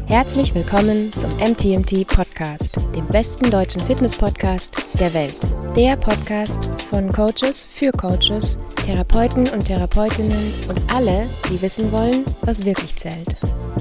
Herzlich willkommen zum MTMT Podcast, dem besten deutschen Fitness-Podcast der Welt. Der Podcast von Coaches für Coaches, Therapeuten und Therapeutinnen und alle, die wissen wollen, was wirklich zählt.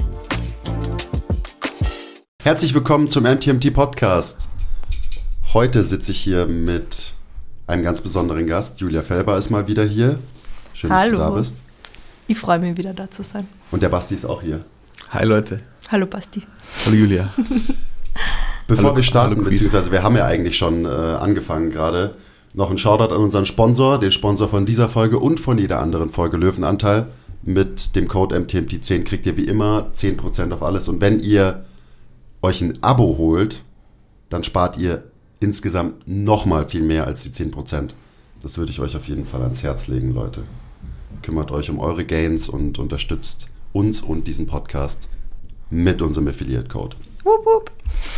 Herzlich willkommen zum MTMT Podcast. Heute sitze ich hier mit einem ganz besonderen Gast. Julia Felber ist mal wieder hier. Schön, dass du da bist. Ich freue mich, wieder da zu sein. Und der Basti ist auch hier. Hi Leute. Hallo Basti. Hallo Julia. Bevor wir starten, beziehungsweise wir haben ja eigentlich schon angefangen gerade, noch ein Shoutout an unseren Sponsor, den Sponsor von dieser Folge und von jeder anderen Folge, Löwenanteil. Mit dem Code MTMT10 kriegt ihr wie immer 10% auf alles. Und wenn ihr euch ein Abo holt, dann spart ihr insgesamt nochmal viel mehr als die 10%. Das würde ich euch auf jeden Fall ans Herz legen, Leute. Kümmert euch um eure Gains und unterstützt uns und diesen Podcast mit unserem Affiliate-Code. Wupp, wupp.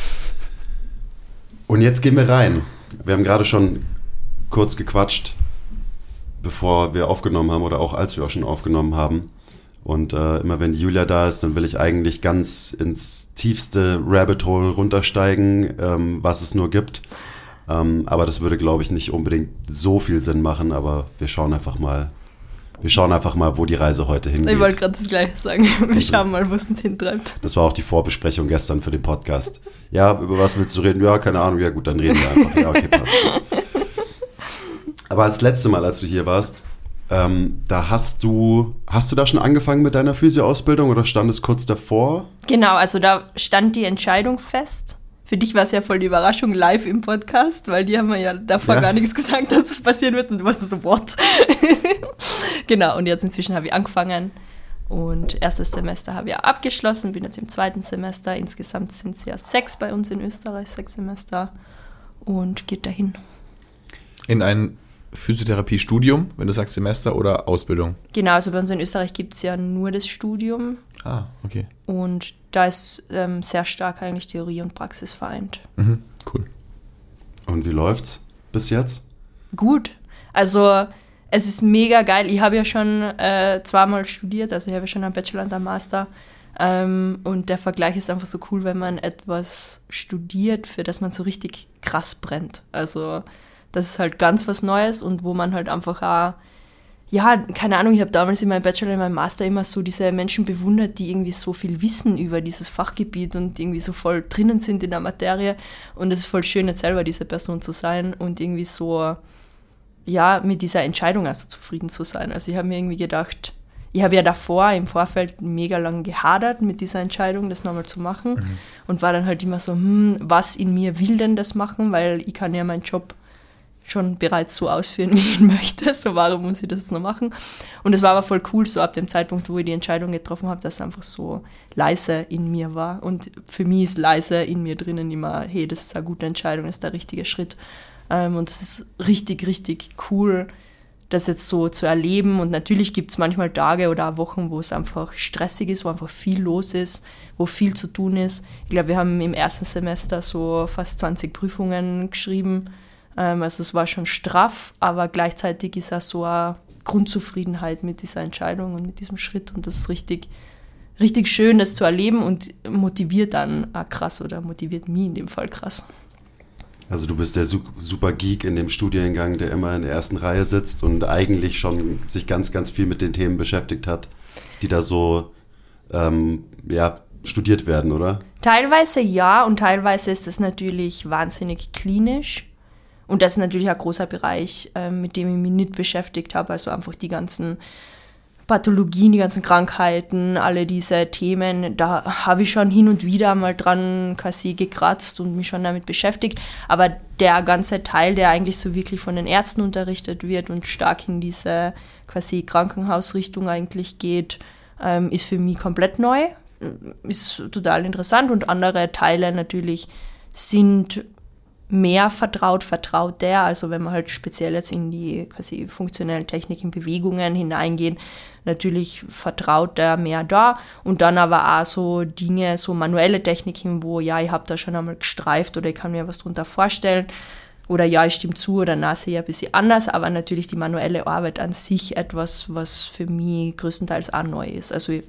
Und jetzt gehen wir rein. Wir haben gerade schon kurz gequatscht, bevor wir aufgenommen haben oder auch als wir auch schon aufgenommen haben. Und immer wenn die Julia da ist, dann will ich eigentlich ganz ins tiefste Rabbit Hole runtersteigen, was es nur gibt. Aber das würde, glaube ich, nicht unbedingt so viel Sinn machen, aber wir schauen einfach mal, wo die Reise heute hingeht. Ich wollte gerade das Gleiche sagen. Wir schauen mal, wo es uns hintreibt. Das war auch die Vorbesprechung gestern für den Podcast. Ja, über was willst du reden? Ja, keine Ahnung. Ja gut, dann reden wir einfach. Ja, okay, passt. Aber das letzte Mal, als du hier warst, da hast du da schon angefangen mit deiner Physio-Ausbildung oder stand es kurz davor? Genau, also da stand die Entscheidung fest. Für dich war es ja voll die Überraschung live im Podcast, weil die haben mir ja davor gar nichts gesagt, dass das passieren wird und du warst so, what? Genau, und jetzt inzwischen habe ich angefangen und erstes Semester habe ich abgeschlossen, bin jetzt im zweiten Semester. Insgesamt sind es ja 6 bei uns in Österreich, 6 Semester und geht dahin. In ein Physiotherapie-Studium, wenn du sagst Semester oder Ausbildung? Genau, also bei uns in Österreich gibt es ja nur das Studium. Ah, okay. Und da ist sehr stark eigentlich Theorie und Praxis vereint. Mhm, cool. Und wie läuft's bis jetzt? Gut. Also es ist mega geil. Ich habe ja schon 2-mal studiert, also ich habe ja schon einen Bachelor und einen Master. Und der Vergleich ist einfach so cool, wenn man etwas studiert, für das man so richtig krass brennt. Also das ist halt ganz was Neues und wo man halt einfach auch, ja, keine Ahnung, ich habe damals in meinem Bachelor, in meinem Master immer so diese Menschen bewundert, die irgendwie so viel wissen über dieses Fachgebiet und irgendwie so voll drinnen sind in der Materie. Und es ist voll schön, jetzt selber diese Person zu sein und irgendwie so, ja, mit dieser Entscheidung also zufrieden zu sein. Also ich habe mir irgendwie gedacht, ich habe ja davor im Vorfeld mega lang gehadert mit dieser Entscheidung, das nochmal zu machen und war dann halt immer so, was in mir will denn das machen, weil ich kann ja meinen Job schon bereits so ausführen, wie ich ihn möchte, so warum muss ich das jetzt noch machen? Und es war aber voll cool, so ab dem Zeitpunkt, wo ich die Entscheidung getroffen habe, dass es einfach so leise in mir war. Und für mich ist leise in mir drinnen immer, hey, das ist eine gute Entscheidung, das ist der richtige Schritt. Und es ist richtig, richtig cool, das jetzt so zu erleben. Und natürlich gibt es manchmal Tage oder auch Wochen, wo es einfach stressig ist, wo einfach viel los ist, wo viel zu tun ist. Ich glaube, wir haben im ersten Semester so fast 20 Prüfungen geschrieben. Also es war schon straff, aber gleichzeitig ist auch so eine Grundzufriedenheit mit dieser Entscheidung und mit diesem Schritt. Und das ist richtig, richtig schön, das zu erleben und motiviert dann auch krass oder motiviert mich in dem Fall krass. Also du bist der super Geek in dem Studiengang, der immer in der ersten Reihe sitzt und eigentlich schon sich ganz, ganz viel mit den Themen beschäftigt hat, die da so studiert werden, oder? Teilweise ja und teilweise ist es natürlich wahnsinnig klinisch. Und das ist natürlich ein großer Bereich, mit dem ich mich nicht beschäftigt habe. Also einfach die ganzen Pathologien, die ganzen Krankheiten, alle diese Themen. Da habe ich schon hin und wieder mal dran quasi gekratzt und mich schon damit beschäftigt. Aber der ganze Teil, der eigentlich so wirklich von den Ärzten unterrichtet wird und stark in diese quasi Krankenhausrichtung eigentlich geht, ist für mich komplett neu. Ist total interessant. Und andere Teile natürlich sind mehr vertrauter, also wenn man halt speziell jetzt in die quasi funktionellen Techniken, Bewegungen hineingehen, natürlich vertrauter mehr da und dann aber auch so Dinge, so manuelle Techniken, wo ja, ich habe da schon einmal gestreift oder ich kann mir was drunter vorstellen oder ja, ich stimme zu oder na, sehe ein bisschen anders, aber natürlich die manuelle Arbeit an sich etwas, was für mich größtenteils auch neu ist. Also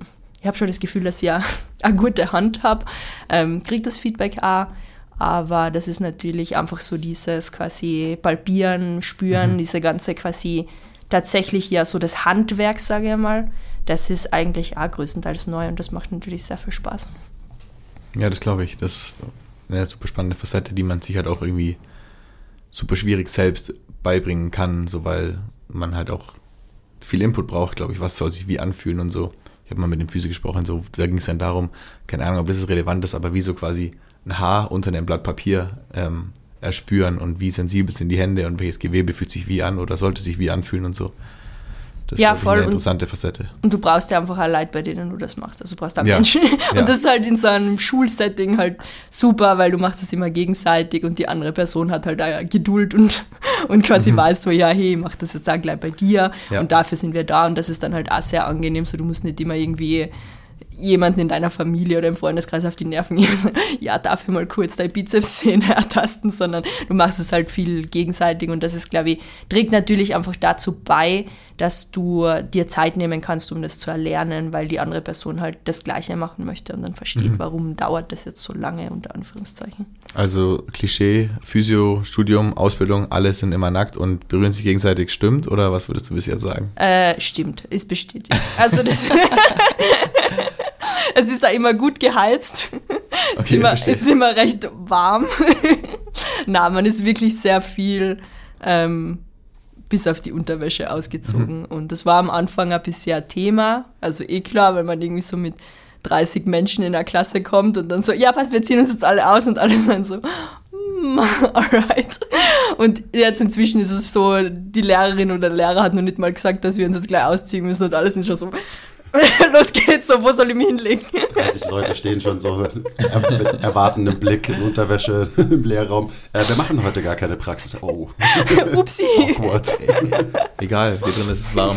ich habe schon das Gefühl, dass ich eine gute Hand habe, kriege das Feedback auch, aber das ist natürlich einfach so dieses quasi palpieren, spüren, diese ganze quasi tatsächlich ja so das Handwerk, sage ich mal, das ist eigentlich auch größtenteils neu und das macht natürlich sehr viel Spaß. Ja, das glaube ich. Das ist eine super spannende Facette, die man sich halt auch irgendwie super schwierig selbst beibringen kann, so weil man halt auch viel Input braucht, glaube ich, was soll sich wie anfühlen und so. Ich habe mal mit dem Physio gesprochen, so, da ging es dann darum, keine Ahnung, ob das relevant ist, aber wie so quasi ein Haar unter einem Blatt Papier erspüren und wie sensibel sind die Hände und welches Gewebe fühlt sich wie an oder sollte sich wie anfühlen und so. Das ist voll eine interessante Facette. Und du brauchst ja einfach auch Leute, bei denen du das machst. Also du brauchst auch Menschen. Und das ist halt in so einem Schulsetting halt super, weil du machst es immer gegenseitig und die andere Person hat halt auch Geduld und quasi weiß so, ja, hey, ich mach das jetzt auch gleich bei dir und dafür sind wir da und das ist dann halt auch sehr angenehm, so du musst nicht immer irgendwie jemanden in deiner Familie oder im Freundeskreis auf die Nerven geben, ja, dafür mal kurz deine Bizepssehne ertasten, sondern du machst es halt viel gegenseitig und das ist, glaube ich, trägt natürlich einfach dazu bei, dass du dir Zeit nehmen kannst, um das zu erlernen, weil die andere Person halt das Gleiche machen möchte und dann versteht, warum dauert das jetzt so lange, unter Anführungszeichen. Also Klischee, Physio, Studium, Ausbildung, alle sind immer nackt und berühren sich gegenseitig, stimmt? Oder was würdest du bis jetzt sagen? Stimmt, ist bestätigt. Also das... Es ist auch immer gut geheizt. Okay, es ist immer recht warm. Nein, man ist wirklich sehr viel bis auf die Unterwäsche ausgezogen. Und das war am Anfang ein bisschen ein Thema. Also klar, weil man irgendwie so mit 30 Menschen in der Klasse kommt und dann so, ja, passt, wir ziehen uns jetzt alle aus und alle sind so, alright. Und jetzt inzwischen ist es so, die Lehrerin oder der Lehrer hat noch nicht mal gesagt, dass wir uns jetzt gleich ausziehen müssen und alle sind schon so... Los geht's, so, wo soll ich mich hinlegen? 30 Leute stehen schon so mit erwartendem Blick in Unterwäsche im Lehrraum. Wir machen heute gar keine Praxis. Oh. Upsi. Awkward. Egal, hier drin ist es warm.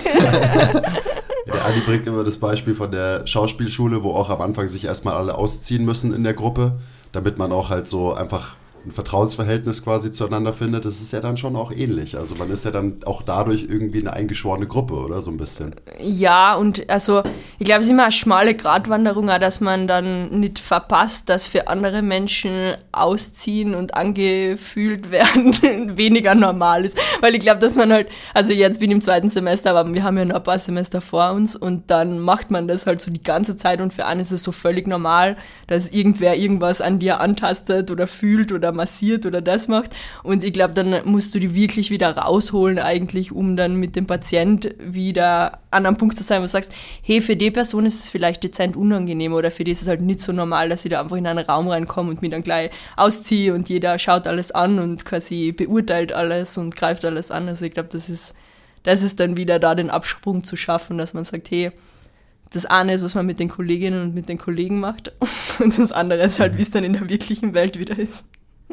Der Adi bringt immer das Beispiel von der Schauspielschule, wo auch am Anfang sich erstmal alle ausziehen müssen in der Gruppe, damit man auch halt so einfach ein Vertrauensverhältnis quasi zueinander findet. Das ist ja dann schon auch ähnlich. Also man ist ja dann auch dadurch irgendwie eine eingeschworene Gruppe, oder? So ein bisschen. Ja, und also ich glaube, es ist immer eine schmale Gratwanderung, auch, dass man dann nicht verpasst, dass für andere Menschen ausziehen und angefühlt werden weniger normal ist. Weil ich glaube, dass man halt, also jetzt bin ich im 2. Semester, aber wir haben ja noch ein paar Semester vor uns und dann macht man das halt so die ganze Zeit und für einen ist es so völlig normal, dass irgendwer irgendwas an dir antastet oder fühlt oder massiert oder das macht und ich glaube, dann musst du die wirklich wieder rausholen eigentlich, um dann mit dem Patient wieder an einem Punkt zu sein, wo du sagst, hey, für die Person ist es vielleicht dezent unangenehm oder für die ist es halt nicht so normal, dass ich da einfach in einen Raum reinkomme und mich dann gleich ausziehe und jeder schaut alles an und quasi beurteilt alles und greift alles an. Also ich glaube, das ist dann wieder da den Absprung zu schaffen, dass man sagt, hey, das eine ist, was man mit den Kolleginnen und mit den Kollegen macht und das andere ist halt, wie es dann in der wirklichen Welt wieder ist.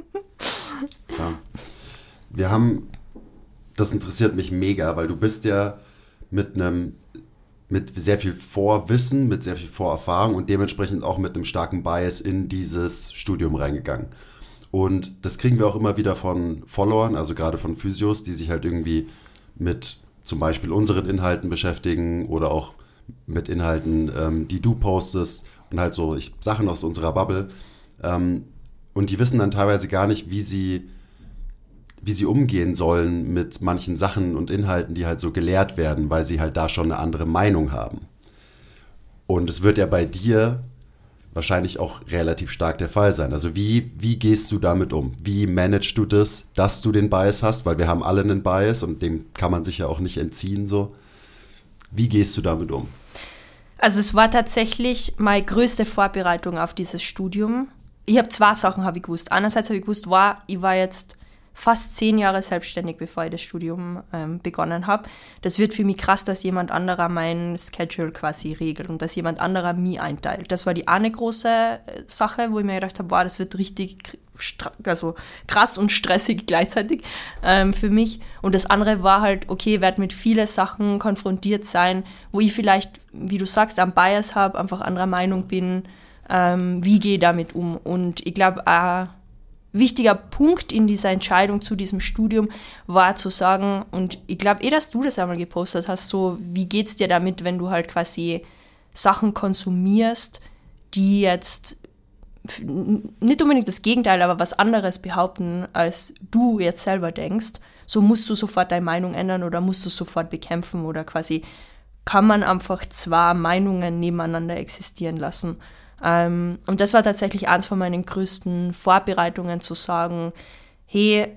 Klar. Wir haben, das interessiert mich mega, weil du bist ja mit sehr viel Vorwissen, mit sehr viel Vorerfahrung und dementsprechend auch mit einem starken Bias in dieses Studium reingegangen. Und das kriegen wir auch immer wieder von Followern, also gerade von Physios, die sich halt irgendwie mit zum Beispiel unseren Inhalten beschäftigen oder auch mit Inhalten, die du postest und halt so Sachen aus unserer Bubble. Und die wissen dann teilweise gar nicht, wie sie umgehen sollen mit manchen Sachen und Inhalten, die halt so gelehrt werden, weil sie halt da schon eine andere Meinung haben. Und es wird ja bei dir wahrscheinlich auch relativ stark der Fall sein. Also wie gehst du damit um? Wie managst du das, dass du den Bias hast? Weil wir haben alle einen Bias und dem kann man sich ja auch nicht entziehen. So. Wie gehst du damit um? Also es war tatsächlich meine größte Vorbereitung auf dieses Studium. Ich habe 2 Sachen gewusst. Einerseits habe ich gewusst, ich war jetzt fast 10 Jahre selbstständig, bevor ich das Studium begonnen habe. Das wird für mich krass, dass jemand anderer mein Schedule quasi regelt und dass jemand anderer mich einteilt. Das war die eine große Sache, wo ich mir gedacht habe, das wird richtig krass und stressig gleichzeitig für mich. Und das andere war halt, okay, ich werde mit vielen Sachen konfrontiert sein, wo ich vielleicht, wie du sagst, am Bias habe, einfach anderer Meinung bin. Wie gehe ich damit um? Und ich glaube, ein wichtiger Punkt in dieser Entscheidung zu diesem Studium war zu sagen, und ich glaube dass du das einmal gepostet hast, so, wie geht's dir damit, wenn du halt quasi Sachen konsumierst, die jetzt nicht unbedingt das Gegenteil, aber was anderes behaupten, als du jetzt selber denkst, so musst du sofort deine Meinung ändern oder musst du sofort bekämpfen oder quasi kann man einfach zwei Meinungen nebeneinander existieren lassen. Und das war tatsächlich eins von meinen größten Vorbereitungen, zu sagen, hey,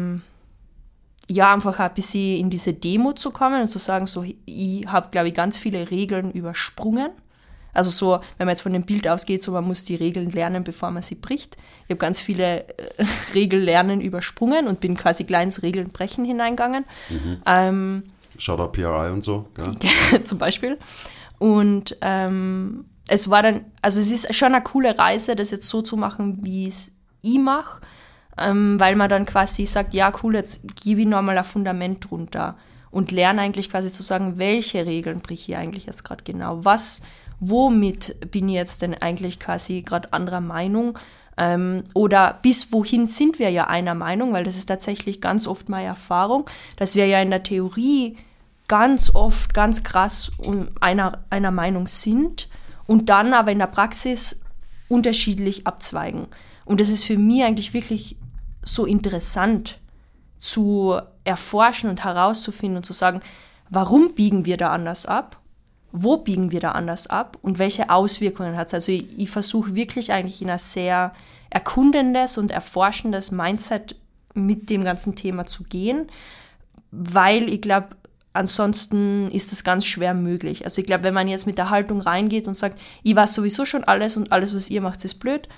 einfach ein bisschen in diese Demut zu kommen und zu sagen, so, ich habe, glaube ich, ganz viele Regeln übersprungen. Also so, wenn man jetzt von dem Bild ausgeht, so man muss die Regeln lernen, bevor man sie bricht. Ich habe ganz viele Regellernen übersprungen und bin quasi gleich ins Regelnbrechen hineingegangen. Shoutout PRI und so, gell? Zum Beispiel. Und es war dann, also es ist schon eine coole Reise, das jetzt so zu machen, wie es ich mache, weil man dann quasi sagt, ja cool, jetzt gebe ich nochmal ein Fundament drunter und lerne eigentlich quasi zu sagen, welche Regeln breche ich eigentlich jetzt gerade genau, womit bin ich jetzt denn eigentlich quasi gerade anderer Meinung, oder bis wohin sind wir ja einer Meinung, weil das ist tatsächlich ganz oft meine Erfahrung, dass wir ja in der Theorie ganz oft, ganz krass einer Meinung sind und dann aber in der Praxis unterschiedlich abzweigen. Und das ist für mich eigentlich wirklich so interessant zu erforschen und herauszufinden und zu sagen, warum biegen wir da anders ab? Wo biegen wir da anders ab? Und welche Auswirkungen hat es? Also ich versuche wirklich eigentlich in ein sehr erkundendes und erforschendes Mindset mit dem ganzen Thema zu gehen, weil ich glaube, ansonsten ist es ganz schwer möglich. Also ich glaube, wenn man jetzt mit der Haltung reingeht und sagt, ich weiß sowieso schon alles und alles, was ihr macht, ist blöd,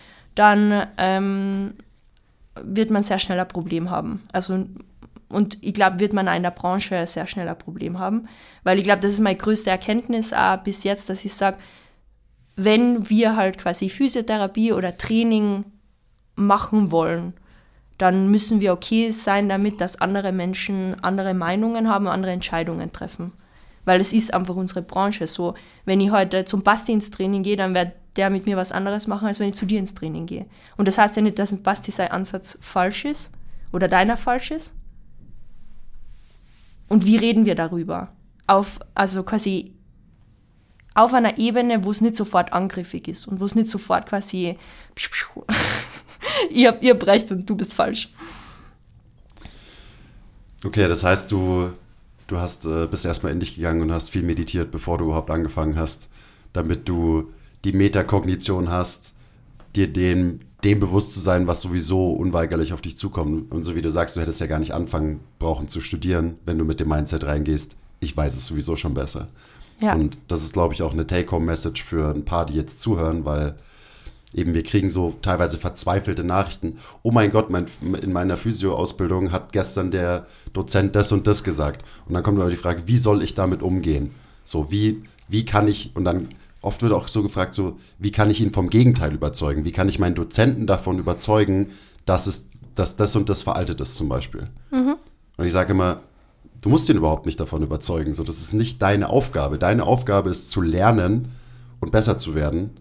dann wird man sehr schnell ein Problem haben. Also, und ich glaube, wird man auch in der Branche sehr schnell ein Problem haben, weil ich glaube, das ist meine größte Erkenntnis auch bis jetzt, dass ich sage, wenn wir halt quasi Physiotherapie oder Training machen wollen, dann müssen wir okay sein damit, dass andere Menschen andere Meinungen haben und andere Entscheidungen treffen. Weil es ist einfach unsere Branche so. Wenn ich heute zum Basti ins Training gehe, dann wird der mit mir was anderes machen, als wenn ich zu dir ins Training gehe. Und das heißt ja nicht, dass ein Basti sein Ansatz falsch ist oder deiner falsch ist. Und wie reden wir darüber? Also quasi auf einer Ebene, wo es nicht sofort angriffig ist und wo es nicht sofort quasi ihr habt recht und du bist falsch. Okay, das heißt, du bist erstmal in dich gegangen und hast viel meditiert, bevor du überhaupt angefangen hast, damit du die Metakognition hast, dir dem bewusst zu sein, was sowieso unweigerlich auf dich zukommt. Und so wie du sagst, du hättest ja gar nicht anfangen brauchen zu studieren, wenn du mit dem Mindset reingehst, ich weiß es sowieso schon besser. Ja. Und das ist, glaube ich, auch eine Take-Home-Message für ein paar, die jetzt zuhören, weil eben wir kriegen so teilweise verzweifelte Nachrichten. Oh mein Gott, in meiner Physio-Ausbildung hat gestern der Dozent das und das gesagt. Und dann kommt aber die Frage, wie soll ich damit umgehen? So, wie kann ich, und dann oft wird auch so gefragt, so, wie kann ich ihn vom Gegenteil überzeugen? Wie kann ich meinen Dozenten davon überzeugen, dass das und das veraltet ist zum Beispiel? Mhm. Und ich sage immer, du musst ihn überhaupt nicht davon überzeugen. So, das ist nicht deine Aufgabe. Deine Aufgabe ist zu lernen und besser zu werden.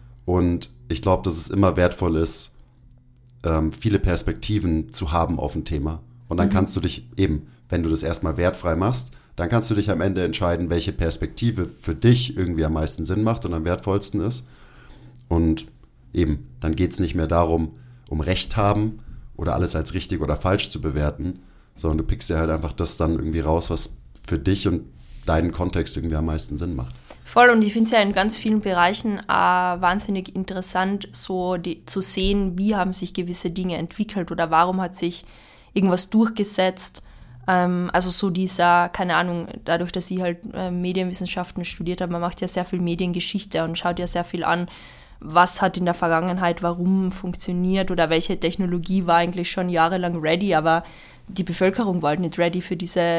Und ich glaube, dass es immer wertvoll ist, viele Perspektiven zu haben auf ein Thema. Und dann kannst du dich eben, wenn du das erstmal wertfrei machst, dann kannst du dich am Ende entscheiden, welche Perspektive für dich irgendwie am meisten Sinn macht und am wertvollsten ist. Und eben, dann geht es nicht mehr darum, um Recht haben oder alles als richtig oder falsch zu bewerten, sondern du pickst dir halt einfach das dann irgendwie raus, was für dich und deinen Kontext irgendwie am meisten Sinn macht. Voll, und ich finde es ja in ganz vielen Bereichen wahnsinnig interessant, so zu sehen, wie haben sich gewisse Dinge entwickelt oder warum hat sich irgendwas durchgesetzt. Also so dieser, keine Ahnung, dadurch, dass ich halt Medienwissenschaften studiert habe, man macht ja sehr viel Mediengeschichte und schaut ja sehr viel an, was hat in der Vergangenheit, warum funktioniert oder welche Technologie war eigentlich schon jahrelang ready, aber die Bevölkerung war halt nicht ready für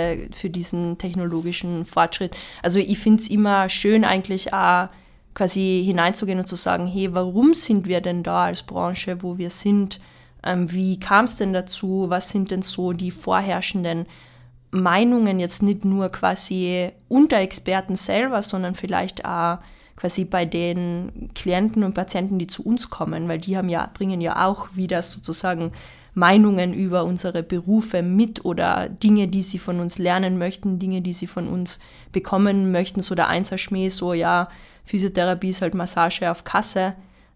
diesen technologischen Fortschritt. Also ich finde es immer schön eigentlich auch quasi hineinzugehen und zu sagen, hey, warum sind wir denn da als Branche, wo wir sind? Wie kam es denn dazu? Was sind denn so die vorherrschenden Meinungen jetzt nicht nur quasi unter Experten selber, sondern vielleicht auch quasi bei den Klienten und Patienten, die zu uns kommen, weil die bringen ja auch wieder sozusagen Meinungen über unsere Berufe mit oder Dinge, die sie von uns lernen möchten, Dinge, die sie von uns bekommen möchten, so der Einserschmäh, so ja, Physiotherapie ist halt Massage auf Kasse.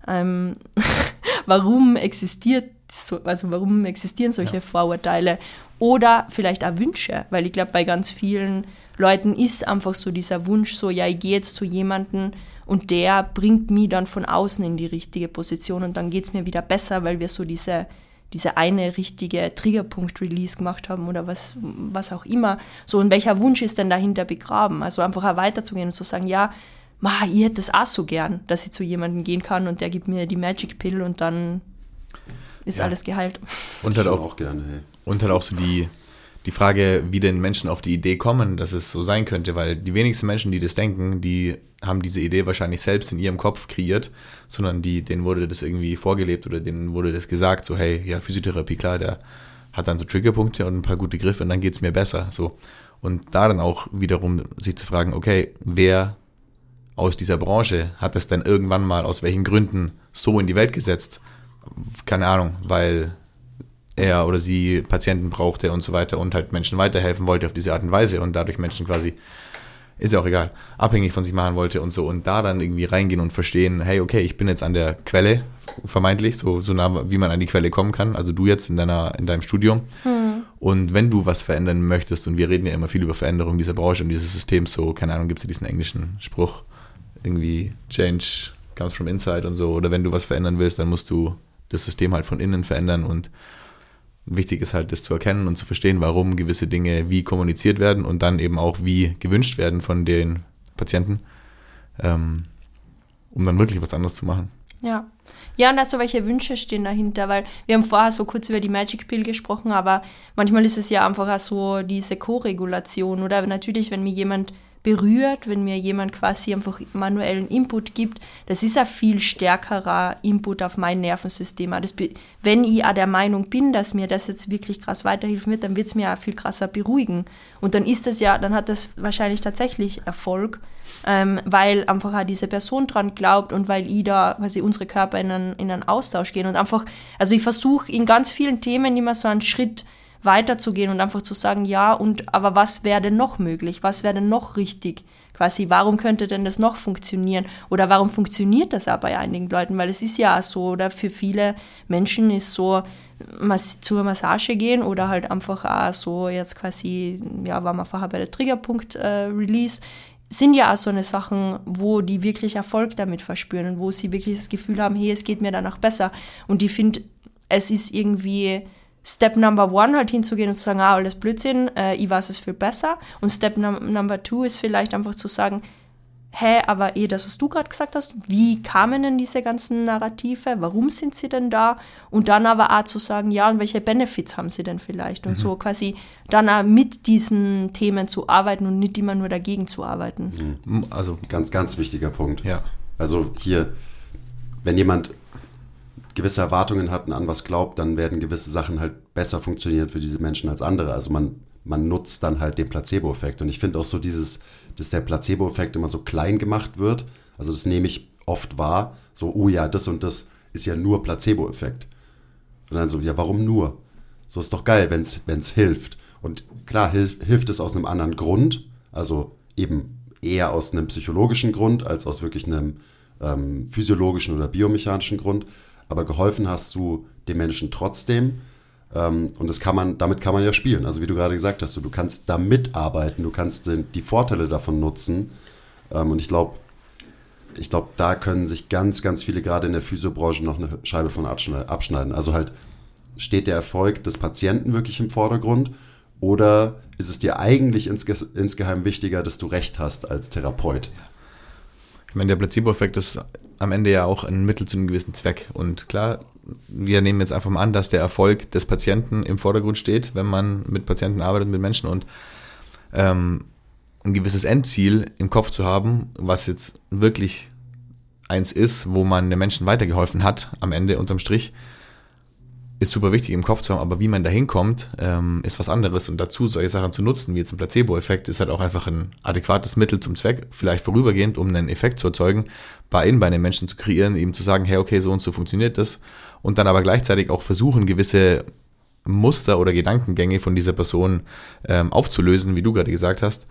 Warum existieren solche Vorurteile? Oder vielleicht auch Wünsche, weil ich glaube, bei ganz vielen Leuten ist einfach so dieser Wunsch so, ja, ich gehe jetzt zu jemandem und der bringt mich dann von außen in die richtige Position und dann geht es mir wieder besser, weil wir so diese eine richtige Triggerpunkt-Release gemacht haben oder was auch immer. So, und welcher Wunsch ist denn dahinter begraben? Also einfach auch weiterzugehen und zu sagen, ja, ich hätte das auch so gern, dass ich zu jemandem gehen kann und der gibt mir die Magic Pill und dann ist alles geheilt. Und halt auch gerne, hey. Und halt auch so die Frage, wie denn Menschen auf die Idee kommen, dass es so sein könnte, weil die wenigsten Menschen, die das denken, die haben diese Idee wahrscheinlich selbst in ihrem Kopf kreiert, sondern denen wurde das irgendwie vorgelebt oder denen wurde das gesagt, so hey, ja, Physiotherapie, klar, der hat dann so Triggerpunkte und ein paar gute Griffe und dann geht's mir besser, so. Und da dann auch wiederum sich zu fragen, okay, wer aus dieser Branche hat das denn irgendwann mal aus welchen Gründen so in die Welt gesetzt? Keine Ahnung, weil er oder sie Patienten brauchte und so weiter und halt Menschen weiterhelfen wollte auf diese Art und Weise und dadurch Menschen quasi, ist ja auch egal, abhängig von sich machen wollte und so und da dann irgendwie reingehen und verstehen, hey, okay, ich bin jetzt an der Quelle, vermeintlich, so nah, wie man an die Quelle kommen kann, also du jetzt in deinem Studium und wenn du was verändern möchtest und wir reden ja immer viel über Veränderung dieser Branche und dieses Systems, so, keine Ahnung, gibt es ja diesen englischen Spruch, irgendwie Change comes from inside und so, oder wenn du was verändern willst, dann musst du das System halt von innen verändern und wichtig ist halt, das zu erkennen und zu verstehen, warum gewisse Dinge wie kommuniziert werden und dann eben auch wie gewünscht werden von den Patienten, um dann wirklich was anderes zu machen. Ja, und also welche Wünsche stehen dahinter, weil wir haben vorher so kurz über die Magic Pill gesprochen, aber manchmal ist es ja einfach auch so diese Co-Regulation oder natürlich, wenn mir jemand berührt, wenn mir jemand quasi einfach manuellen Input gibt, das ist ein viel stärkerer Input auf mein Nervensystem. Wenn ich auch der Meinung bin, dass mir das jetzt wirklich krass weiterhelfen wird, dann wird es mir auch viel krasser beruhigen. Und dann dann hat das wahrscheinlich tatsächlich Erfolg, weil einfach auch diese Person dran glaubt und weil ich da quasi unsere Körper in einen Austausch gehen und einfach, also ich versuche in ganz vielen Themen immer so einen Schritt weiterzugehen und einfach zu sagen, ja, aber was wäre denn noch möglich? Was wäre denn noch richtig? Quasi, warum könnte denn das noch funktionieren? Oder warum funktioniert das auch bei einigen Leuten? Weil es ist ja auch so, oder für viele Menschen ist so, zur Massage gehen oder halt einfach auch so jetzt quasi, ja, waren wir vorher bei der Triggerpunkt-Release, sind ja auch so eine Sachen, wo die wirklich Erfolg damit verspüren und wo sie wirklich das Gefühl haben, hey, es geht mir danach besser. Und ich finde, es ist irgendwie Step Number 1 halt hinzugehen und zu sagen, alles Blödsinn, ich weiß es viel besser. Und Step Number 2 ist vielleicht einfach zu sagen, aber das, was du gerade gesagt hast, wie kamen denn diese ganzen Narrative, warum sind sie denn da? Und dann aber auch zu sagen, ja, und welche Benefits haben sie denn vielleicht? Und so quasi dann auch mit diesen Themen zu arbeiten und nicht immer nur dagegen zu arbeiten. Also ganz, ganz wichtiger Punkt. Ja. Also hier, wenn jemand gewisse Erwartungen hat und an was glaubt, dann werden gewisse Sachen halt besser funktionieren für diese Menschen als andere. Also man nutzt dann halt den Placebo-Effekt. Und ich finde auch so dass der Placebo-Effekt immer so klein gemacht wird. Also das nehme ich oft wahr. So, oh ja, das und das ist ja nur Placebo-Effekt. Und dann so, ja, warum nur? So ist doch geil, wenn es hilft. Und klar, hilft es aus einem anderen Grund. Also eben eher aus einem psychologischen Grund, als aus wirklich einem physiologischen oder biomechanischen Grund. Aber geholfen hast du dem Menschen trotzdem. Und damit kann man ja spielen. Also wie du gerade gesagt hast, du kannst damit arbeiten, du kannst die Vorteile davon nutzen. Und ich glaube, da können sich ganz, ganz viele gerade in der Physiobranche noch eine Scheibe von abschneiden. Also halt, steht der Erfolg des Patienten wirklich im Vordergrund oder ist es dir eigentlich insgeheim wichtiger, dass du Recht hast als Therapeut? Ich meine, der Placebo-Effekt ist am Ende ja auch ein Mittel zu einem gewissen Zweck. Und klar, wir nehmen jetzt einfach mal an, dass der Erfolg des Patienten im Vordergrund steht, wenn man mit Patienten arbeitet, mit Menschen und ein gewisses Endziel im Kopf zu haben, was jetzt wirklich eins ist, wo man den Menschen weitergeholfen hat, am Ende unterm Strich, ist super wichtig im Kopf zu haben, aber wie man da hinkommt, ist was anderes und dazu solche Sachen zu nutzen, wie jetzt ein Placebo-Effekt, ist halt auch einfach ein adäquates Mittel zum Zweck, vielleicht vorübergehend, um einen Effekt zu erzeugen, bei den Menschen zu kreieren, eben zu sagen, hey, okay, so und so funktioniert das und dann aber gleichzeitig auch versuchen, gewisse Muster oder Gedankengänge von dieser Person aufzulösen, wie du gerade gesagt hast.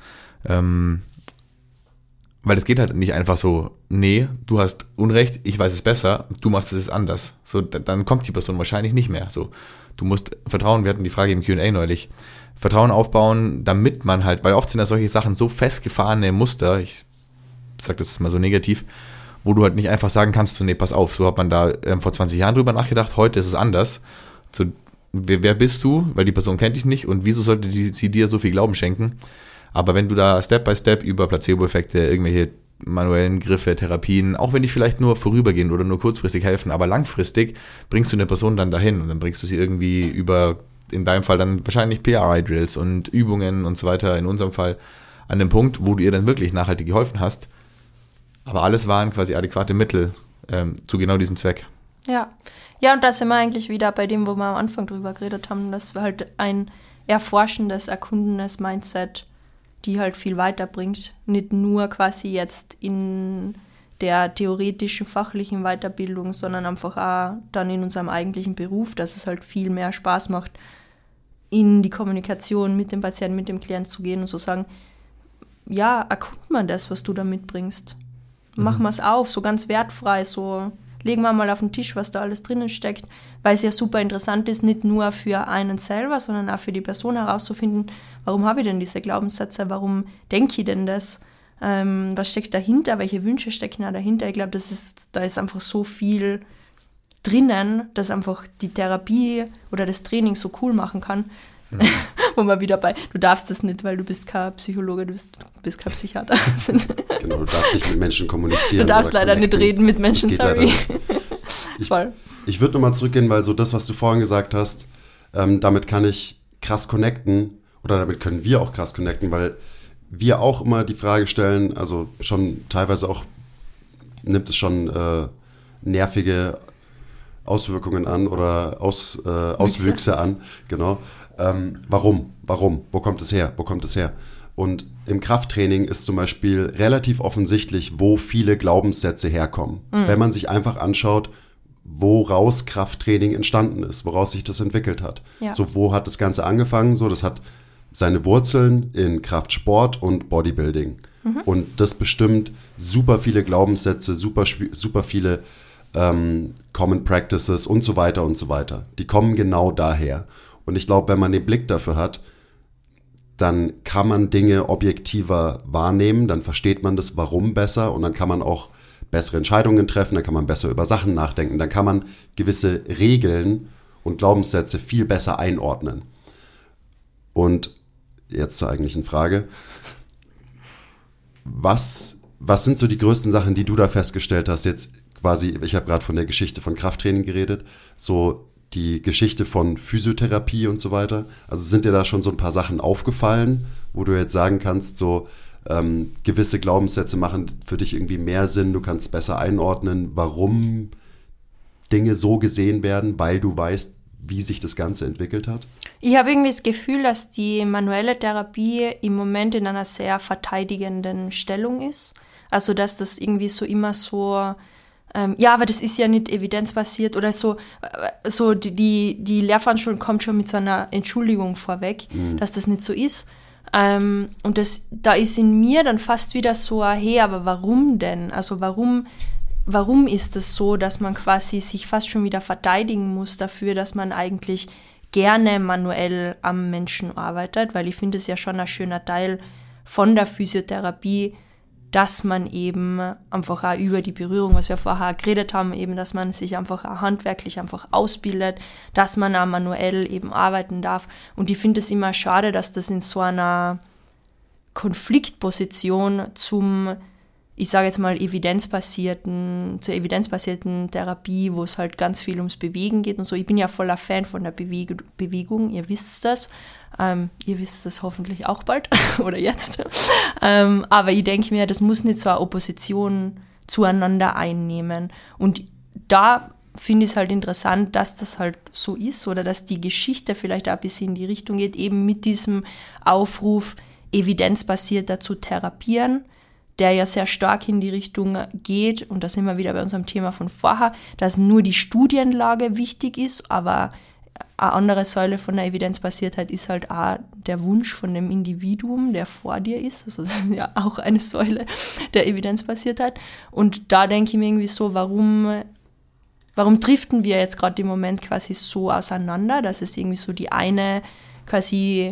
Weil es geht halt nicht einfach so, nee, du hast Unrecht, ich weiß es besser, du machst es anders. So, dann kommt die Person wahrscheinlich nicht mehr. So, du musst Vertrauen, wir hatten die Frage im Q&A neulich, Vertrauen aufbauen, damit man halt, weil oft sind ja solche Sachen so festgefahrene Muster, ich sag das jetzt mal so negativ, wo du halt nicht einfach sagen kannst, so, nee, pass auf, so hat man da vor 20 Jahren drüber nachgedacht, heute ist es anders. So, wer bist du? Weil die Person kennt dich nicht und wieso sollte sie dir so viel Glauben schenken? Aber wenn du da Step by Step über Placebo-Effekte, irgendwelche manuellen Griffe, Therapien, auch wenn die vielleicht nur vorübergehend oder nur kurzfristig helfen, aber langfristig bringst du eine Person dann dahin und dann bringst du sie irgendwie über, in deinem Fall dann wahrscheinlich PRI-Drills und Übungen und so weiter, in unserem Fall an den Punkt, wo du ihr dann wirklich nachhaltig geholfen hast. Aber alles waren quasi adäquate Mittel zu genau diesem Zweck. Ja, und da sind wir eigentlich wieder bei dem, wo wir am Anfang drüber geredet haben, dass wir halt ein erforschendes, erkundendes Mindset, die halt viel weiterbringt. Nicht nur quasi jetzt in der theoretischen, fachlichen Weiterbildung, sondern einfach auch dann in unserem eigentlichen Beruf, dass es halt viel mehr Spaß macht, in die Kommunikation mit dem Patienten, mit dem Klienten zu gehen und zu sagen, ja, erkundet man das, was du da mitbringst. Machen wir es auf, so ganz wertfrei, so legen wir mal auf den Tisch, was da alles drinnen steckt, weil es ja super interessant ist, nicht nur für einen selber, sondern auch für die Person herauszufinden, warum habe ich denn diese Glaubenssätze, warum denke ich denn das, was steckt dahinter, welche Wünsche stecken da dahinter. Ich glaube, da ist einfach so viel drinnen, dass einfach die Therapie oder das Training so cool machen kann. Ja. Wo man wieder du darfst das nicht, weil du bist kein Psychologe, du bist kein Psychiater. Genau, du darfst nicht mit Menschen kommunizieren. Du darfst leider nicht reden mit Menschen, sorry. Ich würde nochmal zurückgehen, weil so das, was du vorhin gesagt hast, damit kann ich krass connecten oder damit können wir auch krass connecten, weil wir auch immer die Frage stellen, also schon teilweise auch nimmt es schon nervige Auswirkungen an oder Auswüchse an, genau. Warum? Wo kommt es her? Und im Krafttraining ist zum Beispiel relativ offensichtlich, wo viele Glaubenssätze herkommen. Wenn man sich einfach anschaut, woraus Krafttraining entstanden ist, woraus sich das entwickelt hat. Ja. So, wo hat das Ganze angefangen? So, das hat seine Wurzeln in Kraftsport und Bodybuilding. Und das bestimmt super viele Glaubenssätze, super viele Common Practices und so weiter und so weiter. Die kommen genau daher. Und ich glaube, wenn man den Blick dafür hat, dann kann man Dinge objektiver wahrnehmen, dann versteht man das Warum besser und dann kann man auch bessere Entscheidungen treffen, dann kann man besser über Sachen nachdenken, dann kann man gewisse Regeln und Glaubenssätze viel besser einordnen. Und jetzt zur eigentlichen Frage. Was sind so die größten Sachen, die du da festgestellt hast? Jetzt quasi, ich habe gerade von der Geschichte von Krafttraining geredet, so die Geschichte von Physiotherapie und so weiter. Also sind dir da schon so ein paar Sachen aufgefallen, wo du jetzt sagen kannst, so gewisse Glaubenssätze machen für dich irgendwie mehr Sinn, du kannst besser einordnen, warum Dinge so gesehen werden, weil du weißt, wie sich das Ganze entwickelt hat? Ich habe irgendwie das Gefühl, dass die manuelle Therapie im Moment in einer sehr verteidigenden Stellung ist. Also dass das irgendwie so immer so ja, aber das ist ja nicht evidenzbasiert oder so die Lehrveranstaltung kommt schon mit so einer Entschuldigung vorweg, dass das nicht so ist. Und da ist in mir dann fast wieder so, hey, aber warum denn? Also warum ist es so, dass man quasi sich fast schon wieder verteidigen muss dafür, dass man eigentlich gerne manuell am Menschen arbeitet? Weil ich finde es ja schon ein schöner Teil von der Physiotherapie, dass man eben einfach auch über die Berührung, was wir vorher geredet haben, eben, dass man sich einfach auch handwerklich einfach ausbildet, dass man auch manuell eben arbeiten darf. Und ich finde es immer schade, dass das in so einer Konfliktposition zur evidenzbasierten Therapie, wo es halt ganz viel ums Bewegen geht und so. Ich bin ja voller Fan von der Bewegung, ihr wisst das. Ihr wisst das hoffentlich auch bald oder jetzt. Aber ich denke mir, das muss nicht so eine Opposition zueinander einnehmen. Und da finde ich es halt interessant, dass das halt so ist oder dass die Geschichte vielleicht auch ein bisschen in die Richtung geht, eben mit diesem Aufruf, evidenzbasierter zu therapieren, der ja sehr stark in die Richtung geht, und da sind wir wieder bei unserem Thema von vorher, dass nur die Studienlage wichtig ist, aber eine andere Säule von der Evidenzbasiertheit ist halt auch der Wunsch von dem Individuum, der vor dir ist. Also das ist ja auch eine Säule der Evidenzbasiertheit. Und da denke ich mir irgendwie so, warum driften wir jetzt gerade im Moment quasi so auseinander, dass es irgendwie so die eine quasi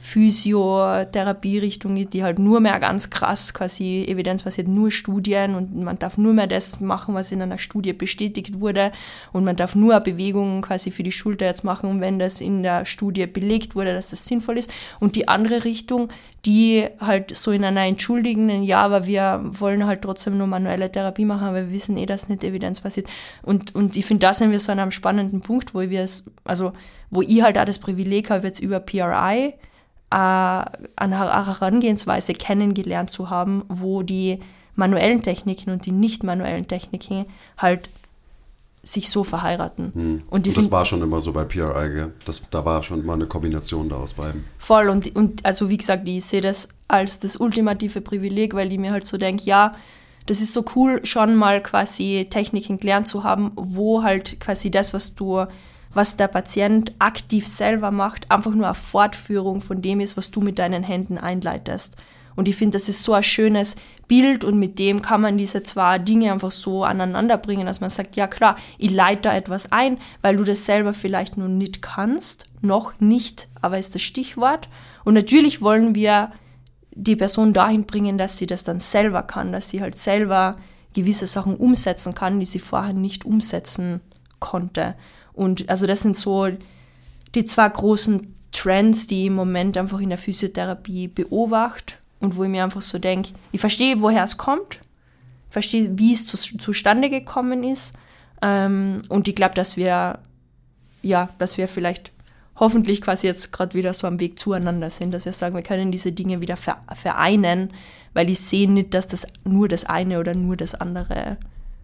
Physiotherapie-Richtung gibt, die halt nur mehr ganz krass quasi evidenzbasiert, nur Studien und man darf nur mehr das machen, was in einer Studie bestätigt wurde und man darf nur Bewegungen quasi für die Schulter jetzt machen, wenn das in der Studie belegt wurde, dass das sinnvoll ist. Und die andere Richtung, die halt so in einer entschuldigenden, ja, aber wir wollen halt trotzdem nur manuelle Therapie machen, aber wir wissen das nicht evidenzbasiert. Und ich finde, da sind wir so an einem spannenden Punkt, wo ich halt auch das Privileg habe, jetzt über PRI eine Herangehensweise kennengelernt zu haben, wo die manuellen Techniken und die nicht manuellen Techniken halt sich so verheiraten. Und das war schon immer so bei PRI, gell? Da war schon immer eine Kombination da aus beiden. Voll, und also wie gesagt, ich sehe das als das ultimative Privileg, weil ich mir halt so denke, ja, das ist so cool, schon mal quasi Techniken gelernt zu haben, wo halt quasi das, was der Patient aktiv selber macht, einfach nur eine Fortführung von dem ist, was du mit deinen Händen einleitest. Und ich finde, das ist so ein schönes Bild und mit dem kann man diese zwei Dinge einfach so aneinander bringen, dass man sagt, ja klar, ich leite da etwas ein, weil du das selber vielleicht noch nicht kannst, noch nicht, aber ist das Stichwort. Und natürlich wollen wir die Person dahin bringen, dass sie das dann selber kann, dass sie halt selber gewisse Sachen umsetzen kann, die sie vorher nicht umsetzen konnte. Und also das sind so die zwei großen Trends, die ich im Moment einfach in der Physiotherapie beobachte und wo ich mir einfach so denke, ich verstehe, woher es kommt, ich verstehe, wie es zustande gekommen ist und ich glaube, dass wir vielleicht hoffentlich quasi jetzt gerade wieder so am Weg zueinander sind, dass wir sagen, wir können diese Dinge wieder vereinen, weil ich sehe nicht, dass das nur das eine oder nur das andere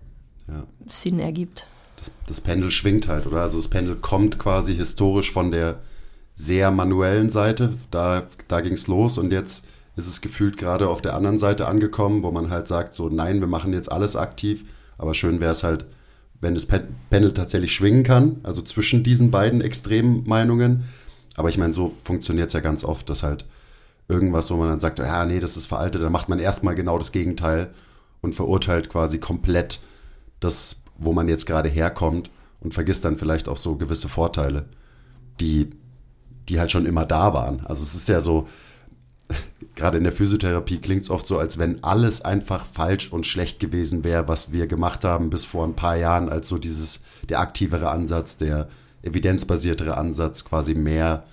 Sinn ergibt. Das Pendel schwingt halt, oder? Also das Pendel kommt quasi historisch von der sehr manuellen Seite, da ging es los und jetzt ist es gefühlt gerade auf der anderen Seite angekommen, wo man halt sagt, so nein, wir machen jetzt alles aktiv, aber schön wäre es halt, wenn das Pendel tatsächlich schwingen kann, also zwischen diesen beiden extremen Meinungen, aber ich meine, so funktioniert es ja ganz oft, dass halt irgendwas, wo man dann sagt, ja, nee, das ist veraltet, dann macht man erstmal genau das Gegenteil und verurteilt quasi komplett das, wo man jetzt gerade herkommt und vergisst dann vielleicht auch so gewisse Vorteile, die halt schon immer da waren. Also es ist ja so, gerade in der Physiotherapie klingt es oft so, als wenn alles einfach falsch und schlecht gewesen wäre, was wir gemacht haben bis vor ein paar Jahren, als so der aktivere Ansatz, der evidenzbasiertere Ansatz quasi mehr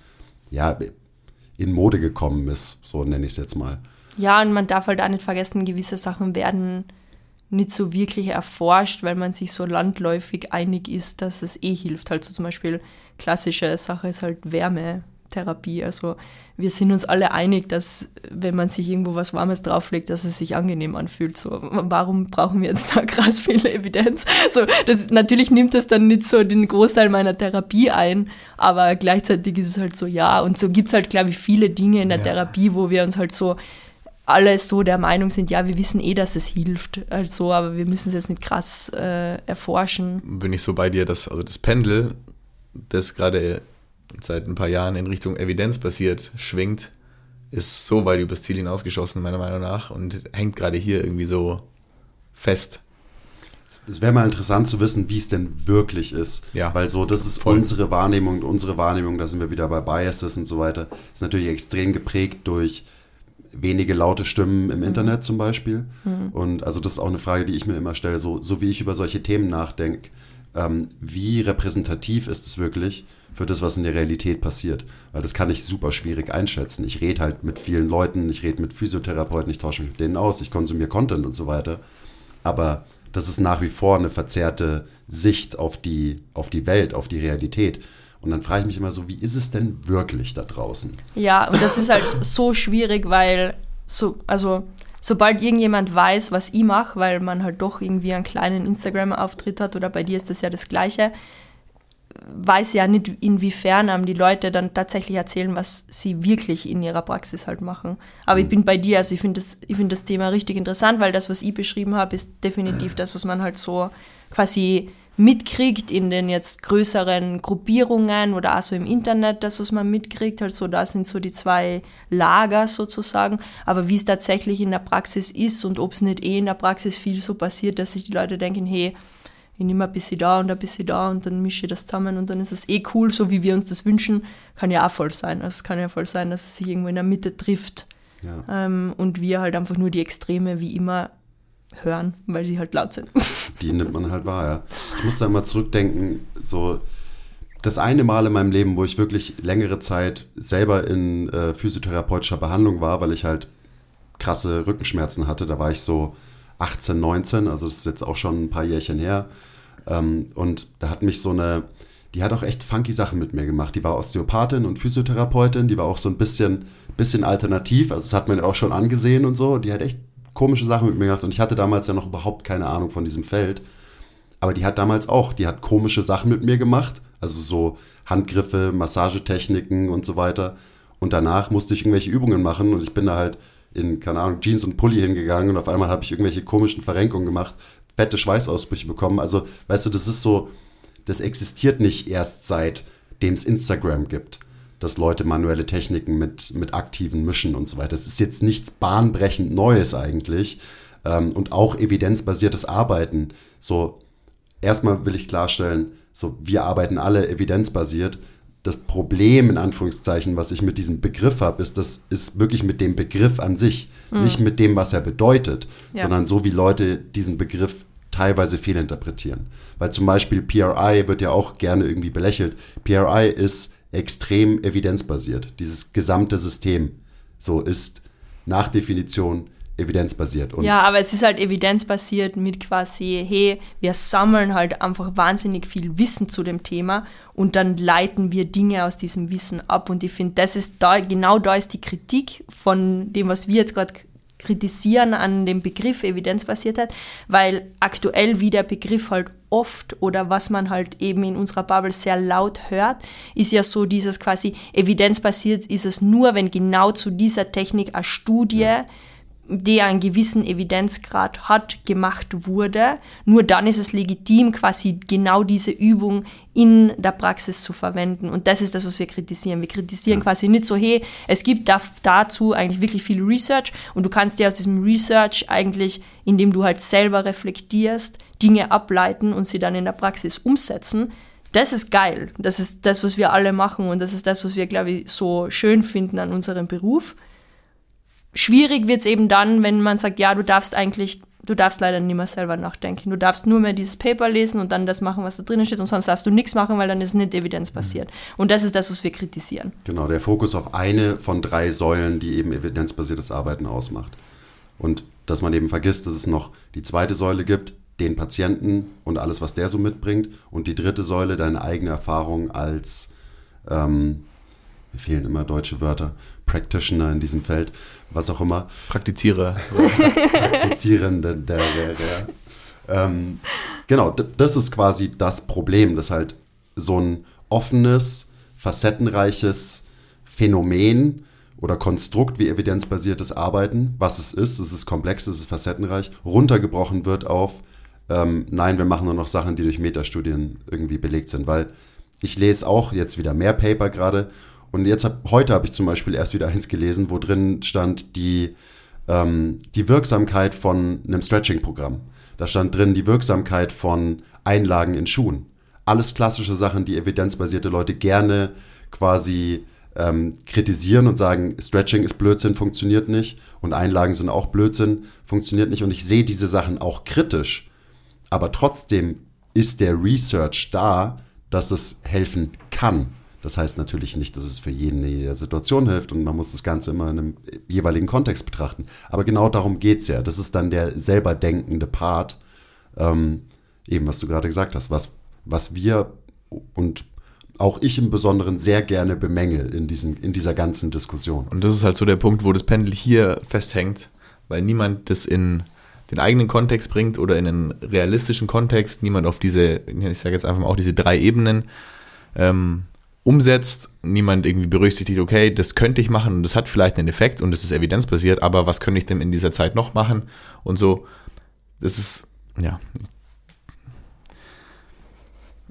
in Mode gekommen ist, so nenne ich es jetzt mal. Ja, und man darf halt auch nicht vergessen, gewisse Sachen werden nicht so wirklich erforscht, weil man sich so landläufig einig ist, dass es hilft. Halt so zum Beispiel klassische Sache ist halt Wärmetherapie. Also wir sind uns alle einig, dass wenn man sich irgendwo was Warmes drauflegt, dass es sich angenehm anfühlt. So, warum brauchen wir jetzt da krass viel Evidenz? So, natürlich nimmt das dann nicht so den Großteil meiner Therapie ein, aber gleichzeitig ist es halt so, ja. Und so gibt es halt, glaube ich, viele Dinge in der Therapie, wo wir uns halt so alle so der Meinung sind, ja, wir wissen dass es hilft, also, aber wir müssen es jetzt nicht krass erforschen. Bin ich so bei dir, dass also das Pendel, das gerade seit ein paar Jahren in Richtung evidenzbasiert schwingt, ist so weit übers Ziel hinausgeschossen, meiner Meinung nach, und hängt gerade hier irgendwie so fest. Es wäre mal interessant zu wissen, wie es denn wirklich ist, weil so, das ist unsere Wahrnehmung, da sind wir wieder bei Biases und so weiter, ist natürlich extrem geprägt durch wenige laute Stimmen im Internet zum Beispiel. Und also das ist auch eine Frage, die ich mir immer stelle, so wie ich über solche Themen nachdenke, wie repräsentativ ist es wirklich für das, was in der Realität passiert? Weil das kann ich super schwierig einschätzen. Ich rede halt mit vielen Leuten, ich rede mit Physiotherapeuten, ich tausche mich mit denen aus, ich konsumiere Content und so weiter. Aber das ist nach wie vor eine verzerrte Sicht auf die Welt, auf die Realität. Und dann frage ich mich immer so, wie ist es denn wirklich da draußen? Ja, und das ist halt so schwierig, weil sobald irgendjemand weiß, was ich mache, weil man halt doch irgendwie einen kleinen Instagram-Auftritt hat oder bei dir ist das ja das Gleiche, weiß ja nicht, inwiefern die Leute dann tatsächlich erzählen, was sie wirklich in ihrer Praxis halt machen. Aber ich bin bei dir, also ich finde das Thema richtig interessant, weil das, was ich beschrieben habe, ist definitiv das, was man halt so quasi mitkriegt in den jetzt größeren Gruppierungen oder auch so im Internet, das, was man mitkriegt, also da sind so die 2 Lager sozusagen, aber wie es tatsächlich in der Praxis ist und ob es nicht in der Praxis viel so passiert, dass sich die Leute denken, hey, ich nehme ein bisschen da und ein bisschen da und dann mische ich das zusammen und dann ist es cool, so wie wir uns das wünschen, kann ja auch voll sein. Also es kann ja voll sein, dass es sich irgendwo in der Mitte trifft und wir halt einfach nur die Extreme wie immer hören, weil die halt laut sind. Die nimmt man halt wahr, ja. Ich muss da immer zurückdenken, so das eine Mal in meinem Leben, wo ich wirklich längere Zeit selber in physiotherapeutischer Behandlung war, weil ich halt krasse Rückenschmerzen hatte, da war ich so 18, 19, also das ist jetzt auch schon ein paar Jährchen her und da hat mich die hat auch echt funky Sachen mit mir gemacht, die war Osteopathin und Physiotherapeutin, die war auch so ein bisschen alternativ, also das hat man auch schon angesehen und so, die hat echt komische Sachen mit mir gemacht und ich hatte damals ja noch überhaupt keine Ahnung von diesem Feld, aber die hat komische Sachen mit mir gemacht, also so Handgriffe, Massagetechniken und so weiter und danach musste ich irgendwelche Übungen machen und ich bin da halt in, keine Ahnung, Jeans und Pulli hingegangen und auf einmal habe ich irgendwelche komischen Verrenkungen gemacht, fette Schweißausbrüche bekommen, also weißt du, das ist so, das existiert nicht erst seitdem es Instagram gibt, dass Leute manuelle Techniken mit aktiven mischen und so weiter. Das ist jetzt nichts bahnbrechend Neues eigentlich. Und auch evidenzbasiertes Arbeiten. So, erstmal will ich klarstellen, so, wir arbeiten alle evidenzbasiert. Das Problem, in Anführungszeichen, was ich mit diesem Begriff habe, das ist wirklich mit dem Begriff an sich. Nicht mit dem, was er bedeutet, sondern so, wie Leute diesen Begriff teilweise fehlinterpretieren. Weil zum Beispiel PRI wird ja auch gerne irgendwie belächelt. PRI ist extrem evidenzbasiert. Dieses gesamte System so ist nach Definition evidenzbasiert. Und ja, aber es ist halt evidenzbasiert mit quasi, hey, wir sammeln halt einfach wahnsinnig viel Wissen zu dem Thema und dann leiten wir Dinge aus diesem Wissen ab. Und ich finde, genau da ist die Kritik von dem, was wir jetzt gerade kritisieren an dem Begriff Evidenzbasiertheit, weil aktuell wie der Begriff halt oft oder was man halt eben in unserer Bubble sehr laut hört, ist ja so dieses quasi evidenzbasiert ist es nur, wenn genau zu dieser Technik eine Studie, die einen gewissen Evidenzgrad hat, gemacht wurde. Nur dann ist es legitim, quasi genau diese Übung in der Praxis zu verwenden. Und das ist das, was wir kritisieren. Wir kritisieren quasi nicht so, hey, es gibt dazu eigentlich wirklich viel Research und du kannst dir aus diesem Research eigentlich, indem du halt selber reflektierst, Dinge ableiten und sie dann in der Praxis umsetzen. Das ist geil. Das ist das, was wir alle machen und das ist das, was wir, glaube ich, so schön finden an unserem Beruf. Schwierig wird es eben dann, wenn man sagt, ja, du darfst leider nicht mehr selber nachdenken. Du darfst nur mehr dieses Paper lesen und dann das machen, was da drinnen steht und sonst darfst du nichts machen, weil dann ist es nicht evidenzbasiert. Und das ist das, was wir kritisieren. Genau, der Fokus auf eine von 3 Säulen, die eben evidenzbasiertes Arbeiten ausmacht. Und dass man eben vergisst, dass es noch die zweite Säule gibt, den Patienten und alles, was der so mitbringt. Und die dritte Säule, deine eigene Erfahrung als, mir fehlen immer deutsche Wörter, Practitioner in diesem Feld, was auch immer. Praktizierer. Praktizierende. Genau, das ist quasi das Problem, dass halt so ein offenes, facettenreiches Phänomen oder Konstrukt wie evidenzbasiertes Arbeiten, was es ist komplex, es ist facettenreich, runtergebrochen wird auf, nein, wir machen nur noch Sachen, die durch Metastudien irgendwie belegt sind, weil ich lese auch jetzt wieder mehr Paper gerade. Und heute habe ich zum Beispiel erst wieder eins gelesen, wo drin stand die Wirksamkeit von einem Stretching-Programm. Da stand drin die Wirksamkeit von Einlagen in Schuhen. Alles klassische Sachen, die evidenzbasierte Leute gerne quasi kritisieren und sagen, Stretching ist Blödsinn, funktioniert nicht. Und Einlagen sind auch Blödsinn, funktioniert nicht. Und ich sehe diese Sachen auch kritisch. Aber trotzdem ist der Research da, dass es helfen kann. Das heißt natürlich nicht, dass es für jeden in jeder Situation hilft und man muss das Ganze immer in einem jeweiligen Kontext betrachten. Aber genau darum geht es ja. Das ist dann der selber denkende Part, eben was du gerade gesagt hast, was wir und auch ich im Besonderen sehr gerne bemängel in dieser ganzen Diskussion. Und das ist halt so der Punkt, wo das Pendel hier festhängt, weil niemand das in den eigenen Kontext bringt oder in einen realistischen Kontext, niemand auf diese, ich sage jetzt einfach mal auch diese 3 Ebenen umsetzt, niemand irgendwie berücksichtigt, okay, das könnte ich machen und das hat vielleicht einen Effekt und das ist evidenzbasiert, aber was könnte ich denn in dieser Zeit noch machen und so, das ist, ja.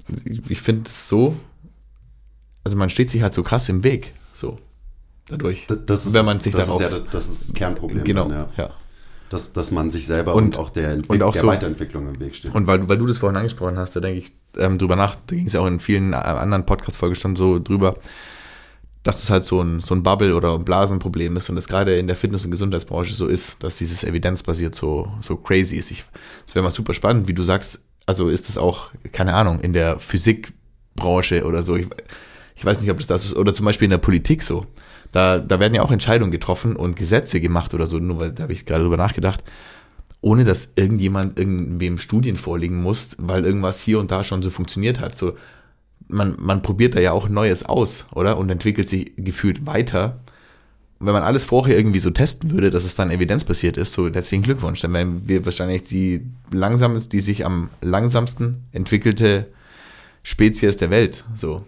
ich finde es so, also man steht sich halt so krass im Weg, so, dadurch, wenn man sich darauf... Das ist das Kernproblem. Genau, dann, ja. Dass man sich selber und auch der Weiterentwicklung im Weg steht. Und weil du das vorhin angesprochen hast, da denke ich drüber nach, da ging es ja auch in vielen anderen Podcast-Folgen schon so drüber, dass es halt so ein Bubble- oder ein Blasenproblem ist und das gerade in der Fitness- und Gesundheitsbranche so ist, dass dieses evidenzbasiert so crazy ist. Das wäre mal super spannend, wie du sagst, also ist es auch, keine Ahnung, in der Physikbranche oder so, ich weiß nicht, ob das ist, oder zum Beispiel in der Politik so. Da werden ja auch Entscheidungen getroffen und Gesetze gemacht oder so, nur weil, da habe ich gerade drüber nachgedacht, ohne dass irgendjemand irgendwem Studien vorlegen muss, weil irgendwas hier und da schon so funktioniert hat. So, man probiert da ja auch Neues aus, oder? Und entwickelt sich gefühlt weiter. Und wenn man alles vorher irgendwie so testen würde, dass es dann evidenzbasiert ist, so herzlichen Glückwunsch, dann wären wir wahrscheinlich die sich am langsamsten entwickelte Spezies der Welt, so.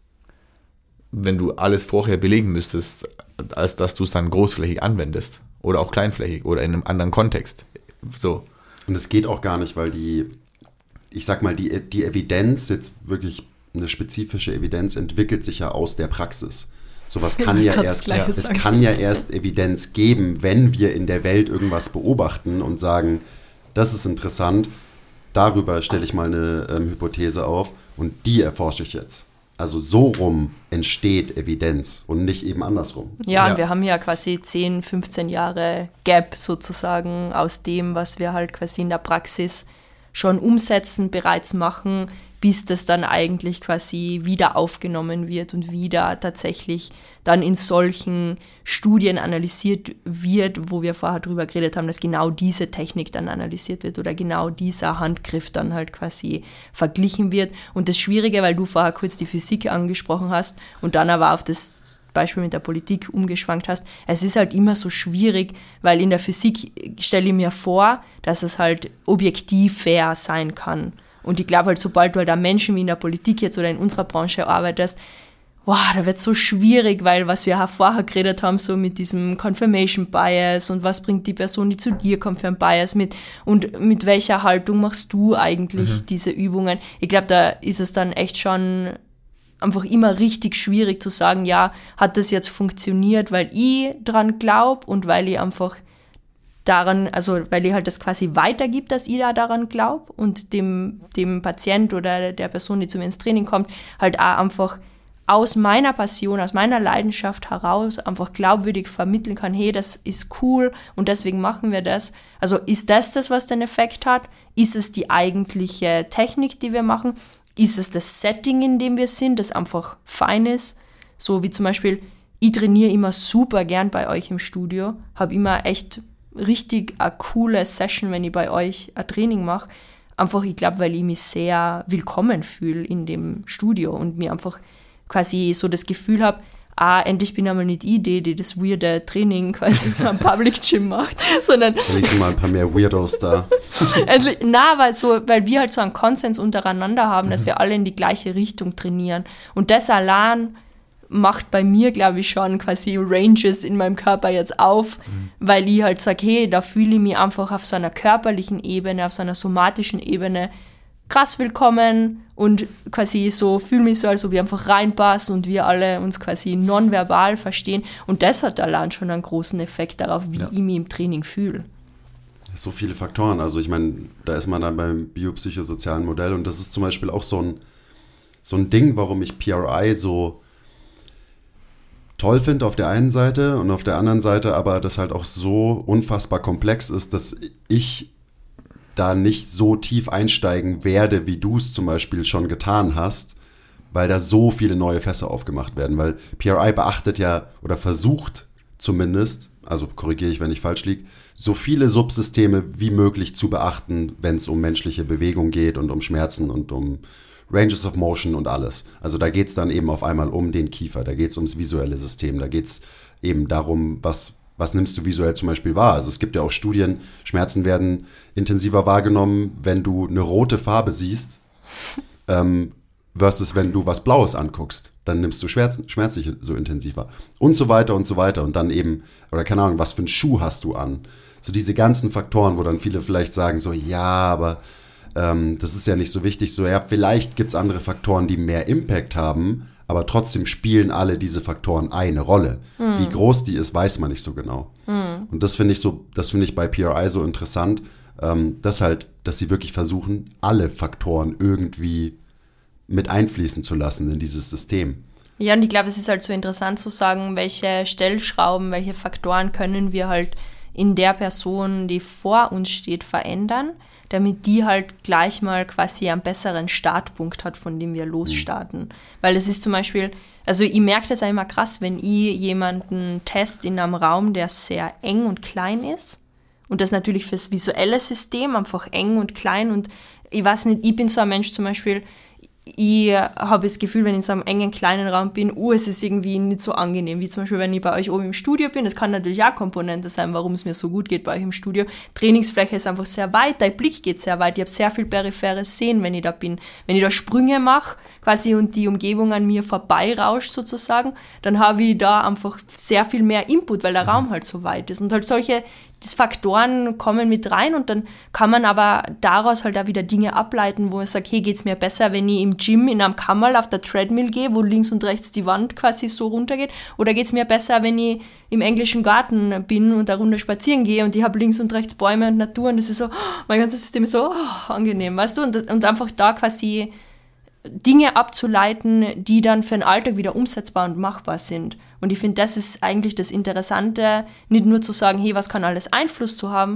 Wenn du alles vorher belegen müsstest, als dass du es dann großflächig anwendest oder auch kleinflächig oder in einem anderen Kontext. So. Und es geht auch gar nicht, weil die Evidenz, jetzt wirklich eine spezifische Evidenz, entwickelt sich ja aus der Praxis. Sowas kann es kann ja erst Evidenz geben, wenn wir in der Welt irgendwas beobachten und sagen, das ist interessant, darüber stelle ich mal eine Hypothese auf und die erforsche ich jetzt. Also so rum entsteht Evidenz und nicht eben andersrum. Ja, und wir haben ja quasi 10, 15 Jahre Gap sozusagen aus dem, was wir halt quasi in der Praxis schon umsetzen, bereits machen, bis das dann eigentlich quasi wieder aufgenommen wird und wieder tatsächlich dann in solchen Studien analysiert wird, wo wir vorher drüber geredet haben, dass genau diese Technik dann analysiert wird oder genau dieser Handgriff dann halt quasi verglichen wird. Und das Schwierige, weil du vorher kurz die Physik angesprochen hast und dann aber auf das Beispiel mit der Politik umgeschwankt hast, es ist halt immer so schwierig, weil in der Physik stelle ich mir vor, dass es halt objektiv fair sein kann. Und ich glaube halt, sobald du halt an Menschen wie in der Politik jetzt oder in unserer Branche arbeitest, da wird es so schwierig, weil was wir auch vorher geredet haben, so mit diesem Confirmation Bias und was bringt die Person, die zu dir kommt, für ein Bias mit und mit welcher Haltung machst du eigentlich diese Übungen. Ich glaube, da ist es dann echt schon einfach immer richtig schwierig zu sagen, ja, hat das jetzt funktioniert, weil ich dran glaube und weil ich einfach daran, also weil ich halt das quasi weitergibt, dass ich da daran glaube und dem Patient oder der Person, die zu mir ins Training kommt, halt auch einfach aus meiner Passion, aus meiner Leidenschaft heraus einfach glaubwürdig vermitteln kann, hey, das ist cool und deswegen machen wir das. Also ist das, was den Effekt hat? Ist es die eigentliche Technik, die wir machen? Ist es das Setting, in dem wir sind, das einfach fein ist? So wie zum Beispiel, ich trainiere immer super gern bei euch im Studio, habe immer echt richtig eine coole Session, wenn ich bei euch ein Training mache. Einfach, ich glaube, weil ich mich sehr willkommen fühle in dem Studio und mir einfach quasi so das Gefühl habe, endlich bin ich einmal nicht die das weirde Training quasi zu einem Public Gym macht, sondern... Endlich mal ein paar mehr Weirdos da. weil wir halt so einen Konsens untereinander haben, dass wir alle in die gleiche Richtung trainieren. Und das allein macht bei mir, glaube ich, schon quasi Ranges in meinem Körper jetzt auf, weil ich halt sage, hey, da fühle ich mich einfach auf so einer körperlichen Ebene, auf so einer somatischen Ebene krass willkommen und quasi so, fühle mich so, als ob ich einfach reinpasse und wir alle uns quasi nonverbal verstehen. Und das hat allein schon einen großen Effekt darauf, wie ich mich im Training fühle. So viele Faktoren. Also ich meine, da ist man dann beim biopsychosozialen Modell und das ist zum Beispiel auch so ein Ding, warum ich PRI so toll finde auf der einen Seite und auf der anderen Seite aber das halt auch so unfassbar komplex ist, dass ich da nicht so tief einsteigen werde, wie du es zum Beispiel schon getan hast, weil da so viele neue Fässer aufgemacht werden, weil PRI beachtet ja oder versucht zumindest, also korrigiere ich, wenn ich falsch liege, so viele Subsysteme wie möglich zu beachten, wenn es um menschliche Bewegung geht und um Schmerzen und um Ranges of Motion und alles. Also da geht es dann eben auf einmal um den Kiefer, da geht es ums visuelle System, da geht es eben darum, was nimmst du visuell zum Beispiel wahr. Also es gibt ja auch Studien, Schmerzen werden intensiver wahrgenommen, wenn du eine rote Farbe siehst, versus wenn du was Blaues anguckst. Dann nimmst du schmerzlich so intensiv wahr. Und so weiter und so weiter. Und dann eben, oder keine Ahnung, was für einen Schuh hast du an? So diese ganzen Faktoren, wo dann viele vielleicht sagen so, ja, aber das ist ja nicht so wichtig. So, ja, vielleicht gibt es andere Faktoren, die mehr Impact haben, aber trotzdem spielen alle diese Faktoren eine Rolle. Wie groß die ist, weiß man nicht so genau. Und das finde ich bei PRI so interessant, dass sie wirklich versuchen, alle Faktoren irgendwie mit einfließen zu lassen in dieses System. Ja, und ich glaube, es ist halt so interessant zu sagen, welche Stellschrauben, welche Faktoren können wir halt in der Person, die vor uns steht, verändern, damit die halt gleich mal quasi einen besseren Startpunkt hat, von dem wir losstarten. Weil es ist zum Beispiel, also ich merke das auch immer krass, wenn ich jemanden teste in einem Raum, der sehr eng und klein ist, und das natürlich fürs visuelle System einfach eng und klein, und ich weiß nicht, ich bin so ein Mensch zum Beispiel, ich habe das Gefühl, wenn ich in so einem engen, kleinen Raum bin, es ist irgendwie nicht so angenehm, wie zum Beispiel, wenn ich bei euch oben im Studio bin. Das kann natürlich auch Komponente sein, warum es mir so gut geht bei euch im Studio. Trainingsfläche ist einfach sehr weit, dein Blick geht sehr weit, ich habe sehr viel peripheres Sehen, wenn ich da bin. Wenn ich da Sprünge mache, quasi, und die Umgebung an mir vorbeirauscht sozusagen, dann habe ich da einfach sehr viel mehr Input, weil der Raum halt so weit ist. Und halt solche Faktoren kommen mit rein, und dann kann man aber daraus halt auch wieder Dinge ableiten, wo man sagt, hey, geht's mir besser, wenn ich im Gym in einem Kammerl auf der Treadmill gehe, wo links und rechts die Wand quasi so runtergeht, oder geht's mir besser, wenn ich im englischen Garten bin und da runter spazieren gehe und ich habe links und rechts Bäume und Natur, und das ist so, mein ganzes System ist so angenehm, weißt du, und einfach da quasi Dinge abzuleiten, die dann für den Alltag wieder umsetzbar und machbar sind. Und ich finde, das ist eigentlich das Interessante, nicht nur zu sagen, hey, was kann alles Einfluss haben,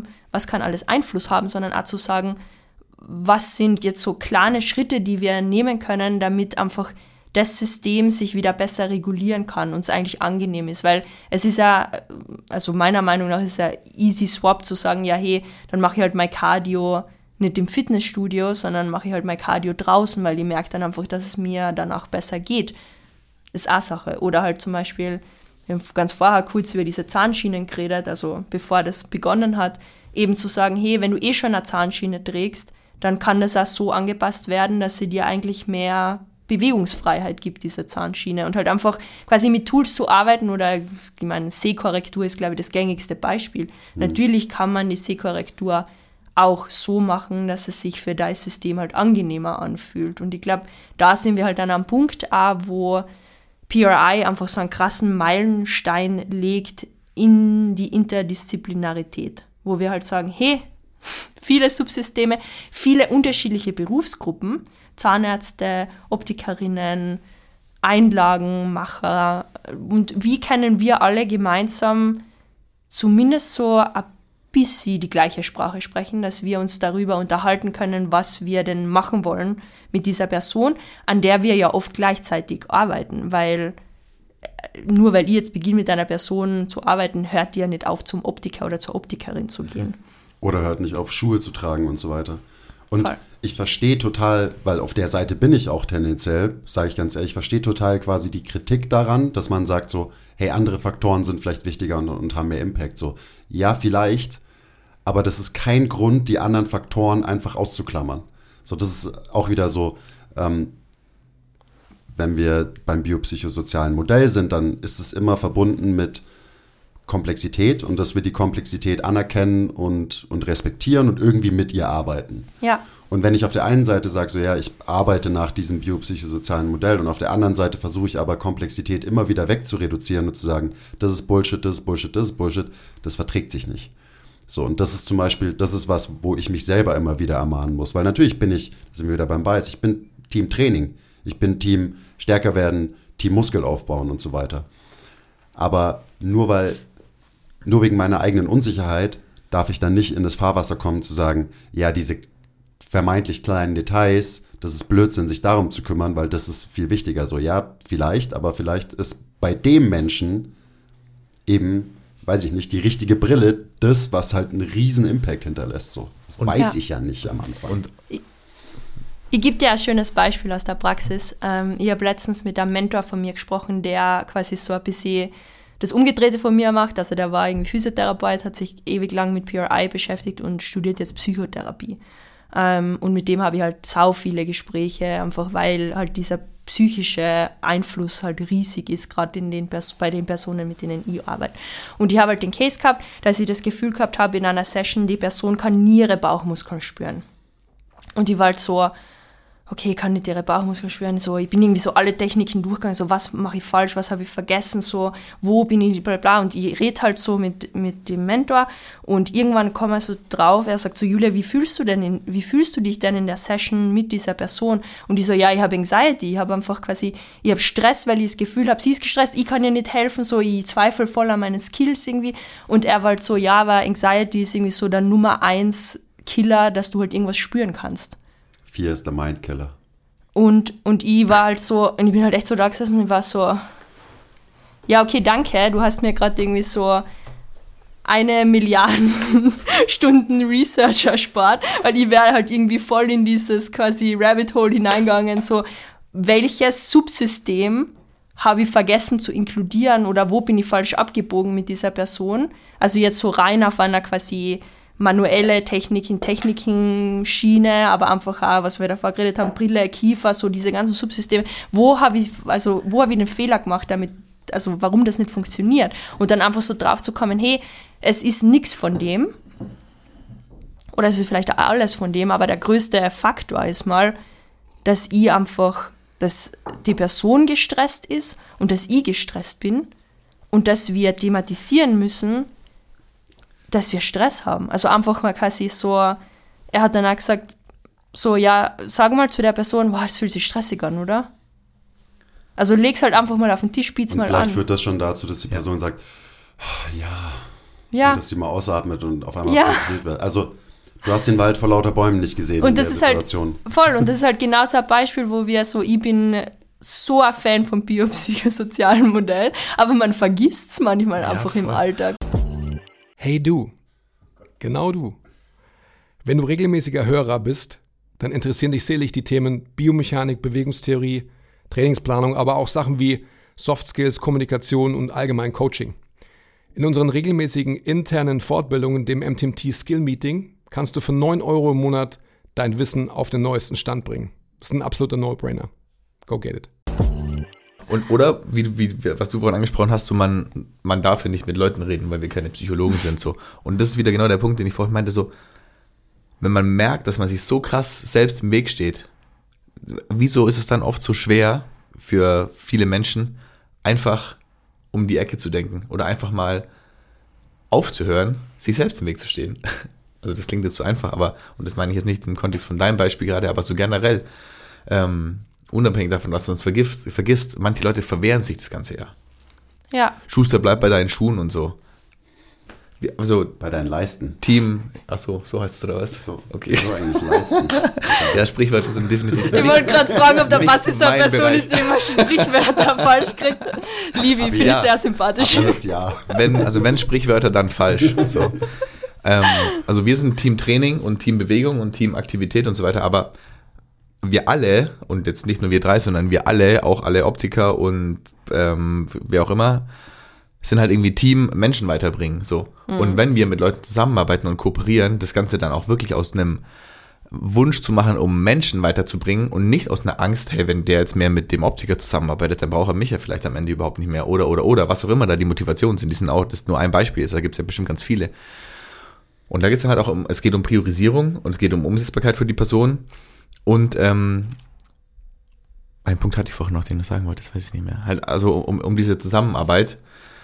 sondern auch zu sagen, was sind jetzt so kleine Schritte, die wir nehmen können, damit einfach das System sich wieder besser regulieren kann und es eigentlich angenehm ist. Weil es ist ja, also meiner Meinung nach ist es ja easy swap zu sagen, ja, hey, dann mache ich halt mein Cardio nicht im Fitnessstudio, sondern mache ich halt mein Cardio draußen, weil ich merke dann einfach, dass es mir danach besser geht. Ist auch Sache. Oder halt zum Beispiel, wir haben ganz vorher kurz über diese Zahnschienen geredet, also bevor das begonnen hat, eben zu sagen, hey, wenn du schon eine Zahnschiene trägst, dann kann das auch so angepasst werden, dass sie dir eigentlich mehr Bewegungsfreiheit gibt, diese Zahnschiene. Und halt einfach quasi mit Tools zu arbeiten, oder, ich meine, Sehkorrektur ist, glaube ich, das gängigste Beispiel. Natürlich kann man die Sehkorrektur auch so machen, dass es sich für dein System halt angenehmer anfühlt. Und ich glaube, da sind wir halt an einem Punkt, wo PRI einfach so einen krassen Meilenstein legt in die Interdisziplinarität, wo wir halt sagen, hey, viele Subsysteme, viele unterschiedliche Berufsgruppen, Zahnärzte, Optikerinnen, Einlagenmacher, und wie können wir alle gemeinsam zumindest so ein bisschen die gleiche Sprache sprechen, dass wir uns darüber unterhalten können, was wir denn machen wollen mit dieser Person, an der wir ja oft gleichzeitig arbeiten, weil nur weil ich jetzt beginne, mit einer Person zu arbeiten, hört die ja nicht auf, zum Optiker oder zur Optikerin zu gehen. Oder hört nicht auf, Schuhe zu tragen und so weiter. Und ich verstehe total, weil auf der Seite bin ich auch tendenziell, sage ich ganz ehrlich, ich verstehe total quasi die Kritik daran, dass man sagt so, hey, andere Faktoren sind vielleicht wichtiger und haben mehr Impact. So, ja, vielleicht, aber das ist kein Grund, die anderen Faktoren einfach auszuklammern. So, das ist auch wieder so, wenn wir beim biopsychosozialen Modell sind, dann ist es immer verbunden mit Komplexität, und dass wir die Komplexität anerkennen und respektieren und irgendwie mit ihr arbeiten. Ja. Und wenn ich auf der einen Seite sage, so ja, ich arbeite nach diesem biopsychosozialen Modell, und auf der anderen Seite versuche ich aber Komplexität immer wieder wegzureduzieren und zu sagen, das ist Bullshit, das ist Bullshit, das ist Bullshit, das verträgt sich nicht. So, und das ist zum Beispiel, das ist was, wo ich mich selber immer wieder ermahnen muss, weil natürlich bin ich, da sind wir wieder beim Bias, ich bin Team Training, ich bin Team stärker werden, Team Muskel aufbauen und so weiter. Aber nur wegen meiner eigenen Unsicherheit darf ich dann nicht in das Fahrwasser kommen zu sagen, ja, diese vermeintlich kleinen Details, das ist Blödsinn, sich darum zu kümmern, weil das ist viel wichtiger. So, ja, vielleicht, aber vielleicht ist bei dem Menschen eben, weiß ich nicht, die richtige Brille das, was halt einen riesen Impact hinterlässt. So. Das weiß ich ja nicht am Anfang. Und ich gebe dir ein schönes Beispiel aus der Praxis. Ich habe letztens mit einem Mentor von mir gesprochen, der quasi so ein bisschen das Umgedrehte von mir macht. Also der war irgendwie Physiotherapeut, hat sich ewig lang mit PRI beschäftigt und studiert jetzt Psychotherapie. Und mit dem habe ich halt sau viele Gespräche, einfach weil halt dieser psychische Einfluss halt riesig ist, gerade bei den Personen, mit denen ich arbeite. Und ich habe halt den Case gehabt, dass ich das Gefühl gehabt habe in einer Session, die Person kann nie ihre Bauchmuskeln spüren. Und ich war halt so, okay, ich kann nicht ihre Bauchmuskeln spüren, so, ich bin irgendwie so alle Techniken durchgegangen, so, was mache ich falsch, was habe ich vergessen, so, wo bin ich, bla bla, und ich rede halt so mit dem Mentor und irgendwann kommt er so drauf, er sagt so, Julia, wie fühlst du dich denn in der Session mit dieser Person? Und ich so, ja, ich habe Anxiety, ich habe einfach quasi, ich habe Stress, weil ich das Gefühl habe, sie ist gestresst, ich kann ihr nicht helfen, so, ich zweifle voll an meinen Skills irgendwie, und er war halt so, ja, aber Anxiety ist irgendwie so der Nummer 1 Killer, dass du halt irgendwas spüren kannst. 4 ist der Mindkiller. Und ich war halt so, und ich bin halt echt so da gesessen und ich war so, ja, okay, danke, du hast mir gerade irgendwie so 1 Milliarde Stunden Research erspart, weil ich wäre halt irgendwie voll in dieses quasi Rabbit Hole hineingegangen, so, welches Subsystem habe ich vergessen zu inkludieren oder wo bin ich falsch abgebogen mit dieser Person? Also jetzt so rein auf einer quasi manuelle Techniken-Schiene, aber einfach auch, was wir davor geredet haben, Brille, Kiefer, so diese ganzen Subsysteme. Wo habe ich einen Fehler gemacht damit, also warum das nicht funktioniert? Und dann einfach so drauf zu kommen, hey, es ist nichts von dem, oder es ist vielleicht alles von dem, aber der größte Faktor ist mal, dass die Person gestresst ist und dass ich gestresst bin und dass wir thematisieren müssen, dass wir Stress haben. Also einfach mal quasi so, er hat dann auch gesagt, so, ja, sag mal zu der Person, wow, das fühlt sich stressig an, oder? Also leg's halt einfach mal auf den Tisch, spiel's mal an. Vielleicht führt das schon dazu, dass die Person sagt, ja. Und dass sie mal ausatmet und auf einmal funktioniert wird. Also, du hast den Wald vor lauter Bäumen nicht gesehen und in das der ist Situation. Halt voll, und das ist halt genau so ein Beispiel, wo wir so, ich bin so ein Fan vom biopsychosozialen Modell, aber man vergisst es manchmal einfach voll im Alltag. Hey du, genau du. Wenn du regelmäßiger Hörer bist, dann interessieren dich sicherlich die Themen Biomechanik, Bewegungstheorie, Trainingsplanung, aber auch Sachen wie Soft Skills, Kommunikation und allgemein Coaching. In unseren regelmäßigen internen Fortbildungen, dem MTMT Skill Meeting, kannst du für 9 € im Monat dein Wissen auf den neuesten Stand bringen. Das ist ein absoluter No-Brainer. Go get it. Oder, was du vorhin angesprochen hast, so man darf ja nicht mit Leuten reden, weil wir keine Psychologen sind. So. Und das ist wieder genau der Punkt, den ich vorhin meinte, so, wenn man merkt, dass man sich so krass selbst im Weg steht, wieso ist es dann oft so schwer für viele Menschen, einfach um die Ecke zu denken oder einfach mal aufzuhören, sich selbst im Weg zu stehen? Also das klingt jetzt so einfach, aber, und das meine ich jetzt nicht im Kontext von deinem Beispiel gerade, aber so generell, unabhängig davon, was du uns vergisst, manche Leute verwehren sich das ganze Jahr. Ja. Schuster, bleib bei deinen Schuhen und so. Also bei deinen Leisten. Team, achso, so heißt es oder was? So, okay. So eigentlich Leisten. Ja, Sprichwörter sind definitiv. Ich wollte gerade fragen, ob der Basti so eine Person ist, die immer Sprichwörter falsch kriegt. Livi, finde ich sehr sympathisch. Wenn Sprichwörter, dann falsch. So. Also wir sind Team Training und Team Bewegung und Team Aktivität und so weiter, aber wir alle, und jetzt nicht nur wir 3, sondern wir alle, auch alle Optiker und wer auch immer, sind halt irgendwie Team Menschen weiterbringen. So. Mhm. Und wenn wir mit Leuten zusammenarbeiten und kooperieren, das Ganze dann auch wirklich aus einem Wunsch zu machen, um Menschen weiterzubringen und nicht aus einer Angst, hey, wenn der jetzt mehr mit dem Optiker zusammenarbeitet, dann braucht er mich ja vielleicht am Ende überhaupt nicht mehr oder, was auch immer da die Motivationen sind. Die sind auch, das ist nur ein Beispiel, da gibt es ja bestimmt ganz viele. Und da geht es dann halt auch es geht um Priorisierung und es geht um Umsetzbarkeit für die Person. Und einen Punkt hatte ich vorhin noch, den ich sagen wollte, das weiß ich nicht mehr. Halt, also um diese Zusammenarbeit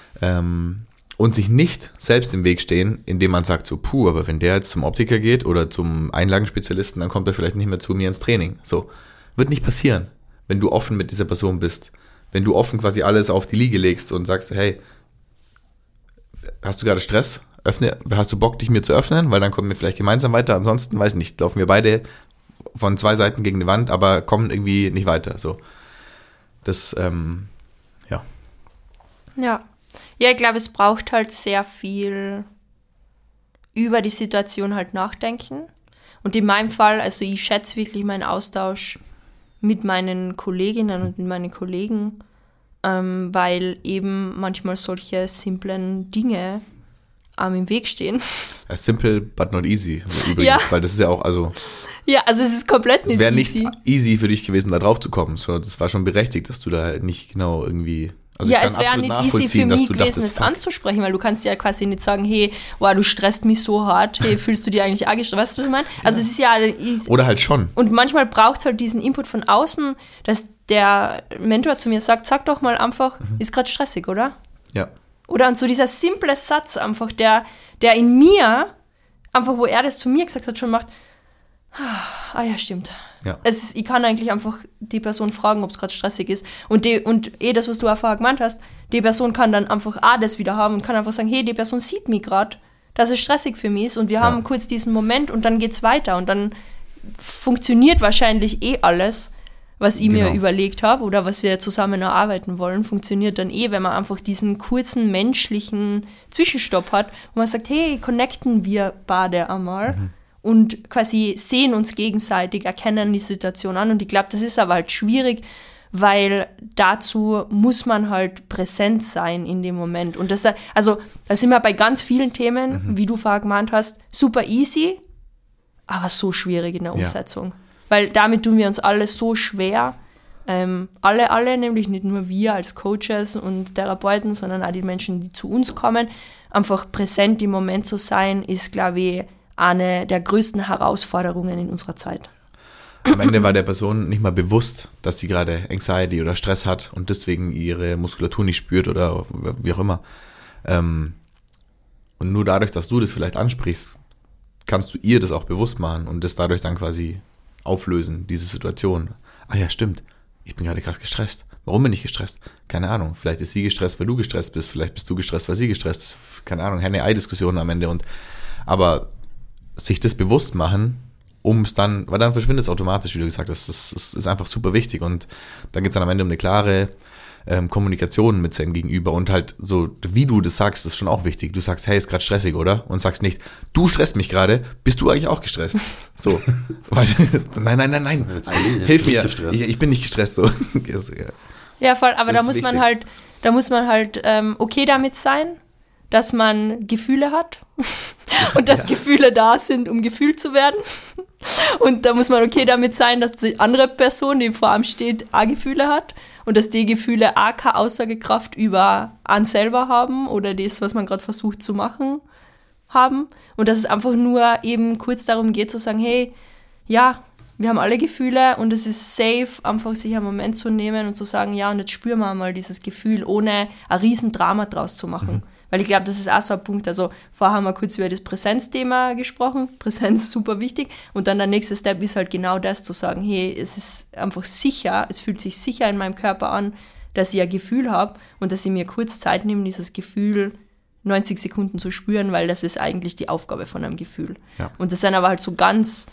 und sich nicht selbst im Weg stehen, indem man sagt so, aber wenn der jetzt zum Optiker geht oder zum Einlagenspezialisten, dann kommt er vielleicht nicht mehr zu mir ins Training. So, wird nicht passieren, wenn du offen mit dieser Person bist. Wenn du offen quasi alles auf die Liege legst und sagst, hey, hast du gerade Stress? Hast du Bock, dich mir zu öffnen? Weil dann kommen wir vielleicht gemeinsam weiter. Ansonsten, weiß nicht, laufen wir beide von 2 Seiten gegen die Wand, aber kommen irgendwie nicht weiter. So, das, ja. Ja. Ja, ich glaube, es braucht halt sehr viel über die Situation halt nachdenken. Und in meinem Fall, also ich schätze wirklich meinen Austausch mit meinen Kolleginnen und mit meinen Kollegen, weil eben manchmal solche simplen Dinge im Weg stehen. Ja, simple but not easy übrigens, ja. Weil das ist ja auch, also... Ja, also es ist komplett nicht easy. Es wäre nicht easy für dich gewesen, da drauf zu kommen. So, das war schon berechtigt, dass du da nicht genau irgendwie... Also ja, es wäre nicht easy für mich gewesen, es anzusprechen, weil du kannst ja quasi nicht sagen, hey, wow, du stresst mich so hart, hey, fühlst du dich eigentlich auch gestresst? Weißt du, was ich meine? Also es ist ja... Oder halt schon. Und manchmal braucht es halt diesen Input von außen, dass der Mentor zu mir sagt, sag doch mal einfach, ist gerade stressig, oder? Ja. Oder und so dieser simple Satz einfach, der in mir, einfach wo er das zu mir gesagt hat, schon macht, ah ja, stimmt. Ja. Ich kann eigentlich einfach die Person fragen, ob es gerade stressig ist. Und das, was du auch vorher gemeint hast, die Person kann dann einfach auch das wieder haben und kann einfach sagen, hey, die Person sieht mich gerade, dass es stressig für mich ist und wir haben kurz diesen Moment und dann geht's weiter und dann funktioniert wahrscheinlich alles, was ich mir überlegt habe oder was wir zusammen erarbeiten wollen, funktioniert dann wenn man einfach diesen kurzen menschlichen Zwischenstopp hat, wo man sagt, hey, connecten wir beide einmal. Und quasi sehen uns gegenseitig, erkennen die Situation an. Und ich glaube, das ist aber halt schwierig, weil dazu muss man halt präsent sein in dem Moment. Und da sind wir bei ganz vielen Themen, wie du vorher gemeint hast, super easy, aber so schwierig in der Umsetzung. Ja. Weil damit tun wir uns alle so schwer. Alle, nämlich nicht nur wir als Coaches und Therapeuten, sondern auch die Menschen, die zu uns kommen. Einfach präsent im Moment zu sein, ist, glaube ich, eine der größten Herausforderungen in unserer Zeit. Am Ende war der Person nicht mal bewusst, dass sie gerade Anxiety oder Stress hat und deswegen ihre Muskulatur nicht spürt oder wie auch immer. Und nur dadurch, dass du das vielleicht ansprichst, kannst du ihr das auch bewusst machen und das dadurch dann quasi auflösen, diese Situation. Ah ja, stimmt, ich bin gerade krass gestresst. Warum bin ich gestresst? Keine Ahnung. Vielleicht ist sie gestresst, weil du gestresst bist. Vielleicht bist du gestresst, weil sie gestresst ist. Keine Ahnung, Henne-Ei-Diskussion am Ende. Aber sich das bewusst machen, weil dann verschwindet es automatisch, wie du gesagt hast. Das ist einfach super wichtig und dann geht es dann am Ende um eine klare Kommunikation mit seinem Gegenüber und halt so, wie du das sagst, ist schon auch wichtig. Du sagst, hey, ist gerade stressig, oder? Und sagst nicht, du stresst mich gerade, bist du eigentlich auch gestresst? So. Weil, nein. Hilf mir. Ich bin nicht gestresst, so. Ja, voll, aber da muss man halt okay damit sein, dass man Gefühle hat und dass Gefühle da sind, um gefühlt zu werden. Und da muss man okay damit sein, dass die andere Person, die vor einem steht, auch Gefühle hat und dass die Gefühle auch keine Aussagekraft über einen selber haben oder das, was man gerade versucht zu machen, haben. Und dass es einfach nur eben kurz darum geht zu sagen, hey, ja, wir haben alle Gefühle und es ist safe, einfach sich einen Moment zu nehmen und zu sagen, ja, und jetzt spüren wir mal dieses Gefühl, ohne ein Riesendrama draus zu machen. Weil ich glaube, das ist auch so ein Punkt, also vorher haben wir kurz über das Präsenzthema gesprochen, Präsenz ist super wichtig und dann der nächste Step ist halt genau das, zu sagen, hey, es ist einfach sicher, es fühlt sich sicher in meinem Körper an, dass ich ein Gefühl habe und dass ich mir kurz Zeit nehme, dieses Gefühl 90 Sekunden zu spüren, weil das ist eigentlich die Aufgabe von einem Gefühl. Ja. Und das sind aber halt so ganz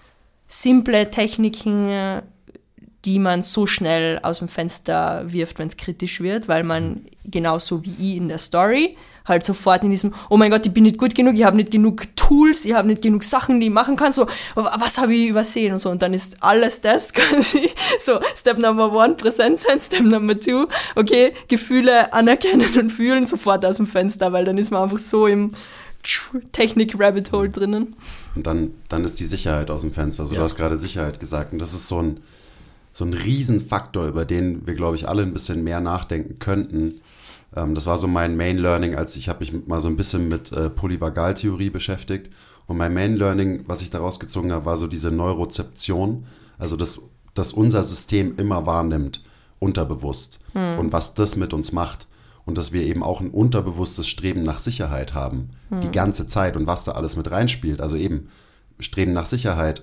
simple Techniken, die man so schnell aus dem Fenster wirft, wenn es kritisch wird, weil man genauso wie ich in der Story halt sofort in diesem, oh mein Gott, ich bin nicht gut genug, ich habe nicht genug Tools, ich habe nicht genug Sachen, die ich machen kann, so, was habe ich übersehen und so. Und dann ist alles das quasi so, Step Number 1, präsent sein, Step Number 2, okay, Gefühle anerkennen und fühlen, sofort aus dem Fenster, weil dann ist man einfach so im Technik-Rabbit-Hole drinnen. Und dann ist die Sicherheit aus dem Fenster. Also du hast gerade Sicherheit gesagt und das ist so ein Riesenfaktor, über den wir, glaube ich, alle ein bisschen mehr nachdenken könnten. Das war so mein Main Learning, ich habe mich mal so ein bisschen mit Polyvagaltheorie beschäftigt. Und mein Main Learning, was ich daraus gezogen habe, war so diese Neurozeption. Also, dass unser System immer wahrnimmt, unterbewusst. Und was das mit uns macht. Und dass wir eben auch ein unterbewusstes Streben nach Sicherheit haben. Die ganze Zeit. Und was da alles mit reinspielt. Also eben, Streben nach Sicherheit.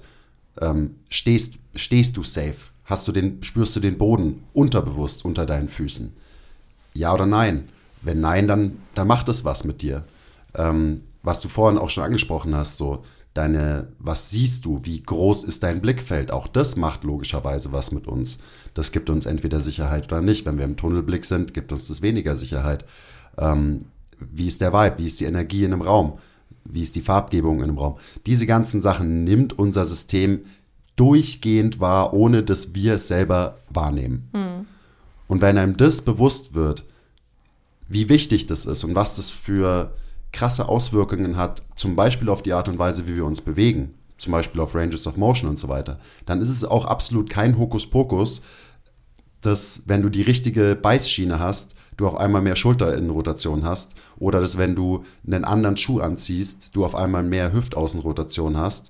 Stehst du safe? Spürst du den Boden unterbewusst unter deinen Füßen? Ja oder nein? Wenn nein, dann macht es was mit dir. Was du vorhin auch schon angesprochen hast, so was siehst du? Wie groß ist dein Blickfeld? Auch das macht logischerweise was mit uns. Das gibt uns entweder Sicherheit oder nicht. Wenn wir im Tunnelblick sind, gibt uns das weniger Sicherheit. Wie ist der Vibe? Wie ist die Energie in einem Raum? Wie ist die Farbgebung in einem Raum? Diese ganzen Sachen nimmt unser System durchgehend wahr, ohne dass wir es selber wahrnehmen. Und wenn einem das bewusst wird, wie wichtig das ist und was das für krasse Auswirkungen hat, zum Beispiel auf die Art und Weise, wie wir uns bewegen, zum Beispiel auf Ranges of Motion und so weiter, dann ist es auch absolut kein Hokuspokus, dass, wenn du die richtige Beißschiene hast, du auf einmal mehr Schulterinnenrotation hast oder dass, wenn du einen anderen Schuh anziehst, du auf einmal mehr Hüftaußenrotation hast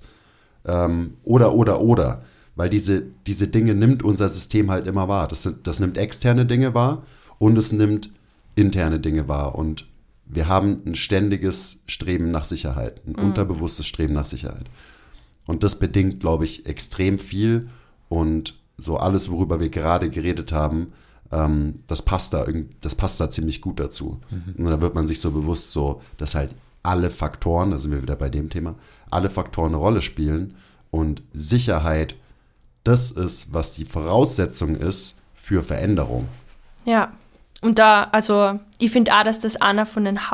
oder. Weil diese Dinge nimmt unser System halt immer wahr. Das nimmt externe Dinge wahr und es nimmt interne Dinge wahr. Und wir haben ein ständiges Streben nach Sicherheit, ein unterbewusstes Streben nach Sicherheit. Und das bedingt, glaube ich, extrem viel. Und so alles, worüber wir gerade geredet haben, das passt da ziemlich gut dazu. Und da wird man sich so bewusst, so, dass halt alle Faktoren, da sind wir wieder bei dem Thema, alle Faktoren eine Rolle spielen und Sicherheit das ist, was die Voraussetzung ist für Veränderung. Ja, und ich finde auch, dass das einer von den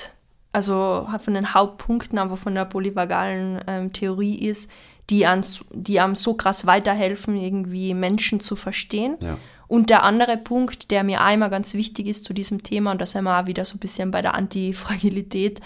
Hauptpunkten einfach von der polyvagalen Theorie ist, die einem so krass weiterhelfen, irgendwie Menschen zu verstehen. Ja. Und der andere Punkt, der mir einmal ganz wichtig ist zu diesem Thema, und da sind wir auch wieder so ein bisschen bei der Antifragilität,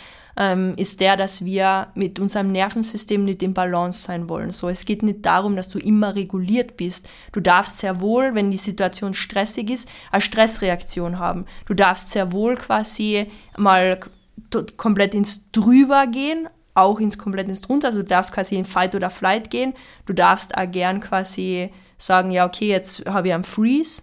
ist der, dass wir mit unserem Nervensystem nicht in Balance sein wollen. So, es geht nicht darum, dass du immer reguliert bist. Du darfst sehr wohl, wenn die Situation stressig ist, eine Stressreaktion haben. Du darfst sehr wohl quasi mal komplett ins Drüber gehen, auch komplett ins Drunter. Also du darfst quasi in Fight oder Flight gehen. Du darfst auch gern quasi sagen, ja, okay, jetzt habe ich einen Freeze.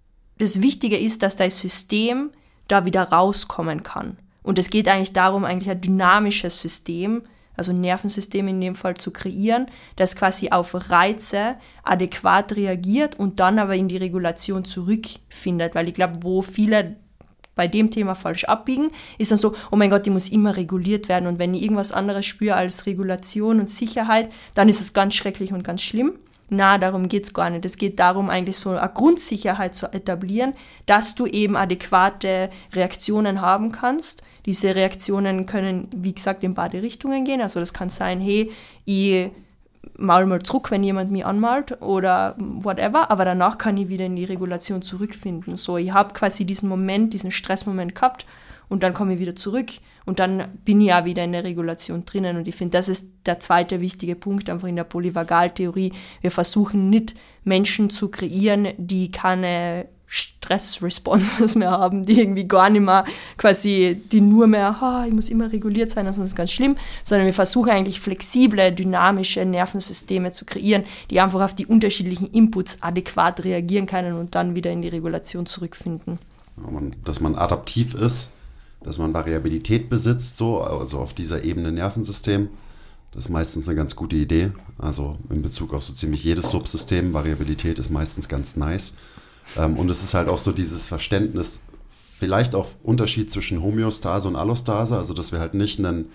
Das Wichtige ist, dass dein System da wieder rauskommen kann. Und es geht eigentlich darum, eigentlich ein dynamisches System, also ein Nervensystem in dem Fall zu kreieren, das quasi auf Reize adäquat reagiert und dann aber in die Regulation zurückfindet. Weil ich glaube, wo viele bei dem Thema falsch abbiegen, ist dann so, oh mein Gott, die muss immer reguliert werden. Und wenn ich irgendwas anderes spüre als Regulation und Sicherheit, dann ist es ganz schrecklich und ganz schlimm. Na, darum geht's gar nicht. Es geht darum, eigentlich so eine Grundsicherheit zu etablieren, dass du eben adäquate Reaktionen haben kannst. Diese Reaktionen können, wie gesagt, in beide Richtungen gehen. Also das kann sein, hey, ich maul mal zurück, wenn jemand mich anmalt oder whatever, aber danach kann ich wieder in die Regulation zurückfinden. So, ich habe quasi diesen Stressmoment gehabt und dann komme ich wieder zurück und dann bin ich auch wieder in der Regulation drinnen. Und ich finde, das ist der zweite wichtige Punkt einfach in der Polyvagaltheorie. Wir versuchen nicht, Menschen zu kreieren, die keine Stress-Responses mehr haben, die irgendwie gar nicht mehr quasi, die nur mehr, ich muss immer reguliert sein, sonst ist es ganz schlimm, sondern wir versuchen eigentlich flexible, dynamische Nervensysteme zu kreieren, die einfach auf die unterschiedlichen Inputs adäquat reagieren können und dann wieder in die Regulation zurückfinden. Dass man adaptiv ist, dass man Variabilität besitzt, also auf dieser Ebene Nervensystem, das ist meistens eine ganz gute Idee, also in Bezug auf so ziemlich jedes Subsystem, Variabilität ist meistens ganz nice. Und es ist halt auch so dieses Verständnis, vielleicht auch Unterschied zwischen Homöostase und Allostase, also dass wir halt nicht einen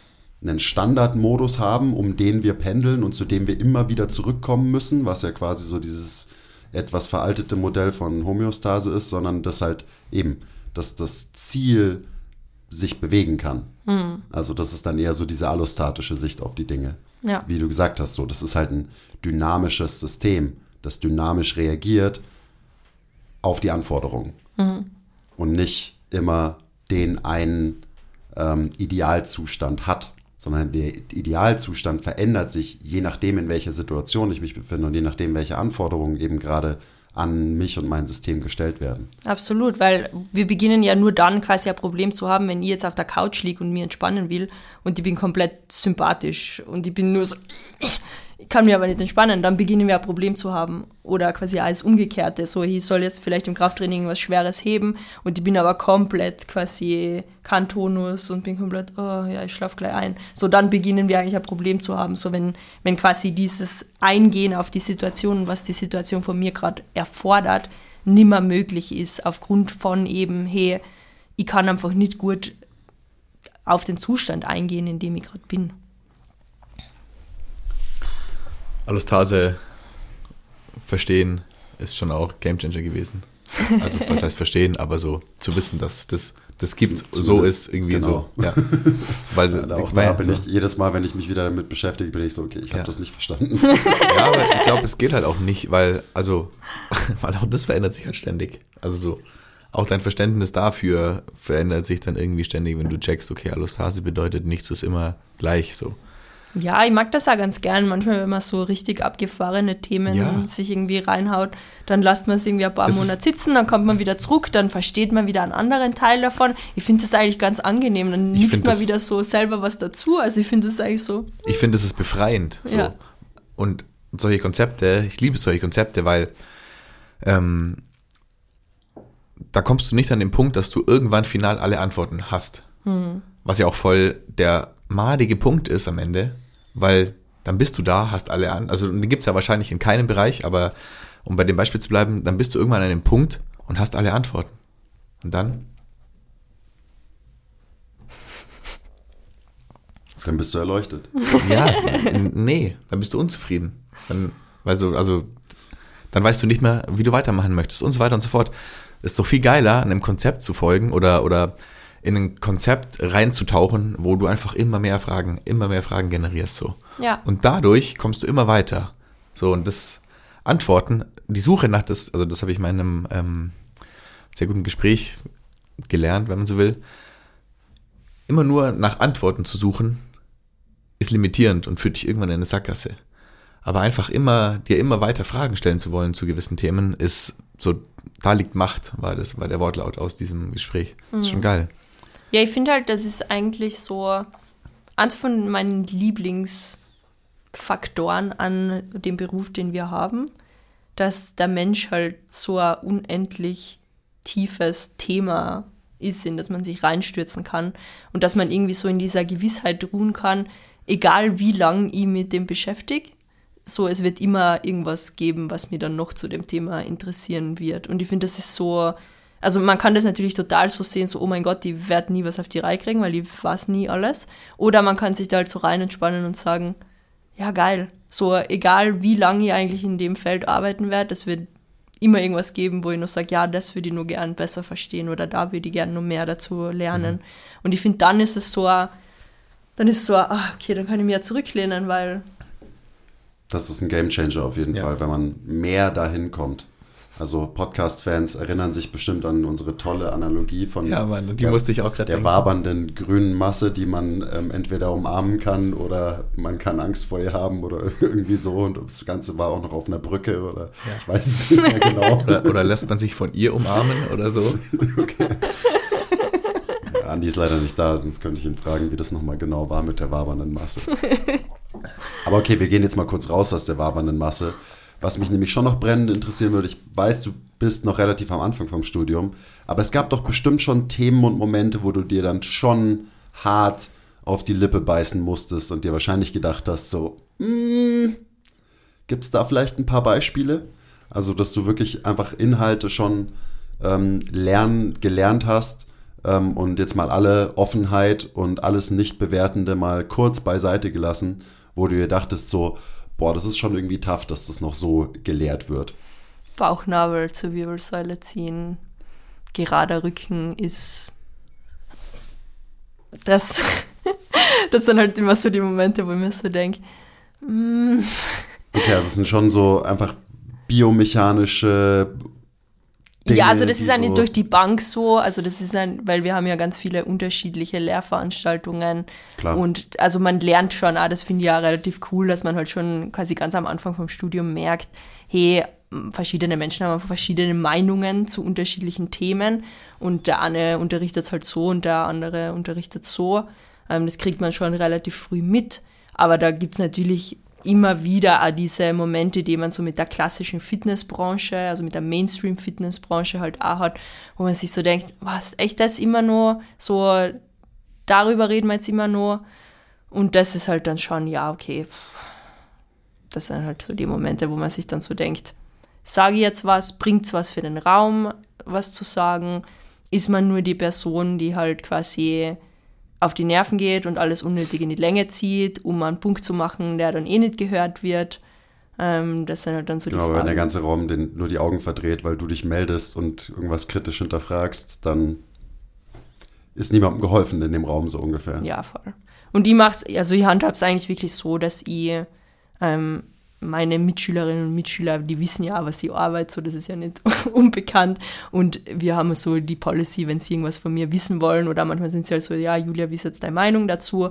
Standardmodus haben, um den wir pendeln und zu dem wir immer wieder zurückkommen müssen, was ja quasi so dieses etwas veraltete Modell von Homöostase ist, sondern dass halt eben, dass das Ziel sich bewegen kann. Mhm. Also das ist dann eher so diese allostatische Sicht auf die Dinge. Ja. Wie du gesagt hast, so, das ist halt ein dynamisches System, das dynamisch reagiert auf die Anforderungen und nicht immer den einen Idealzustand hat, sondern der Idealzustand verändert sich je nachdem, in welcher Situation ich mich befinde und je nachdem, welche Anforderungen eben gerade an mich und mein System gestellt werden. Absolut, weil wir beginnen ja nur dann quasi ein Problem zu haben, wenn ich jetzt auf der Couch liege und mir entspannen will und ich bin komplett sympathisch und ich bin nur so, ich kann mich aber nicht entspannen, dann beginnen wir ein Problem zu haben. Oder quasi alles Umgekehrte. So, ich soll jetzt vielleicht im Krafttraining was Schweres heben und ich bin aber komplett quasi kein Tonus und bin komplett, ich schlafe gleich ein. So, dann beginnen wir eigentlich ein Problem zu haben. So, wenn quasi dieses Eingehen auf die Situation, was die Situation von mir gerade erfordert, nimmer möglich ist, aufgrund von eben, hey, ich kann einfach nicht gut auf den Zustand eingehen, in dem ich gerade bin. Allostase verstehen ist schon auch Gamechanger gewesen. Also was heißt verstehen, aber so zu wissen, dass das gibt, so ist irgendwie genau. So. Ja. Weil, auch da bin ich jedes Mal, wenn ich mich wieder damit beschäftige, bin ich so, okay, ich habe das nicht verstanden. Ja, aber ich glaube, es geht halt auch nicht, weil auch das verändert sich halt ständig. Also so, auch dein Verständnis dafür verändert sich dann irgendwie ständig, wenn du checkst, okay, Allostase bedeutet, nichts ist immer gleich so. Ja, ich mag das auch ganz gern. Manchmal, wenn man so richtig abgefahrene Themen sich irgendwie reinhaut, dann lässt man es irgendwie ein paar Monate sitzen, dann kommt man wieder zurück, dann versteht man wieder einen anderen Teil davon. Ich finde das eigentlich ganz angenehm. Dann mixt man wieder so selber was dazu. Also ich finde das eigentlich so. Ich finde, das ist befreiend. So. Ja. Und solche Konzepte, ich liebe solche Konzepte, weil da kommst du nicht an den Punkt, dass du irgendwann final alle Antworten hast. Was ja auch voll der madige Punkt ist am Ende, weil dann bist du da, hast alle also den gibt es ja wahrscheinlich in keinem Bereich, aber um bei dem Beispiel zu bleiben, dann bist du irgendwann an einem Punkt und hast alle Antworten. Und dann? Dann bist du erleuchtet. Ja, nee, dann bist du unzufrieden. Dann weißt du nicht mehr, wie du weitermachen möchtest und so weiter und so fort. Es ist doch viel geiler, einem Konzept zu folgen oder in ein Konzept reinzutauchen, wo du einfach immer mehr Fragen generierst. So. Ja. Und dadurch kommst du immer weiter. So, und das Antworten, die Suche nach das habe ich in meinem sehr guten Gespräch gelernt, wenn man so will. Immer nur nach Antworten zu suchen, ist limitierend und führt dich irgendwann in eine Sackgasse. Aber einfach dir immer weiter Fragen stellen zu wollen zu gewissen Themen, ist so, da liegt Macht, war der Wortlaut aus diesem Gespräch. Das ist schon geil. Ja, ich finde halt, das ist eigentlich so eins von meinen Lieblingsfaktoren an dem Beruf, den wir haben, dass der Mensch halt so ein unendlich tiefes Thema ist, in das man sich reinstürzen kann und dass man irgendwie so in dieser Gewissheit ruhen kann, egal wie lang ich mit dem beschäftige, so es wird immer irgendwas geben, was mir dann noch zu dem Thema interessieren wird. Und ich finde, das ist so, also man kann das natürlich total so sehen, so oh mein Gott, ich werde nie was auf die Reihe kriegen, weil ich weiß nie alles. Oder man kann sich da halt so rein entspannen und sagen, ja geil, so egal wie lange ich eigentlich in dem Feld arbeiten werde, es wird immer irgendwas geben, wo ich noch sage, ja, das würde ich nur gern besser verstehen oder da würde ich gern noch mehr dazu lernen. Und ich finde, dann ist es so, okay, dann kann ich mich ja zurücklehnen, weil das ist ein Gamechanger auf jeden Fall, wenn man mehr dahin kommt. Also Podcast-Fans erinnern sich bestimmt an unsere tolle Analogie von musste ich auch gerade der wabernden grünen Masse, die man entweder umarmen kann oder man kann Angst vor ihr haben oder irgendwie so. Und das Ganze war auch noch auf einer Brücke oder ich weiß es nicht mehr genau. oder lässt man sich von ihr umarmen oder so. Okay. Ja, Andi ist leider nicht da, sonst könnte ich ihn fragen, wie das nochmal genau war mit der wabernden Masse. Aber okay, wir gehen jetzt mal kurz raus aus der wabernden Masse. Was mich nämlich schon noch brennend interessieren würde, ich weiß, du bist noch relativ am Anfang vom Studium, aber es gab doch bestimmt schon Themen und Momente, wo du dir dann schon hart auf die Lippe beißen musstest und dir wahrscheinlich gedacht hast, so, gibt es da vielleicht ein paar Beispiele? Also, dass du wirklich einfach Inhalte schon gelernt hast und jetzt mal alle Offenheit und alles Nicht-Bewertende mal kurz beiseite gelassen, wo du dir dachtest so, boah, das ist schon irgendwie tough, dass das noch so gelehrt wird. Bauchnabel zur Wirbelsäule ziehen, gerader Rücken ist das sind halt immer so die Momente, wo ich mir so denke, Okay, also es sind schon so einfach biomechanische Dinge, ja, also das ist ja nicht durch die Bank so, also das ist weil wir haben ja ganz viele unterschiedliche Lehrveranstaltungen. Klar. Und also man lernt schon, das finde ich ja relativ cool, dass man halt schon quasi ganz am Anfang vom Studium merkt, hey, verschiedene Menschen haben einfach verschiedene Meinungen zu unterschiedlichen Themen und der eine unterrichtet es halt so und der andere unterrichtet so. Das kriegt man schon relativ früh mit, aber da gibt es natürlich immer wieder auch diese Momente, die man so mit der klassischen Fitnessbranche, also mit der Mainstream-Fitnessbranche halt auch hat, wo man sich so denkt, was, echt das immer nur so, darüber reden wir jetzt immer nur und das ist halt dann schon, ja, okay, das sind halt so die Momente, wo man sich dann so denkt, sage ich jetzt was, bringt's was für den Raum, was zu sagen, ist man nur die Person, die halt quasi auf die Nerven geht und alles unnötig in die Länge zieht, um einen Punkt zu machen, der dann eh nicht gehört wird. Das sind halt dann so die Fragen. Wenn der ganze Raum nur die Augen verdreht, weil du dich meldest und irgendwas kritisch hinterfragst, dann ist niemandem geholfen in dem Raum so ungefähr. Ja, voll. Und ich handhabe es eigentlich wirklich so, dass ich meine Mitschülerinnen und Mitschüler, die wissen ja, was ich arbeite, so, das ist ja nicht unbekannt. Und wir haben so die Policy, wenn sie irgendwas von mir wissen wollen oder manchmal sind sie halt so, ja, Julia, wie ist jetzt deine Meinung dazu?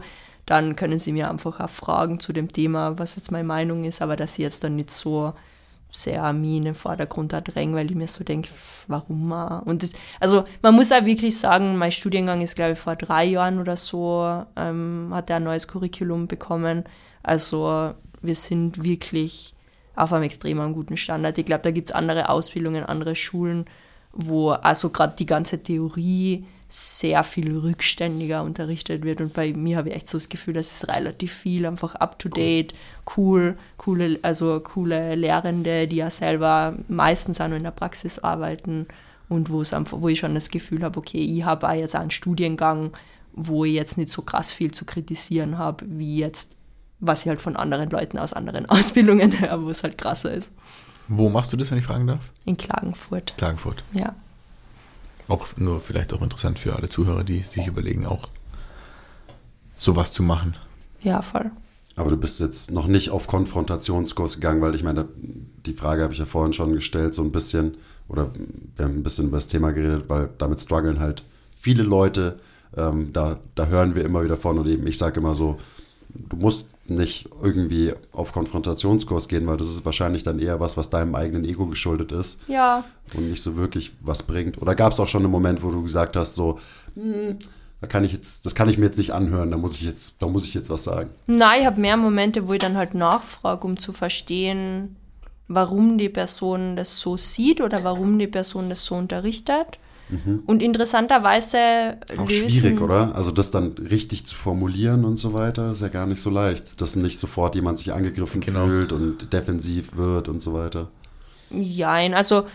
dann können sie mir einfach auch fragen zu dem Thema, was jetzt meine Meinung ist, aber dass sie jetzt dann nicht so sehr mich in den Vordergrund drängen, weil ich mir so denke, warum? Und das, also man muss auch wirklich sagen, mein Studiengang ist, glaube ich, vor 3 Jahren oder so, hat er ein neues Curriculum bekommen. Also wir sind wirklich auf einem extrem guten Standard. Ich glaube, da gibt es andere Ausbildungen, andere Schulen, wo also gerade die ganze Theorie sehr viel rückständiger unterrichtet wird. Und bei mir habe ich echt so das Gefühl, dass es relativ viel einfach up-to-date, coole Lehrende, die ja selber meistens auch noch in der Praxis arbeiten und wo ich schon das Gefühl habe, okay, ich habe auch jetzt einen Studiengang, wo ich jetzt nicht so krass viel zu kritisieren habe, wie jetzt, was ich halt von anderen Leuten aus anderen Ausbildungen höre, wo es halt krasser ist. Wo machst du das, wenn ich fragen darf? In Klagenfurt. Klagenfurt. Ja. Auch nur vielleicht auch interessant für alle Zuhörer, die sich überlegen, auch sowas zu machen. Ja, voll. Aber du bist jetzt noch nicht auf Konfrontationskurs gegangen, weil ich meine, die Frage habe ich ja vorhin schon gestellt, so ein bisschen, oder wir haben ein bisschen über das Thema geredet, weil damit strugglen halt viele Leute, da hören wir immer wieder von und eben ich sage immer so, du musst nicht irgendwie auf Konfrontationskurs gehen, weil das ist wahrscheinlich dann eher was deinem eigenen Ego geschuldet ist. Ja. Und nicht so wirklich was bringt. Oder gab es auch schon einen Moment, wo du gesagt hast, so, das kann ich mir jetzt nicht anhören, da muss ich jetzt was sagen. Nein, ich habe mehr Momente, wo ich dann halt nachfrage, um zu verstehen, warum die Person das so sieht oder warum die Person das so unterrichtet. Und interessanterweise auch schwierig, oder? Also das dann richtig zu formulieren und so weiter, ist ja gar nicht so leicht. Dass nicht sofort jemand sich angegriffen fühlt und defensiv wird und so weiter. Jein, also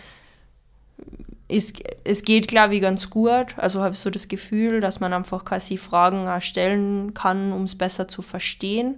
es geht, glaube ich, ganz gut. Also habe ich so das Gefühl, dass man einfach quasi Fragen stellen kann, um es besser zu verstehen.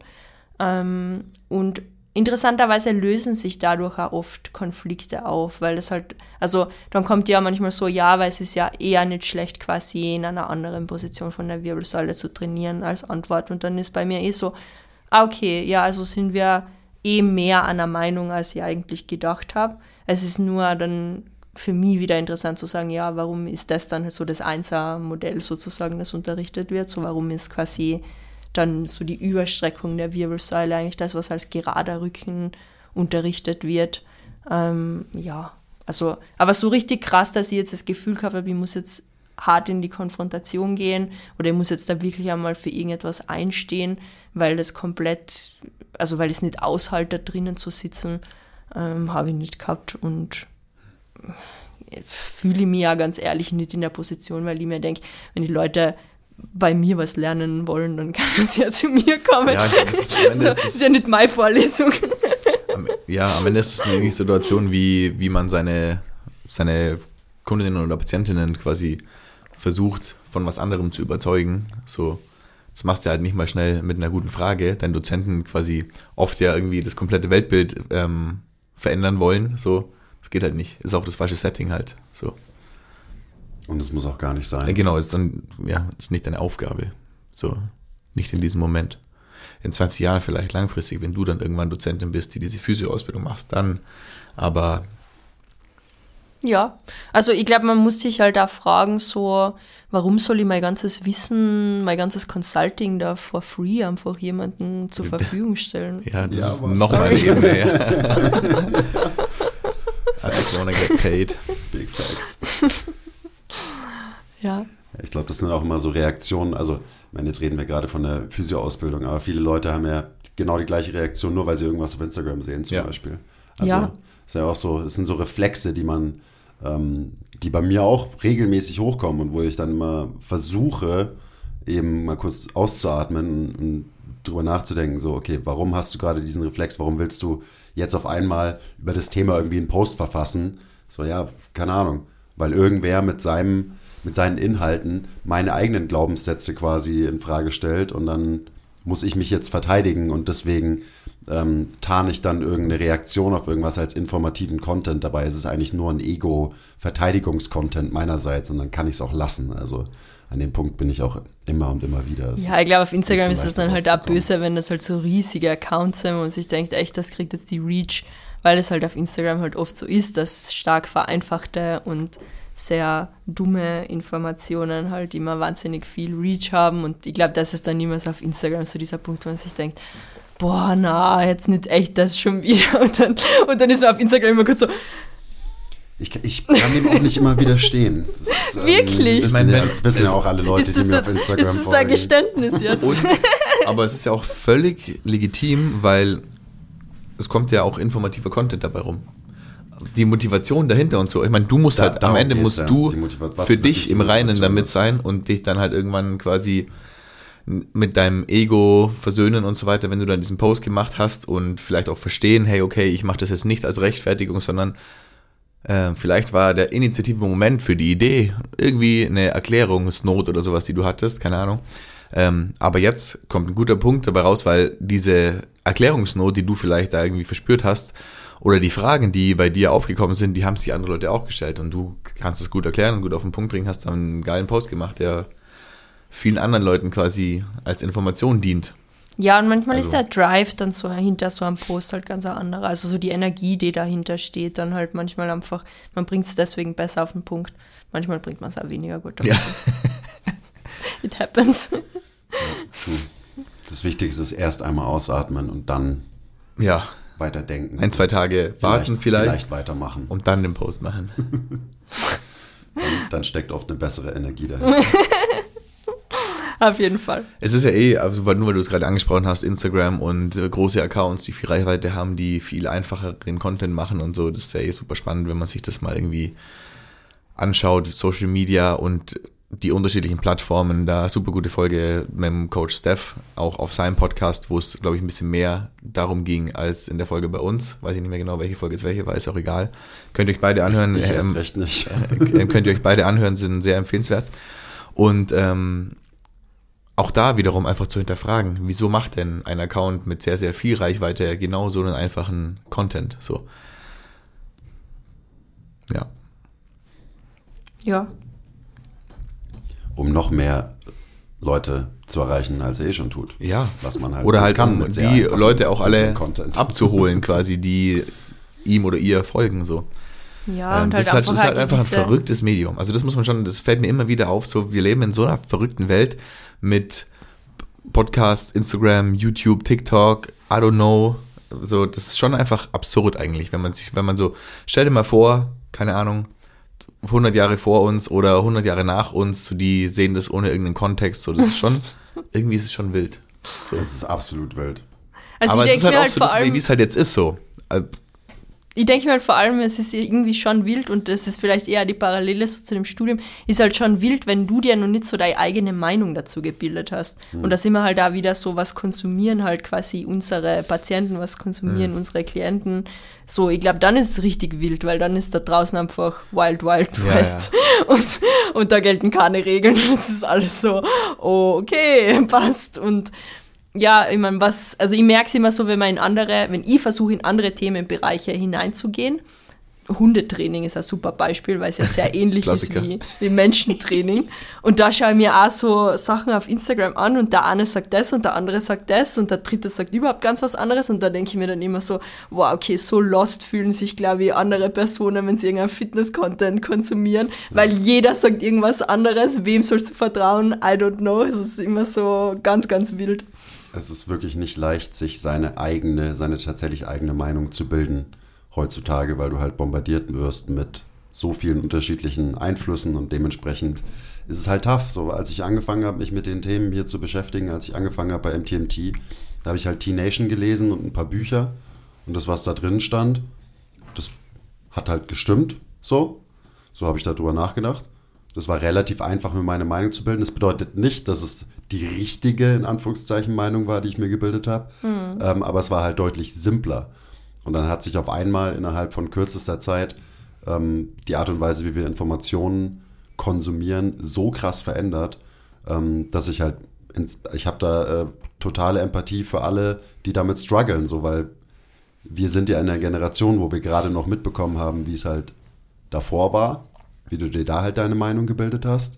Und interessanterweise lösen sich dadurch auch oft Konflikte auf, weil das halt, also dann kommt ja manchmal so, ja, weil es ist ja eher nicht schlecht, quasi in einer anderen Position von der Wirbelsäule zu trainieren als Antwort. Und dann ist bei mir so, okay, ja, also sind wir mehr einer Meinung, als ich eigentlich gedacht habe. Es ist nur dann für mich wieder interessant zu sagen, ja, warum ist das dann so das Einser-Modell sozusagen, das unterrichtet wird? So, warum ist quasi dann so die Überstreckung der Wirbelsäule eigentlich das, was als gerader Rücken unterrichtet wird. Ja, also, aber so richtig krass, dass ich jetzt das Gefühl gehabt habe, ich muss jetzt hart in die Konfrontation gehen oder ich muss jetzt da wirklich einmal für irgendetwas einstehen, weil das komplett, also weil ich es nicht aushalte, drinnen zu sitzen, habe ich nicht gehabt und fühle mich ja ganz ehrlich nicht in der Position, weil ich mir denke, wenn die Leute bei mir was lernen wollen, dann kann es ja zu mir kommen. Ja, das ist ja nicht meine Vorlesung. Am Ende ist es eine Situation, wie man seine Kundinnen oder Patientinnen quasi versucht, von was anderem zu überzeugen. So, das machst du halt nicht mal schnell mit einer guten Frage. Dein Dozenten quasi oft ja irgendwie das komplette Weltbild verändern wollen. So, das geht halt nicht. Ist auch das falsche Setting halt. So. Und es muss auch gar nicht sein. Ja, genau, ist nicht deine Aufgabe. So, nicht in diesem Moment. In 20 Jahren vielleicht langfristig, wenn du dann irgendwann Dozentin bist, die diese Physio-Ausbildung machst, dann. Aber ja, also ich glaube, man muss sich halt auch fragen, so, warum soll ich mein ganzes Wissen, mein ganzes Consulting da for free einfach jemandem zur Verfügung stellen? Ja, das ist nochmal eine Ebene. I just wanna get paid. Big facts. Ja. Ich glaube, das sind auch immer so Reaktionen, also, ich meine, jetzt reden wir gerade von der Physio-Ausbildung, aber viele Leute haben ja genau die gleiche Reaktion, nur weil sie irgendwas auf Instagram sehen zum Beispiel. Also, ist ja auch so, es sind so Reflexe, die bei mir auch regelmäßig hochkommen und wo ich dann immer versuche, eben mal kurz auszuatmen und drüber nachzudenken, so, okay, warum hast du gerade diesen Reflex, warum willst du jetzt auf einmal über das Thema irgendwie einen Post verfassen? So, ja, keine Ahnung, weil irgendwer mit seinen Inhalten meine eigenen Glaubenssätze quasi in Frage stellt und dann muss ich mich jetzt verteidigen und deswegen tarne ich dann irgendeine Reaktion auf irgendwas als informativen Content. Dabei ist es eigentlich nur ein Ego-Verteidigungs-Content meinerseits und dann kann ich es auch lassen. Also an dem Punkt bin ich auch immer und immer wieder. Ja, ich glaube, auf Instagram ist das dann halt auch böse, wenn das halt so riesige Accounts sind und sich denkt, echt, das kriegt jetzt die Reach, weil es halt auf Instagram halt oft so ist, das stark vereinfachte und sehr dumme Informationen halt immer wahnsinnig viel Reach haben und ich glaube, das ist dann immer so auf Instagram so dieser Punkt, wo man sich denkt, boah, na, jetzt nicht echt das schon wieder und dann ist man auf Instagram immer kurz so, ich kann dem auch nicht immer widerstehen. Das ist, wirklich? Wissen ja auch alle Leute, die mir auf Instagram folgen. Ist das ein Geständnis jetzt? Aber es ist ja auch völlig legitim, weil es kommt ja auch informativer Content dabei rum. Die Motivation dahinter und so. Ich meine, du musst halt, am Ende musst du für dich im Reinen damit sein und dich dann halt irgendwann quasi mit deinem Ego versöhnen und so weiter, wenn du dann diesen Post gemacht hast und vielleicht auch verstehen, hey, okay, ich mache das jetzt nicht als Rechtfertigung, sondern vielleicht war der initiative Moment für die Idee irgendwie eine Erklärungsnot oder sowas, die du hattest, keine Ahnung. Aber jetzt kommt ein guter Punkt dabei raus, weil diese Erklärungsnot, die du vielleicht da irgendwie verspürt hast, oder die Fragen, die bei dir aufgekommen sind, die haben sich andere Leute auch gestellt und du kannst es gut erklären und gut auf den Punkt bringen, hast dann einen geilen Post gemacht, der vielen anderen Leuten quasi als Information dient. Ja, und manchmal ist der Drive dann so hinter so einem Post halt ganz ein anderer. Also so die Energie, die dahinter steht, dann halt manchmal einfach, man bringt es deswegen besser auf den Punkt. Manchmal bringt man es auch weniger gut auf den Punkt. It happens. Das Wichtigste ist erst einmal ausatmen und dann weiterdenken. 1-2 Tage warten vielleicht weitermachen. Und dann den Post machen. Dann steckt oft eine bessere Energie dahinter. Auf jeden Fall. Es ist ja also weil du es gerade angesprochen hast, Instagram und große Accounts, die viel Reichweite haben, die viel einfacheren Content machen und so. Das ist ja super spannend, wenn man sich das mal irgendwie anschaut, Social Media und die unterschiedlichen Plattformen. Da super gute Folge mit dem Coach Steph, auch auf seinem Podcast, wo es, glaube ich, ein bisschen mehr darum ging, als in der Folge bei uns. Weiß ich nicht mehr genau, welche Folge es welche war, ist auch egal. Könnt ihr euch beide anhören. Ich erst recht nicht. Könnt ihr euch beide anhören, sind sehr empfehlenswert. Und auch da wiederum einfach zu hinterfragen, wieso macht denn ein Account mit sehr, sehr viel Reichweite genau so einen einfachen Content? So. Ja. Ja. Um noch mehr Leute zu erreichen, als er schon tut. Ja. Was man halt oder halt kann, um die Leute auch alle abzuholen, quasi, die ihm oder ihr folgen, so. Ja, und halt das ist halt einfach ein verrücktes Medium. Also das muss man schon, das fällt mir immer wieder auf, so wir leben in so einer verrückten Welt mit Podcast, Instagram, YouTube, TikTok, I don't know, so, das ist schon einfach absurd eigentlich, wenn man so, stell dir mal vor, keine Ahnung, 100 Jahre vor uns oder 100 Jahre nach uns, so die sehen das ohne irgendeinen Kontext, so, das ist schon, irgendwie ist es schon wild. So. Das ist absolut wild. Also aber es ist halt auch so, wie es halt jetzt ist, so. Ich denke mir halt vor allem, es ist irgendwie schon wild und das ist vielleicht eher die Parallele so zu dem Studium, ist halt schon wild, wenn du dir noch nicht so deine eigene Meinung dazu gebildet hast. Und da sind wir halt da wieder so, was konsumieren halt quasi unsere Patienten, was konsumieren unsere Klienten. So, ich glaube, dann ist es richtig wild, weil dann ist da draußen einfach Wild West. Ja. Und da gelten keine Regeln. Das ist alles so, okay, passt. Und ja, ich meine, ich merke es immer so, wenn ich versuche, in andere Themenbereiche hineinzugehen. Hundetraining ist ein super Beispiel, weil es ja sehr ähnlich ist wie Menschentraining. Und da schaue ich mir auch so Sachen auf Instagram an und der eine sagt das und der andere sagt das und der dritte sagt überhaupt ganz was anderes und da denke ich mir dann immer so, wow, okay, so lost fühlen sich, glaube ich, andere Personen, wenn sie irgendein Fitness-Content konsumieren, weil jeder sagt irgendwas anderes, wem sollst du vertrauen? I don't know, es ist immer so ganz, ganz wild. Es ist wirklich nicht leicht, sich seine tatsächlich eigene Meinung zu bilden heutzutage, weil du halt bombardiert wirst mit so vielen unterschiedlichen Einflüssen und dementsprechend ist es halt tough. So, als ich angefangen habe, mich mit den Themen hier zu beschäftigen, als ich angefangen habe bei MTMT, da habe ich halt T-Nation gelesen und ein paar Bücher und das, was da drin stand, das hat halt gestimmt. So habe ich darüber nachgedacht. Das war relativ einfach, mir meine Meinung zu bilden. Das bedeutet nicht, dass es die richtige, in Anführungszeichen, Meinung war, die ich mir gebildet habe. Aber es war halt deutlich simpler. Und dann hat sich auf einmal innerhalb von kürzester Zeit die Art und Weise, wie wir Informationen konsumieren, so krass verändert, dass ich habe da totale Empathie für alle, die damit strugglen, so, weil wir sind ja in einer Generation, wo wir gerade noch mitbekommen haben, wie es halt davor war, wie du dir da halt deine Meinung gebildet hast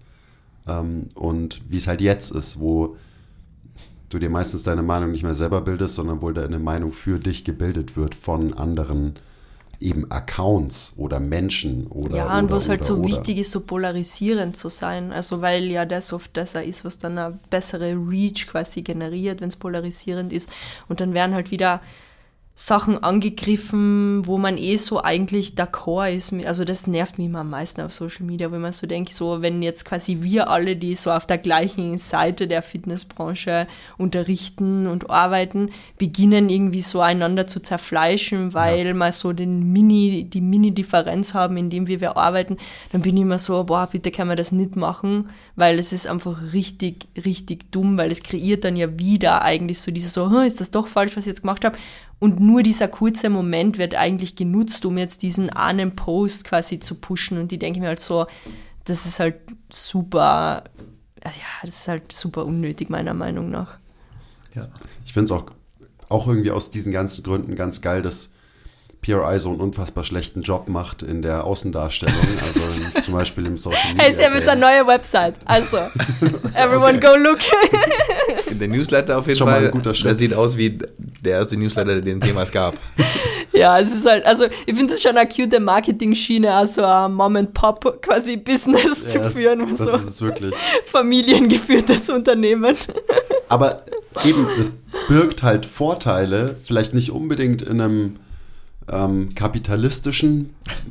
und wie es halt jetzt ist, wo du dir meistens deine Meinung nicht mehr selber bildest, sondern wo deine Meinung für dich gebildet wird von anderen eben Accounts oder Menschen oder. Ja, und wo es halt so wichtig ist, so polarisierend zu sein. Also weil ja das oft das ist, was dann eine bessere Reach quasi generiert, wenn es polarisierend ist. Und dann werden halt wieder Sachen angegriffen, wo man so eigentlich d'accord ist. Also das nervt mich immer am meisten auf Social Media, wenn man so denkt, so wenn jetzt quasi wir alle, die so auf der gleichen Seite der Fitnessbranche unterrichten und arbeiten, beginnen irgendwie so einander zu zerfleischen, weil wir so die Mini-Differenz haben, indem wir arbeiten, dann bin ich immer so, boah, bitte kann man das nicht machen, weil es ist einfach richtig, richtig dumm, weil es kreiert dann ja wieder eigentlich so dieses so, ist das doch falsch, was ich jetzt gemacht habe? Und nur dieser kurze Moment wird eigentlich genutzt, um jetzt diesen einen Post quasi zu pushen. Und die denke mir halt so, das ist halt super, ja, das ist halt super unnötig, meiner Meinung nach. Ja. Ich finde es auch irgendwie aus diesen ganzen Gründen ganz geil, dass PRI so einen unfassbar schlechten Job macht in der Außendarstellung, also zum Beispiel im Social Media. Hey, sie haben jetzt eine neue Website, also everyone go look. Der Newsletter auf jeden Fall, der sieht aus wie der erste Newsletter, den es jemals gab. Ja, es ist halt, also ich finde es schon eine cute Marketing-Schiene, also ein Mom-and-Pop quasi Business zu führen. Das so ist es wirklich. Familiengeführtes Unternehmen. Aber eben, es birgt halt Vorteile, vielleicht nicht unbedingt in einem kapitalistischen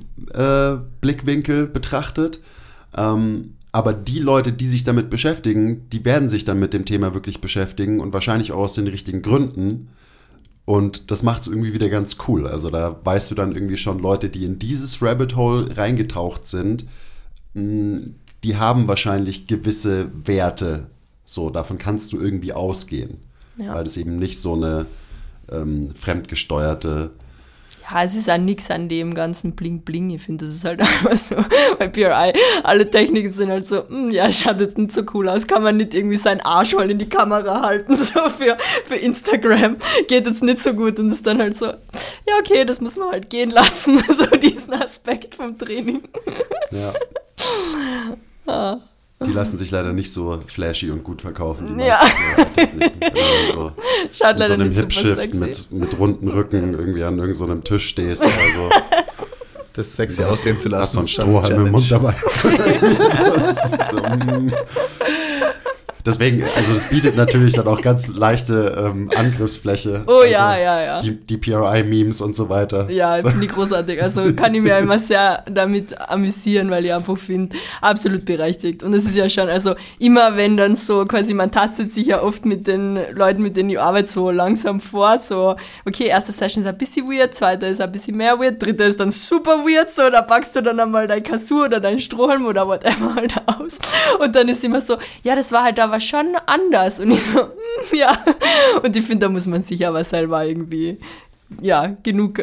Blickwinkel betrachtet, aber die Leute, die sich damit beschäftigen, die werden sich dann mit dem Thema wirklich beschäftigen und wahrscheinlich auch aus den richtigen Gründen. Und das macht es irgendwie wieder ganz cool. Also da weißt du dann irgendwie schon, Leute, die in dieses Rabbit Hole reingetaucht sind, die haben wahrscheinlich gewisse Werte. So, davon kannst du irgendwie ausgehen. Ja. Weil das eben nicht so eine fremdgesteuerte. Ja, es ist auch nichts an dem ganzen Bling-Bling. Ich finde, das ist halt einfach so, bei PRI, alle Techniken sind halt so, ja, schaut jetzt nicht so cool aus, kann man nicht irgendwie seinen Arsch mal in die Kamera halten, so für Instagram, geht jetzt nicht so gut und ist dann halt so, ja, okay, das muss man halt gehen lassen, so diesen Aspekt vom Training. Ja. Die lassen sich leider nicht so flashy und gut verkaufen. Ja. So schaut leider nicht so einem Hip-Shift mit runden Rücken irgendwie an irgendeinem Tisch stehst oder so. Das sexy aussehen zu lassen. Hast so einen Strohhalm im Mund dabei. Deswegen, also das bietet natürlich dann auch ganz leichte Angriffsfläche. Oh also ja. Die PRI-Memes und so weiter. Ja, finde ich großartig. Also kann ich mir immer sehr damit amüsieren, weil ich einfach finde, absolut berechtigt. Und es ist ja schon, also immer wenn dann so quasi, man tastet sich ja oft mit den Leuten, mit denen ich arbeite, so langsam vor, so, okay, erste Session ist ein bisschen weird, zweite ist ein bisschen mehr weird, dritte ist dann super weird, so, da packst du dann einmal dein Kasur oder dein Strohhalm oder whatever halt aus. Und dann ist immer so, ja, das war halt aber schon anders. Und ich so, ja. Und ich finde, da muss man sich aber selber irgendwie, ja, genug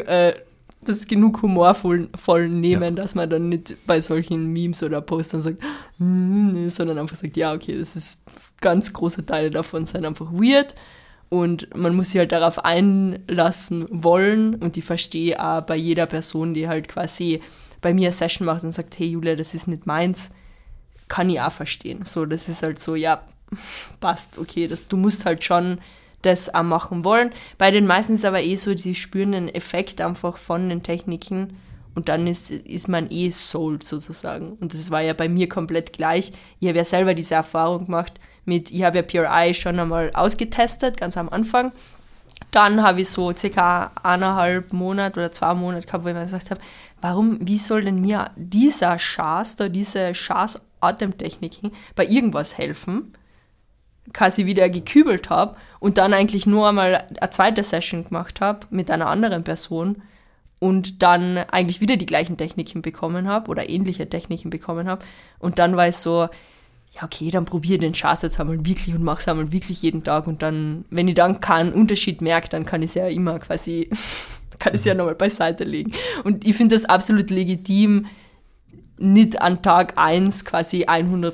humorvoll nehmen, dass man dann nicht bei solchen Memes oder Postern sagt, sondern einfach sagt, ja, okay, das ist ganz große Teile davon sind einfach weird und man muss sich halt darauf einlassen wollen und ich verstehe auch bei jeder Person, die halt quasi bei mir eine Session macht und sagt, hey Julia, das ist nicht meins, kann ich auch verstehen. So, das ist halt so, ja, passt, okay, du musst halt schon das auch machen wollen. Bei den meisten ist aber so, sie spüren den Effekt einfach von den Techniken und dann ist man sold sozusagen. Und das war ja bei mir komplett gleich. Ich habe ja selber diese Erfahrung gemacht ich habe ja PRI schon einmal ausgetestet, ganz am Anfang. Dann habe ich so circa 1,5 Monate oder 2 Monate gehabt, wo ich mir gesagt habe, wie soll denn mir dieser Schaß, diese Schaß-Atemtechniken bei irgendwas helfen? Quasi wieder gekübelt habe und dann eigentlich nur einmal eine zweite Session gemacht habe mit einer anderen Person und dann eigentlich wieder die gleichen Techniken bekommen habe oder ähnliche Techniken bekommen habe und dann war es so, ja okay, dann probiere den Schaß jetzt einmal wirklich und mache es einmal wirklich jeden Tag und dann, wenn ich dann keinen Unterschied merke, dann kann ich es ja immer quasi, nochmal beiseite legen und ich finde das absolut legitim, nicht an Tag 1 quasi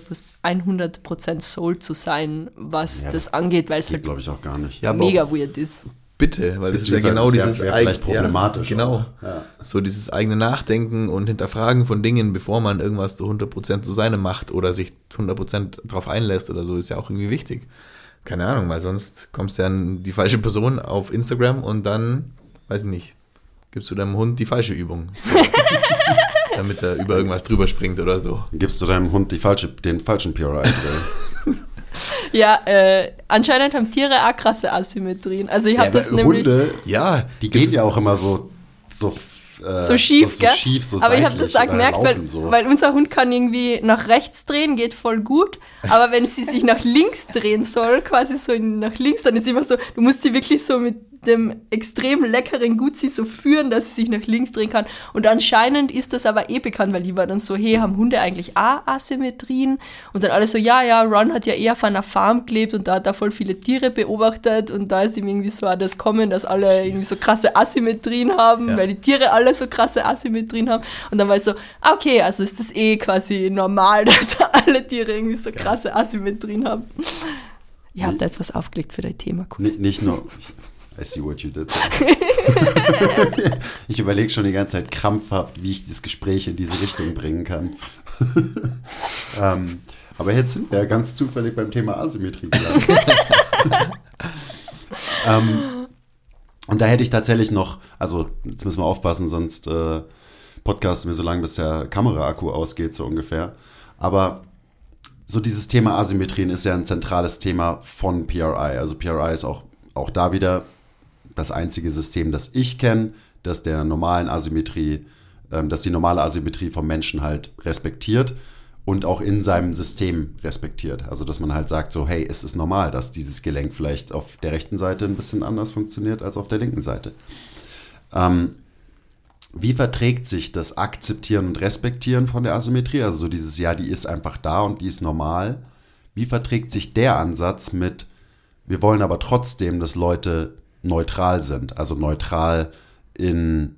100% sold zu sein, was das angeht, weil es halt, glaube ich, auch gar nicht. Ja, mega weird ist. Bitte, weil das ist ja genau dieses vielleicht problematisch. Ja, genau. Ja. So dieses eigene Nachdenken und Hinterfragen von Dingen, bevor man irgendwas zu 100% zu seinem macht oder sich 100% drauf einlässt oder so, ist ja auch irgendwie wichtig. Keine Ahnung, weil sonst kommst du ja an die falsche Person auf Instagram und dann, weiß ich nicht, Gibst du deinem Hund die falsche Übung, damit er über irgendwas drüber springt oder so. Gibst du deinem Hund den falschen PRI-Drill. Ja, anscheinend haben Tiere auch krasse Asymmetrien. Also ich habe das nämlich... Hunde, die gehen ja auch immer so schief, gell? So aber ich habe das auch gemerkt, weil unser Hund kann irgendwie nach rechts drehen, geht voll gut, aber wenn sie sich nach links drehen soll, quasi so nach links, dann ist immer so, du musst sie wirklich so mit dem extrem leckeren Gutzi so führen, dass sie sich nach links drehen kann. Und anscheinend ist das aber bekannt, weil die war dann so, hey, haben Hunde eigentlich auch Asymmetrien? Und dann alle so, ja, Ron hat ja eher auf einer Farm gelebt und da hat er voll viele Tiere beobachtet und da ist ihm irgendwie so das Kommen, dass alle irgendwie so krasse Asymmetrien haben, weil die Tiere alle so krasse Asymmetrien haben. Und dann war ich so, okay, also ist das quasi normal, dass alle Tiere irgendwie so krasse Asymmetrien haben. Ihr habt da jetzt was aufgelegt für dein Thema, kurz. Nicht nur... I see what you did. Ich überlege schon die ganze Zeit krampfhaft, wie ich das Gespräch in diese Richtung bringen kann. Aber jetzt sind wir ja ganz zufällig beim Thema Asymmetrie gelandet. Und da hätte ich tatsächlich noch, also jetzt müssen wir aufpassen, sonst podcasten wir so lange, bis der Kameraakku ausgeht, so ungefähr. Aber so dieses Thema Asymmetrien ist ja ein zentrales Thema von PRI. Also PRI ist auch da wieder das einzige System, das ich kenne, das die normale Asymmetrie vom Menschen halt respektiert und auch in seinem System respektiert. Also dass man halt sagt so, hey, es ist normal, dass dieses Gelenk vielleicht auf der rechten Seite ein bisschen anders funktioniert als auf der linken Seite. Wie verträgt sich das Akzeptieren und Respektieren von der Asymmetrie? Also so dieses, ja, die ist einfach da und die ist normal. Wie verträgt sich der Ansatz mit, wir wollen aber trotzdem, dass Leute neutral sind, also neutral in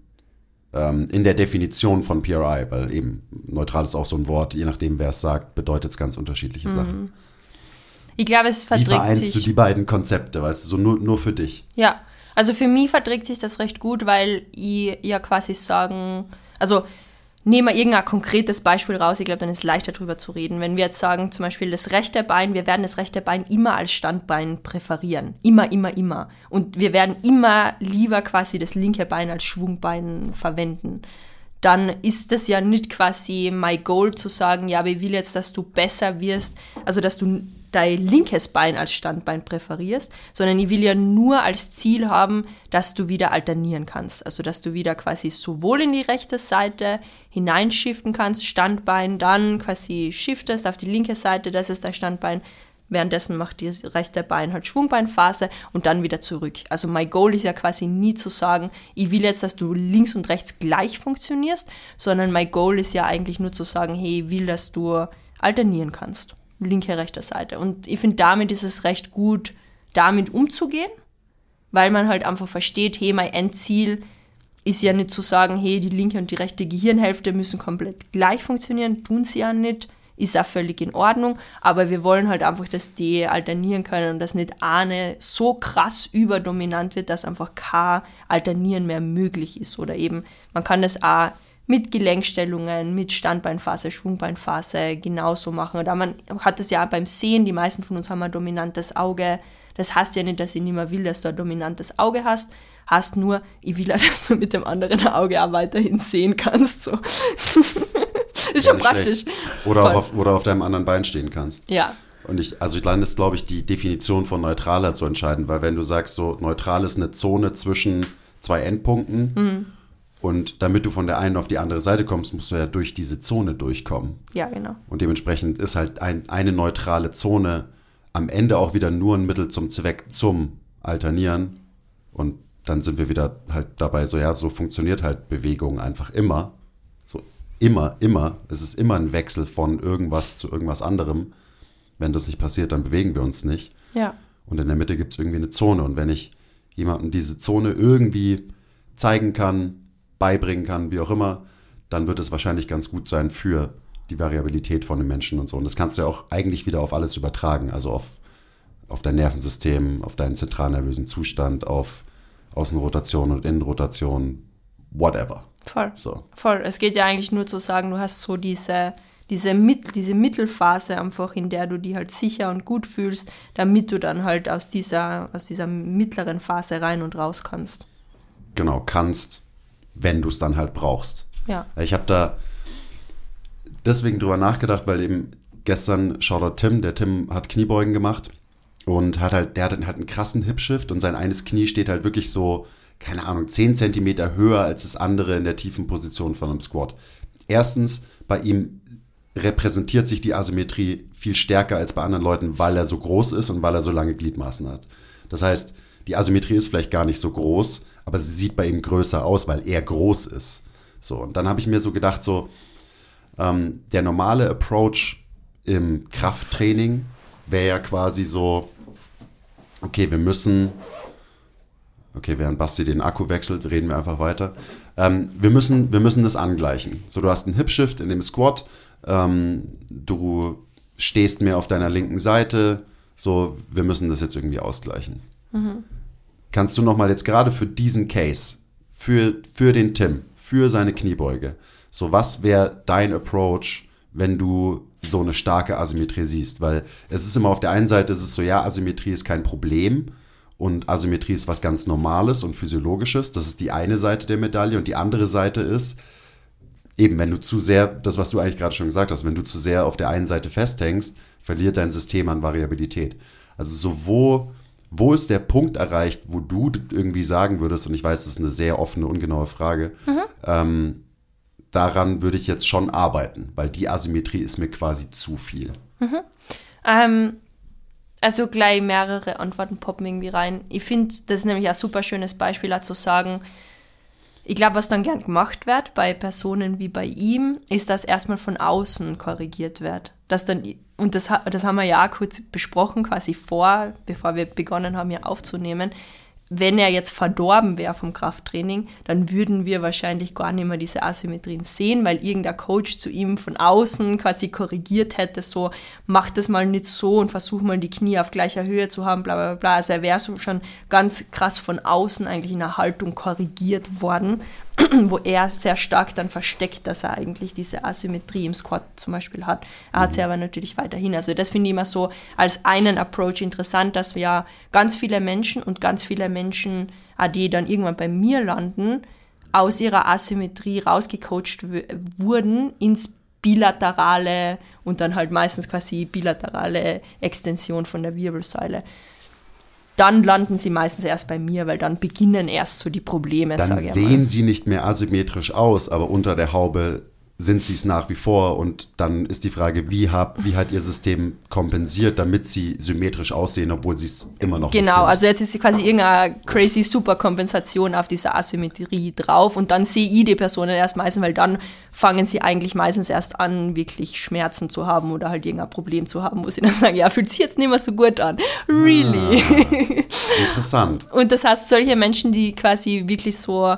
der Definition von PRI, weil eben neutral ist auch so ein Wort, je nachdem, wer es sagt, bedeutet es ganz unterschiedliche Sachen. Ich glaube, es verträgt sich... Wie vereinst du die beiden Konzepte, weißt du, so nur für dich? Ja, also für mich verträgt sich das recht gut, weil ich ja quasi sagen, also nehmen wir irgendein konkretes Beispiel raus, ich glaube, dann ist es leichter drüber zu reden. Wenn wir jetzt sagen, zum Beispiel das rechte Bein, wir werden das rechte Bein immer als Standbein präferieren. Immer, immer, immer. Und wir werden immer lieber quasi das linke Bein als Schwungbein verwenden. Dann ist das ja nicht quasi my goal zu sagen, ja, aber ich will jetzt, dass du besser wirst, also dass du dein linkes Bein als Standbein präferierst, sondern ich will ja nur als Ziel haben, dass du wieder alternieren kannst. Also dass du wieder quasi sowohl in die rechte Seite hineinschiften kannst, Standbein, dann quasi shiftest auf die linke Seite, das ist dein Standbein, währenddessen macht das rechte Bein halt Schwungbeinphase und dann wieder zurück. Also my goal ist ja quasi nie zu sagen, ich will jetzt, dass du links und rechts gleich funktionierst, sondern my goal ist ja eigentlich nur zu sagen, hey, ich will, dass du alternieren kannst. Linke, rechte Seite. Und ich finde, damit ist es recht gut, damit umzugehen, weil man halt einfach versteht, hey, mein Endziel ist ja nicht zu sagen, hey, die linke und die rechte Gehirnhälfte müssen komplett gleich funktionieren, tun sie ja nicht, ist auch völlig in Ordnung, aber wir wollen halt einfach, dass die alternieren können und dass nicht eine so krass überdominant wird, dass einfach kein Alternieren mehr möglich ist. Oder eben, man kann das auch mit Gelenkstellungen, mit Standbeinphase, Schwungbeinphase genauso machen. Oder man hat das ja auch beim Sehen, die meisten von uns haben ein dominantes Auge. Das heißt ja nicht, dass ich nicht mehr will, dass du ein dominantes Auge hast. Heißt nur, ich will auch, dass du mit dem anderen Auge auch weiterhin sehen kannst. So. Ist schon praktisch. Oder auf deinem anderen Bein stehen kannst. Ja. Und dann ist, glaube ich, die Definition von neutral halt so entscheidend, weil wenn du sagst, so neutral ist eine Zone zwischen zwei Endpunkten, und damit du von der einen auf die andere Seite kommst, musst du ja durch diese Zone durchkommen. Ja, genau. Und dementsprechend ist halt eine neutrale Zone am Ende auch wieder nur ein Mittel zum Zweck zum Alternieren. Und dann sind wir wieder halt dabei, so funktioniert halt Bewegung einfach immer. So immer. Es ist immer ein Wechsel von irgendwas zu irgendwas anderem. Wenn das nicht passiert, dann bewegen wir uns nicht. Ja. Und in der Mitte gibt es irgendwie eine Zone. Und wenn ich jemandem diese Zone irgendwie zeigen kann, beibringen kann, wie auch immer, dann wird es wahrscheinlich ganz gut sein für die Variabilität von den Menschen und so. Und das kannst du ja auch eigentlich wieder auf alles übertragen, also auf dein Nervensystem, auf deinen zentralnervösen Zustand, auf Außenrotation und Innenrotation, whatever. Voll. So. Voll. Es geht ja eigentlich nur zu sagen, du hast so diese Mittelphase einfach, in der du dich halt sicher und gut fühlst, damit du dann halt aus dieser mittleren Phase rein und raus kannst. Genau, kannst wenn du es dann halt brauchst. Ja. Ich habe da deswegen drüber nachgedacht, weil eben gestern, Shoutout Tim, der Tim hat Kniebeugen gemacht und der hat einen krassen Hip-Shift und sein eines Knie steht halt wirklich so, keine Ahnung, 10 Zentimeter höher als das andere in der tiefen Position von einem Squat. Erstens, bei ihm repräsentiert sich die Asymmetrie viel stärker als bei anderen Leuten, weil er so groß ist und weil er so lange Gliedmaßen hat. Das heißt, die Asymmetrie ist vielleicht gar nicht so groß, aber sie sieht bei ihm größer aus, weil er groß ist. So, und dann habe ich mir so gedacht, so, der normale Approach im Krafttraining wäre ja quasi so, während Basti den Akku wechselt, reden wir einfach weiter. Wir müssen das angleichen. So, du hast einen Hip-Shift in dem Squat, du stehst mehr auf deiner linken Seite, so, wir müssen das jetzt irgendwie ausgleichen. Mhm. Kannst du nochmal jetzt gerade für diesen Case, für den Tim, für seine Kniebeuge, so, was wäre dein Approach, wenn du so eine starke Asymmetrie siehst? Weil es ist immer auf der einen Seite, es ist so, ja, Asymmetrie ist kein Problem und Asymmetrie ist was ganz Normales und Physiologisches. Das ist die eine Seite der Medaille und die andere Seite ist, eben, wenn du zu sehr, das, was du eigentlich gerade schon gesagt hast, wenn du zu sehr auf der einen Seite festhängst, verliert dein System an Variabilität. Also so, wo ist der Punkt erreicht, wo du irgendwie sagen würdest, und ich weiß, das ist eine sehr offene, ungenaue Frage, daran würde ich jetzt schon arbeiten, weil die Asymmetrie ist mir quasi zu viel. Also gleich mehrere Antworten poppen irgendwie rein. Ich finde, das ist nämlich ein super schönes Beispiel, auch zu sagen, ich glaube, was dann gern gemacht wird bei Personen wie bei ihm, ist, dass erstmal von außen korrigiert wird. Dass dann, und das haben wir ja auch kurz besprochen, quasi bevor wir begonnen haben, hier aufzunehmen. Wenn er jetzt verdorben wäre vom Krafttraining, dann würden wir wahrscheinlich gar nicht mehr diese Asymmetrien sehen, weil irgendein Coach zu ihm von außen quasi korrigiert hätte, so, mach das mal nicht so und versuch mal die Knie auf gleicher Höhe zu haben, bla bla bla. Also er wäre so schon ganz krass von außen eigentlich in der Haltung korrigiert worden, wo er sehr stark dann versteckt, dass er eigentlich diese Asymmetrie im Squat zum Beispiel hat. Er hat sie aber natürlich weiterhin. Also das finde ich immer so als einen Approach interessant, dass wir ja ganz viele Menschen, die dann irgendwann bei mir landen, aus ihrer Asymmetrie rausgecoacht wurden ins bilaterale und dann halt meistens quasi bilaterale Extension von der Wirbelsäule. Dann landen sie meistens erst bei mir, weil dann beginnen erst so die Probleme, sage ich mal. Dann sehen sie nicht mehr asymmetrisch aus, aber unter der Haube sind sie es nach wie vor. Und dann ist die Frage, wie hat ihr System kompensiert, damit sie symmetrisch aussehen, obwohl sie es immer noch nicht sind. Genau, also jetzt ist quasi irgendeine crazy Superkompensation auf diese Asymmetrie drauf und dann sehe ich die Personen erst meistens, weil dann fangen sie eigentlich meistens erst an, wirklich Schmerzen zu haben oder halt irgendein Problem zu haben, wo sie dann sagen, ja, fühlt sich jetzt nicht mehr so gut an. Really? Interessant. Und das heißt, solche Menschen, die quasi wirklich so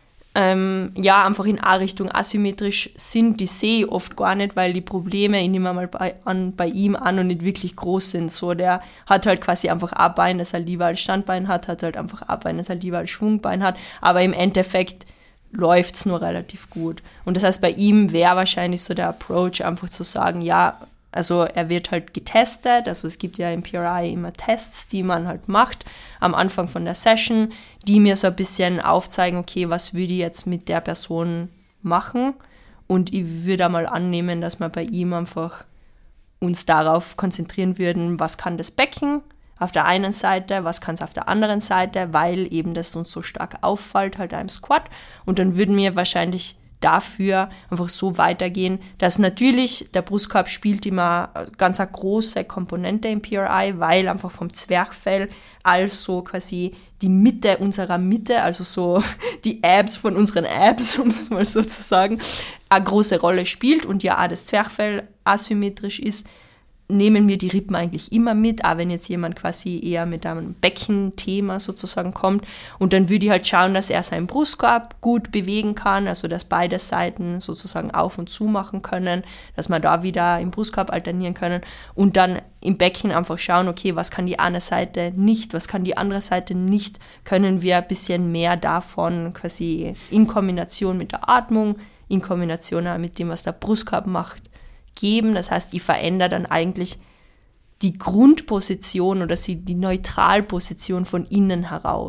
einfach in A-Richtung asymmetrisch sind, die sehe ich oft gar nicht, weil die Probleme, ich nehme mal bei ihm an und nicht wirklich groß sind. So, der hat halt quasi einfach ein Bein, das er lieber als Standbein hat halt einfach ein Bein, das er lieber als Schwungbein hat, aber im Endeffekt läuft es nur relativ gut. Und das heißt, bei ihm wäre wahrscheinlich so der Approach, einfach zu sagen, ja, also er wird halt getestet, also es gibt ja im PRI immer Tests, die man halt macht am Anfang von der Session, die mir so ein bisschen aufzeigen, okay, was würde ich jetzt mit der Person machen, und ich würde mal annehmen, dass wir bei ihm einfach uns darauf konzentrieren würden, was kann das Becken auf der einen Seite, was kann es auf der anderen Seite, weil eben das uns so stark auffällt halt im Squat, und dann würden wir wahrscheinlich dafür einfach so weitergehen, dass natürlich der Brustkorb spielt immer ganz eine große Komponente im PRI, weil einfach vom Zwerchfell also quasi die Mitte unserer Mitte, also so die Abs von unseren Abs, um das mal so zu sagen, eine große Rolle spielt und ja auch das Zwerchfell asymmetrisch ist, nehmen wir die Rippen eigentlich immer mit, auch wenn jetzt jemand quasi eher mit einem Beckenthema sozusagen kommt. Und dann würde ich halt schauen, dass er seinen Brustkorb gut bewegen kann, also dass beide Seiten sozusagen auf und zu machen können, dass wir da wieder im Brustkorb alternieren können und dann im Becken einfach schauen, okay, was kann die eine Seite nicht, was kann die andere Seite nicht, können wir ein bisschen mehr davon quasi in Kombination mit der Atmung, in Kombination auch mit dem, was der Brustkorb macht, geben. Das heißt, ich verändere dann eigentlich die Grundposition oder die Neutralposition von innen heraus.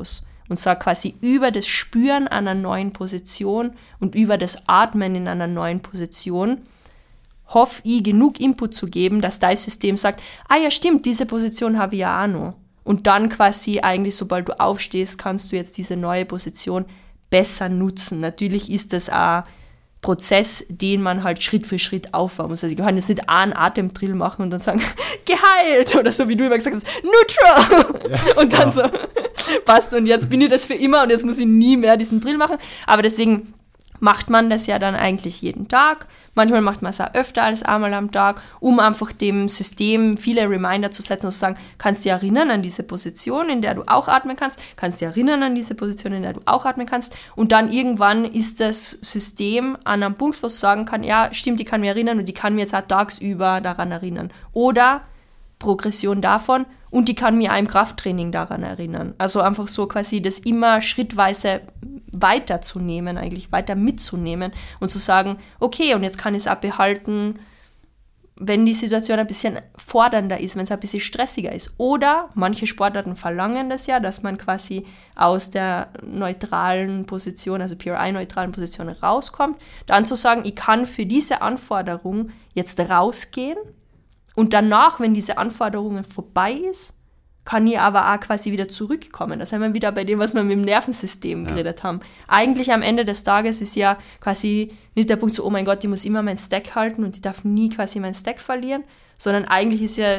und sage quasi über das Spüren einer neuen Position und über das Atmen in einer neuen Position, hoffe ich, genug Input zu geben, dass dein System sagt, ah ja stimmt, diese Position habe ich ja auch noch. Und dann quasi eigentlich, sobald du aufstehst, kannst du jetzt diese neue Position besser nutzen. Natürlich ist das ein Prozess, den man halt Schritt für Schritt aufbauen muss. Also ich kann jetzt nicht einen Atemdrill machen und dann sagen, geheilt, oder so wie du immer gesagt hast, neutral. Ja. Und dann so, passt, und jetzt bin ich das für immer und jetzt muss ich nie mehr diesen Drill machen. Aber deswegen macht man das ja dann eigentlich jeden Tag. Manchmal macht man es auch öfter als einmal am Tag, um einfach dem System viele Reminder zu setzen und zu sagen, kannst du dich erinnern an diese Position, in der du auch atmen kannst, kannst du dich erinnern an diese Position, in der du auch atmen kannst, und dann irgendwann ist das System an einem Punkt, wo es sagen kann, ja, stimmt, ich kann mich erinnern und ich kann mir jetzt auch tagsüber daran erinnern. Oder Progression davon, und ich kann mir auch im Krafttraining daran erinnern. Also einfach so quasi das immer schrittweise weiterzunehmen, eigentlich weiter mitzunehmen und zu sagen, okay, und jetzt kann ich es auch behalten, wenn die Situation ein bisschen fordernder ist, wenn es ein bisschen stressiger ist. Oder manche Sportarten verlangen das ja, dass man quasi aus der neutralen Position, also PRI-neutralen Position rauskommt, dann zu sagen, ich kann für diese Anforderung jetzt rausgehen. Und danach, wenn diese Anforderungen vorbei ist, kann ich aber auch quasi wieder zurückkommen. Da sind wir wieder bei dem, was wir mit dem Nervensystem geredet haben. Eigentlich am Ende des Tages ist ja quasi nicht der Punkt so, oh mein Gott, ich muss immer meinen Stack halten und ich darf nie quasi meinen Stack verlieren, sondern eigentlich ist ja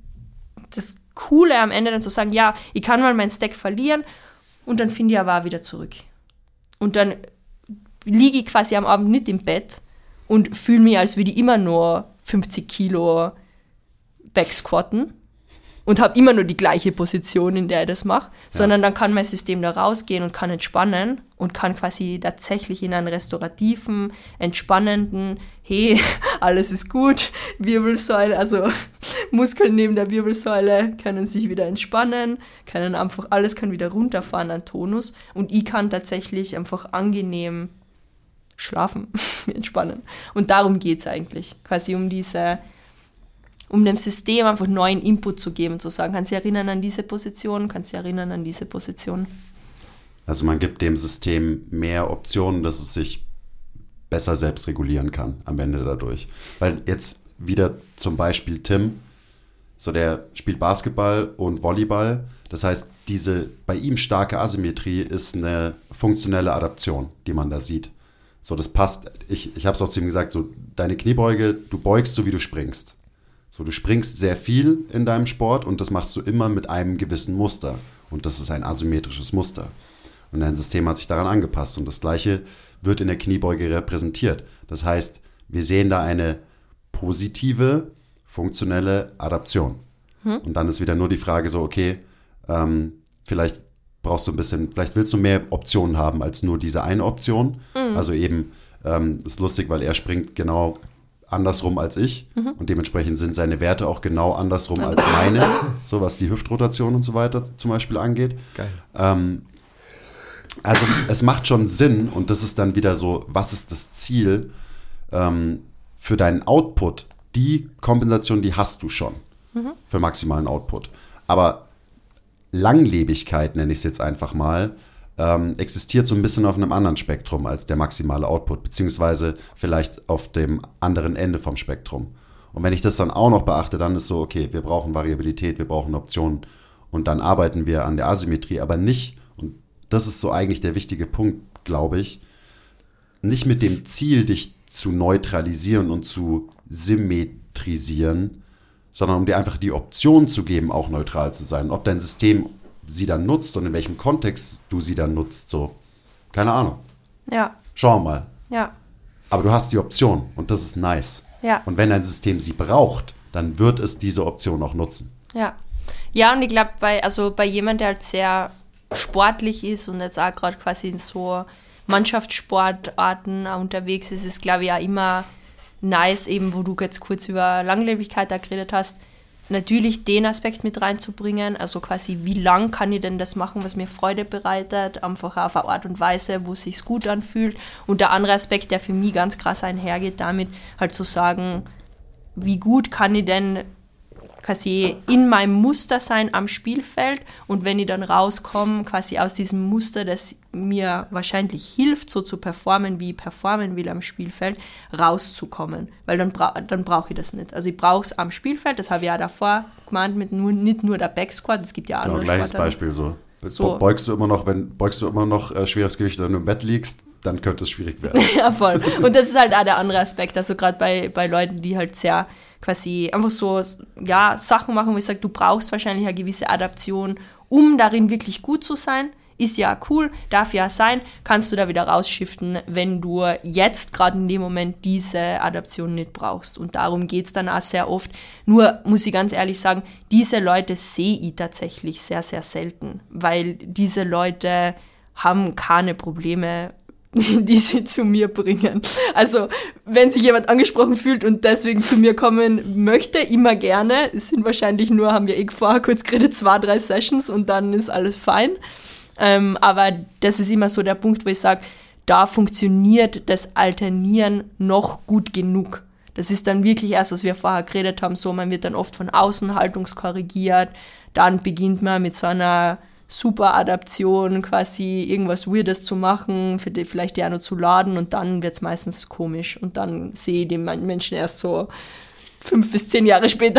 das Coole am Ende dann zu sagen, ja, ich kann mal meinen Stack verlieren und dann finde ich aber auch wieder zurück. Und dann liege ich quasi am Abend nicht im Bett und fühle mich, als würde ich immer nur 50 Kilo Backsquatten und habe immer nur die gleiche Position, in der ich das mache, sondern dann kann mein System da rausgehen und kann entspannen und kann quasi tatsächlich in einen restaurativen, entspannenden, hey, alles ist gut, Wirbelsäule, also Muskeln neben der Wirbelsäule können sich wieder entspannen, alles kann wieder runterfahren an Tonus, und ich kann tatsächlich einfach angenehm schlafen, entspannen. Und darum geht es eigentlich, quasi um dem System einfach neuen Input zu geben, zu sagen, kannst du dich erinnern an diese Position, kannst du dich erinnern an diese Position. Also man gibt dem System mehr Optionen, dass es sich besser selbst regulieren kann am Ende dadurch. Weil jetzt wieder zum Beispiel Tim, so der spielt Basketball und Volleyball, das heißt, diese bei ihm starke Asymmetrie ist eine funktionelle Adaption, die man da sieht. So, das passt, ich habe es auch zu ihm gesagt, so deine Kniebeuge, du beugst so, wie du springst. So, du springst sehr viel in deinem Sport und das machst du immer mit einem gewissen Muster. Und das ist ein asymmetrisches Muster. Und dein System hat sich daran angepasst. Und das Gleiche wird in der Kniebeuge repräsentiert. Das heißt, wir sehen da eine positive, funktionelle Adaption. Und dann ist wieder nur die Frage so, okay, vielleicht willst du mehr Optionen haben als nur diese eine Option. Also eben, ist lustig, weil er springt genau andersrum als ich und dementsprechend sind seine Werte auch genau andersrum als meine, so was die Hüftrotation und so weiter zum Beispiel angeht. Geil. Also es macht schon Sinn, und das ist dann wieder so, was ist das Ziel für deinen Output? Die Kompensation, die hast du schon für maximalen Output. Aber Langlebigkeit, nenne ich es jetzt einfach mal, existiert so ein bisschen auf einem anderen Spektrum als der maximale Output, beziehungsweise vielleicht auf dem anderen Ende vom Spektrum. Und wenn ich das dann auch noch beachte, dann ist so, okay, wir brauchen Variabilität, wir brauchen Optionen, und dann arbeiten wir an der Asymmetrie, aber nicht, und das ist so eigentlich der wichtige Punkt, glaube ich, nicht mit dem Ziel, dich zu neutralisieren und zu symmetrisieren, sondern um dir einfach die Option zu geben, auch neutral zu sein. Ob dein System sie dann nutzt und in welchem Kontext du sie dann nutzt, so, keine Ahnung. Ja. Schauen wir mal. Ja. Aber du hast die Option und das ist nice. Ja. Und wenn dein System sie braucht, dann wird es diese Option auch nutzen. Ja. Ja, und ich glaube, bei jemand, der halt sehr sportlich ist und jetzt auch gerade quasi in so Mannschaftssportarten unterwegs ist, ist, glaube ich, auch immer nice, eben wo du jetzt kurz über Langlebigkeit da geredet hast, natürlich den Aspekt mit reinzubringen, also quasi, wie lang kann ich denn das machen, was mir Freude bereitet, einfach auf eine Art und Weise, wo es sich gut anfühlt. Und der andere Aspekt, der für mich ganz krass einhergeht, damit halt zu sagen, wie gut kann ich denn quasi in meinem Muster sein am Spielfeld und wenn ich dann rauskomme, quasi aus diesem Muster, das mir wahrscheinlich hilft, so zu performen, wie ich performen will am Spielfeld, rauszukommen, weil dann brauche ich das nicht. Also ich brauche es am Spielfeld, das habe ich ja davor gemeint, mit nicht nur der Backsquat, es gibt ja andere Gleiches Beispiel so. Beugst du immer noch schweres Gewicht, wenn du im Bett liegst, dann könnte es schwierig werden. Ja, voll. Und das ist halt auch der andere Aspekt. Also gerade bei Leuten, die halt sehr quasi einfach so Sachen machen, wo ich sage, du brauchst wahrscheinlich eine gewisse Adaption, um darin wirklich gut zu sein. Ist ja cool, darf ja sein, kannst du da wieder rausschiften, wenn du jetzt gerade in dem Moment diese Adaption nicht brauchst. Und darum geht es dann auch sehr oft. Nur muss ich ganz ehrlich sagen, diese Leute sehe ich tatsächlich sehr, sehr selten, weil diese Leute haben keine Probleme, die sie zu mir bringen. Also, wenn sich jemand angesprochen fühlt und deswegen zu mir kommen möchte, immer gerne. Es sind wahrscheinlich nur, haben wir vorher kurz geredet, 2-3 Sessions und dann ist alles fein. Aber das ist immer so der Punkt, wo ich sage, da funktioniert das Alternieren noch gut genug. Das ist dann wirklich erst, was wir vorher geredet haben, so, man wird dann oft von außen haltungskorrigiert, dann beginnt man mit so einer Super-Adaption, quasi irgendwas Weirdes zu machen, vielleicht ja nur zu laden und dann wird es meistens komisch und dann sehe ich den Menschen erst so 5 bis 10 Jahre später.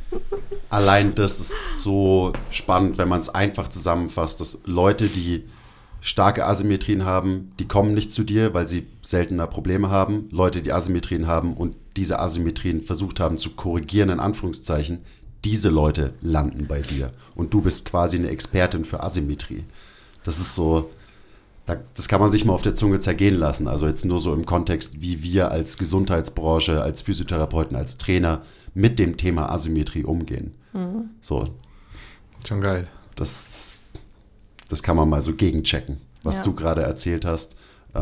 Allein das ist so spannend, wenn man es einfach zusammenfasst, dass Leute, die starke Asymmetrien haben, die kommen nicht zu dir, weil sie seltener Probleme haben. Leute, die Asymmetrien haben und diese Asymmetrien versucht haben zu korrigieren, in Anführungszeichen, diese Leute landen bei dir und du bist quasi eine Expertin für Asymmetrie. Das ist so, das kann man sich mal auf der Zunge zergehen lassen. Also jetzt nur so im Kontext, wie wir als Gesundheitsbranche, als Physiotherapeuten, als Trainer mit dem Thema Asymmetrie umgehen. Mhm. So. Schon geil. Das kann man mal so gegenchecken, was du gerade erzählt hast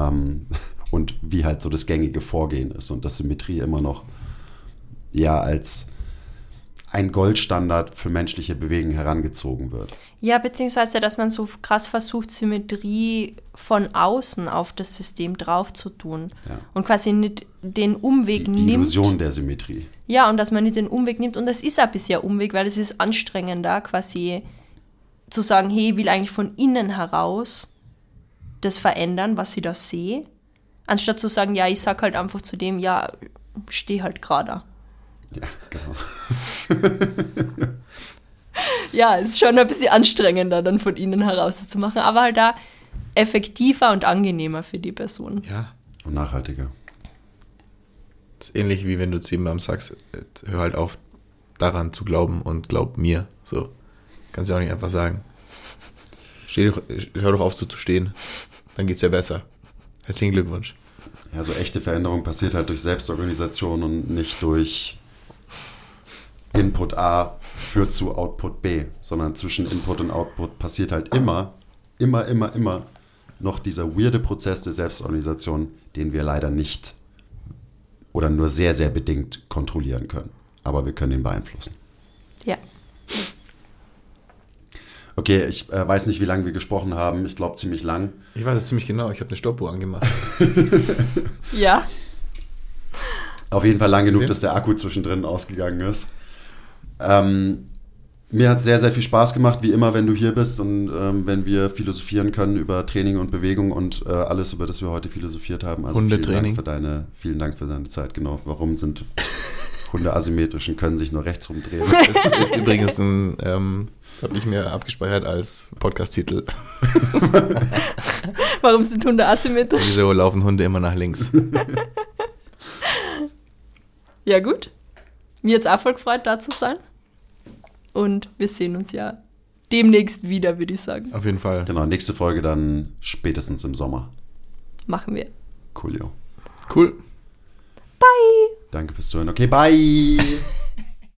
und wie halt so das gängige Vorgehen ist und dass Symmetrie immer noch als ein Goldstandard für menschliche Bewegungen herangezogen wird. Ja, beziehungsweise, dass man so krass versucht, Symmetrie von außen auf das System drauf zu tun und quasi nicht den Umweg nimmt. Die Illusion der Symmetrie. Ja, und dass man nicht den Umweg nimmt. Und das ist ein bisschen Umweg, weil es ist anstrengender, quasi zu sagen, hey, ich will eigentlich von innen heraus das verändern, was ich da sehe, anstatt zu sagen, ja, ich sag halt einfach zu dem, ja, steh halt gerade. Ja, genau. Ja, es ist schon ein bisschen anstrengender, dann von innen heraus das zu machen, aber halt da effektiver und angenehmer für die Person. Ja. Und nachhaltiger. Das ist ähnlich wie wenn du zu jemandem sagst, hör halt auf, daran zu glauben und glaub mir. So. Kannst du auch nicht einfach sagen. Hör doch auf, so zu stehen. Dann geht's ja besser. Herzlichen Glückwunsch. Ja, so echte Veränderung passiert halt durch Selbstorganisation und nicht durch Input A führt zu Output B, sondern zwischen Input und Output passiert halt immer noch dieser weirde Prozess der Selbstorganisation, den wir leider nicht oder nur sehr, sehr bedingt kontrollieren können. Aber wir können ihn beeinflussen. Ja. Okay, ich weiß nicht, wie lange wir gesprochen haben. Ich glaube, ziemlich lang. Ich weiß es ziemlich genau. Ich habe eine Stoppuhr angemacht. Ja. Auf jeden Fall lang genug, dass der Akku zwischendrin ausgegangen ist. Mir hat es sehr, sehr viel Spaß gemacht, wie immer, wenn du hier bist und wenn wir philosophieren können über Training und Bewegung und alles, über das wir heute philosophiert haben. Also Hundetraining. Vielen Dank für deine Zeit. Genau, warum sind Hunde asymmetrisch und können sich nur rechts rumdrehen? Das ist übrigens ein, das habe ich mir abgespeichert als Podcast-Titel. Warum sind Hunde asymmetrisch? Wieso laufen Hunde immer nach links? Ja, gut. Mir hat es auch voll gefreut, da zu sein. Und wir sehen uns ja demnächst wieder, würde ich sagen. Auf jeden Fall. Genau, nächste Folge dann spätestens im Sommer. Machen wir. Coolio. Cool. Bye. Danke fürs Zuhören. Okay, bye.